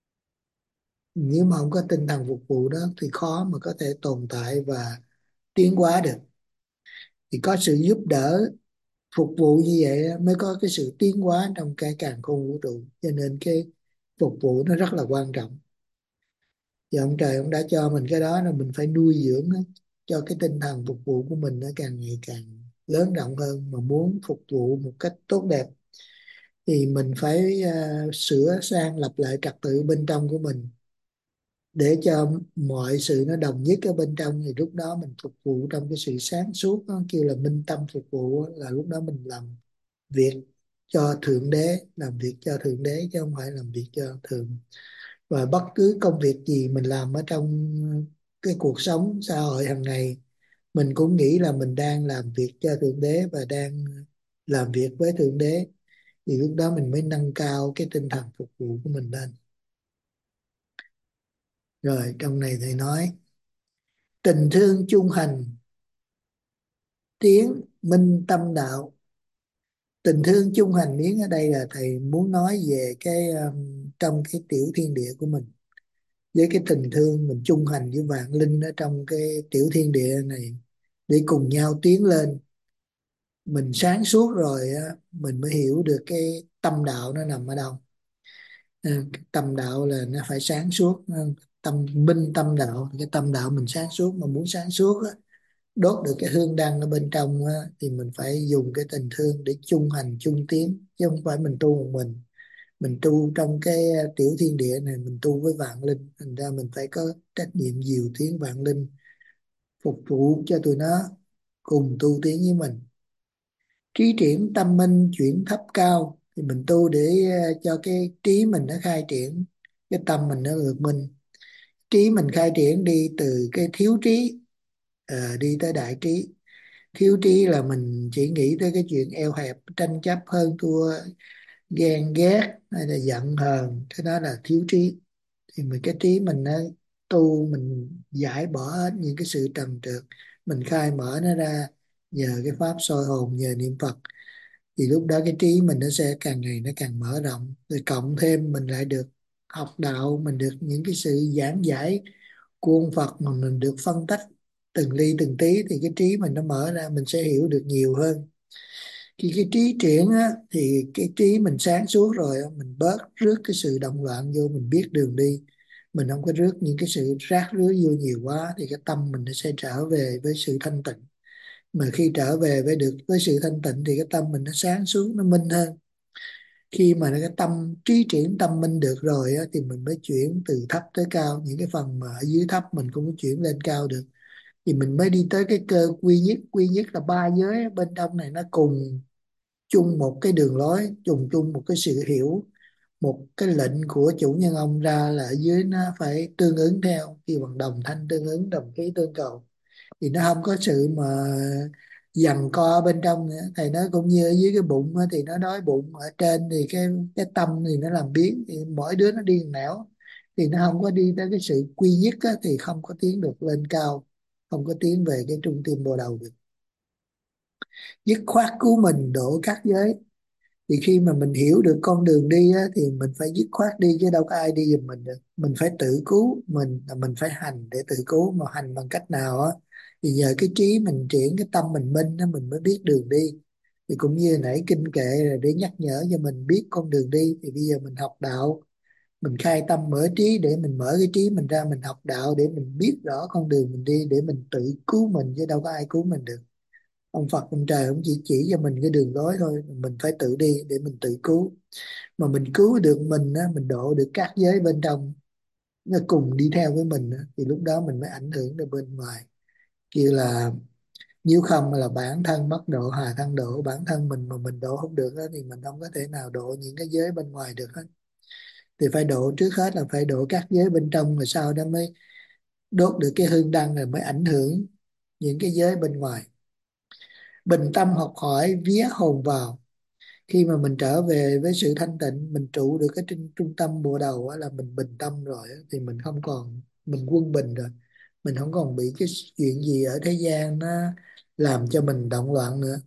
Nếu mà không có tinh thần phục vụ đó thì khó mà có thể tồn tại và tiến hóa được. Thì có sự giúp đỡ phục vụ như vậy mới có cái sự tiến hóa trong cái càn khôn vũ trụ. Cho nên cái phục vụ nó rất là quan trọng. Thì ông trời ông đã cho mình cái đó, là mình phải nuôi dưỡng đó, cho cái tinh thần phục vụ của mình nó càng ngày càng lớn rộng hơn. Mà muốn phục vụ một cách tốt đẹp thì mình phải à, sửa sang lập lại trật tự bên trong của mình để cho mọi sự nó đồng nhất ở bên trong, thì lúc đó mình phục vụ trong cái sự sáng suốt, nó kêu là minh tâm phục vụ, là lúc đó mình làm việc cho Thượng Đế, làm việc cho Thượng Đế chứ không phải làm việc cho thường. Và bất cứ công việc gì mình làm ở trong cái cuộc sống xã hội hàng ngày, mình cũng nghĩ là mình đang làm việc cho Thượng Đế và đang làm việc với Thượng Đế, thì lúc đó mình mới nâng cao cái tinh thần phục vụ của mình lên. Rồi trong này thầy nói tình thương chung hành tiến minh tâm đạo. Tình thương chung hành biến ở đây là thầy muốn nói về cái um, trong cái tiểu thiên địa của mình, với cái tình thương mình chung hành với vạn linh ở trong cái tiểu thiên địa này để cùng nhau tiến lên. Mình sáng suốt rồi á, mình mới hiểu được cái tâm đạo nó nằm ở đâu. À, cái tâm đạo là nó phải sáng suốt, tâm minh tâm đạo, cái tâm đạo mình sáng suốt. Mà muốn sáng suốt á, đốt được cái hương đăng ở bên trong á, thì mình phải dùng cái tình thương để chung hành chung tiến, chứ không phải mình tu một mình. Mình tu trong cái tiểu thiên địa này, mình tu với vạn linh, thành ra mình phải có trách nhiệm dìu tiến vạn linh, phục vụ cho tụi nó cùng tu tiến với mình. Trí triển tâm minh chuyển thấp cao, thì mình tu để ờ, cho cái trí mình nó khai triển, cái tâm mình nó vượt minh. Trí mình khai triển đi từ cái thiếu trí ờ, đi tới đại trí. Thiếu trí là mình chỉ nghĩ tới cái chuyện eo hẹp, tranh chấp, hơn thua, ghen ghét hay là giận hờn, cái đó là thiếu trí. Thì mình cái trí mình nó tu, mình giải bỏ hết những cái sự trần trượt, mình khai mở nó ra nhờ cái pháp soi hồn, nhờ niệm Phật, thì lúc đó cái trí mình nó sẽ càng ngày nó càng mở rộng. Rồi cộng thêm mình lại được học đạo, mình được những cái sự giảng giải của ông Phật, mà mình được phân tích từng ly từng tí, thì cái trí mình nó mở ra, mình sẽ hiểu được nhiều hơn. Khi cái trí triển á, thì cái trí mình sáng suốt rồi á, mình bớt rước cái sự động loạn vô, mình biết đường đi, mình không có rước những cái sự rác rưới vô nhiều quá, thì cái tâm mình nó sẽ trở về với sự thanh tịnh. Mà khi trở về với được với sự thanh tịnh thì cái tâm mình nó sáng suốt, nó minh hơn. Khi mà cái tâm trí triển tâm minh được rồi á, thì mình mới chuyển từ thấp tới cao. Những cái phần mà ở dưới thấp mình cũng chuyển lên cao được, thì mình mới đi tới cái cơ quy nhất. Quy nhất là ba giới ở bên trong này nó cùng chung một cái đường lối, chung chung một cái sự hiểu, một cái lệnh của chủ nhân ông ra là ở dưới nó phải tương ứng theo. Khi bằng đồng thanh tương ứng, đồng khí tương cầu, thì nó không có sự mà giằng co ở bên trong nữa. Thầy nói cũng như ở dưới cái bụng á, thì nó đói bụng, ở trên thì cái cái tâm thì nó làm biến, thì mỗi đứa nó đi một nẻo, thì nó không có đi tới cái sự quy nhất á, thì không có tiến được lên cao, không có tiến về cái trung tâm bồ đầu được. Dứt khoát cứu mình độ các giới. Thì khi mà mình hiểu được con đường đi á, thì mình phải dứt khoát đi, chứ đâu có ai đi giùm mình được. Mình phải tự cứu mình, là mình phải hành để tự cứu. Mà hành bằng cách nào á, thì nhờ cái trí mình triển, cái tâm mình minh á, mình mới biết đường đi. Thì cũng như nãy kinh kệ là để nhắc nhở cho mình biết con đường đi. Thì bây giờ mình học đạo, mình khai tâm mở trí, để mình mở cái trí mình ra, mình học đạo để mình biết rõ con đường mình đi, để mình tự cứu mình, chứ đâu có ai cứu mình được. Ông Phật ông trời ông chỉ chỉ cho mình cái đường lối thôi, mình phải tự đi để mình tự cứu. Mà mình cứu được mình á, mình độ được các giới bên trong nó cùng đi theo với mình á, thì lúc đó mình mới ảnh hưởng được bên ngoài. Kêu là nếu không là bản thân bất độ hà thân độ. Bản thân mình mà mình độ không được á, thì mình không có thể nào độ những cái giới bên ngoài được hết. Thì phải độ, trước hết là phải độ các giới bên trong, rồi sau đó mới đốt được cái hương đăng, rồi mới ảnh hưởng những cái giới bên ngoài. Bình tâm học hỏi vía hồn vào. Khi mà mình trở về với sự thanh tịnh, mình trụ được cái trung, trung tâm bộ đầu á, là mình bình tâm rồi á, thì mình không còn, mình quân bình rồi, mình không còn bị cái chuyện gì ở thế gian nó làm cho mình động loạn nữa.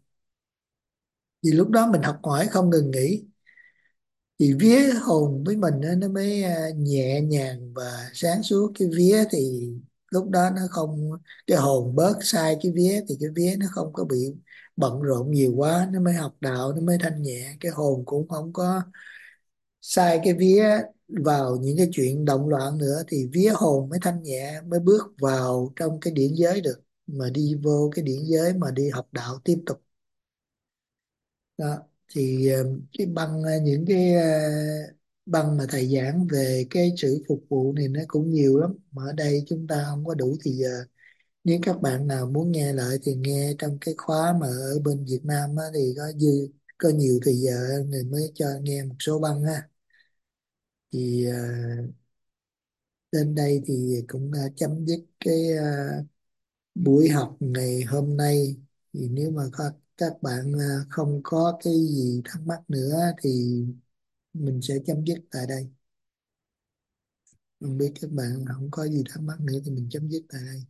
Vì lúc đó mình học hỏi không ngừng nghỉ, thì vía hồn với mình á, nó mới à, nhẹ nhàng và sáng suốt. Cái vía thì lúc đó nó không, cái hồn bớt sai cái vía, thì cái vía nó không có bị bận rộn nhiều quá, nó mới học đạo, nó mới thanh nhẹ. Cái hồn cũng không có sai cái vía vào những cái chuyện động loạn nữa, thì vía hồn mới thanh nhẹ, mới bước vào trong cái điển giới được, mà đi vô cái điển giới mà đi học đạo tiếp tục đó. thì ờ, cái băng ờ, những cái ờ, băng mà thầy giảng về cái sự phục vụ này nó cũng nhiều lắm, mà ở đây chúng ta không có đủ thì giờ. Nếu các bạn nào muốn nghe lại thì nghe trong cái khóa mà ở bên Việt Nam á, thì có dư có nhiều thì giờ thì mới cho nghe một số băng ha. Thì ờ, đến đây thì cũng đã chấm dứt cái ờ, buổi học ngày hôm nay. Thì nếu mà có, các bạn ờ, không có cái gì thắc mắc nữa thì mình sẽ chấm dứt tại đây. Không biết các bạn không có gì thắc mắc nữa thì mình chấm dứt tại đây.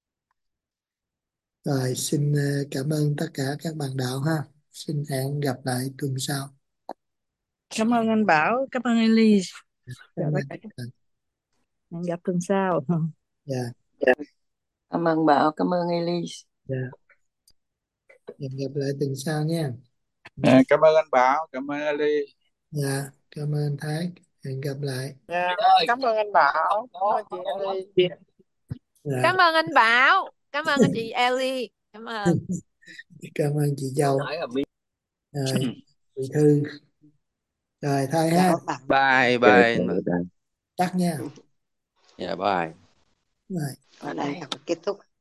Rồi xin ờ, cảm ơn tất cả các bạn đạo ha. Xin hẹn gặp lại tuần sau. Cảm ơn anh Bảo, cảm ơn Elise. Chào Cảm tất ơn. cả các bạn. Hẹn gặp tuần sau. Dạ, Cảm ơn Bảo, cảm ơn Elise. dạ. Hẹn gặp lại tuần sau nha. À, cảm ơn anh Bảo, cảm ơn Ali. Dạ, cảm ơn Thái. Hẹn gặp lại. Dạ, cảm ơn anh Bảo, cảm ơn chị Elise. Dạ. Cảm ơn anh Bảo, cảm ơn chị Ellie, cảm ơn. Cảm ơn chị Châu. Rồi, chị Thư. Rồi thôi ha. Bye bye. Tắt nha. Dạ bye. Rồi. Ở đây kết thúc.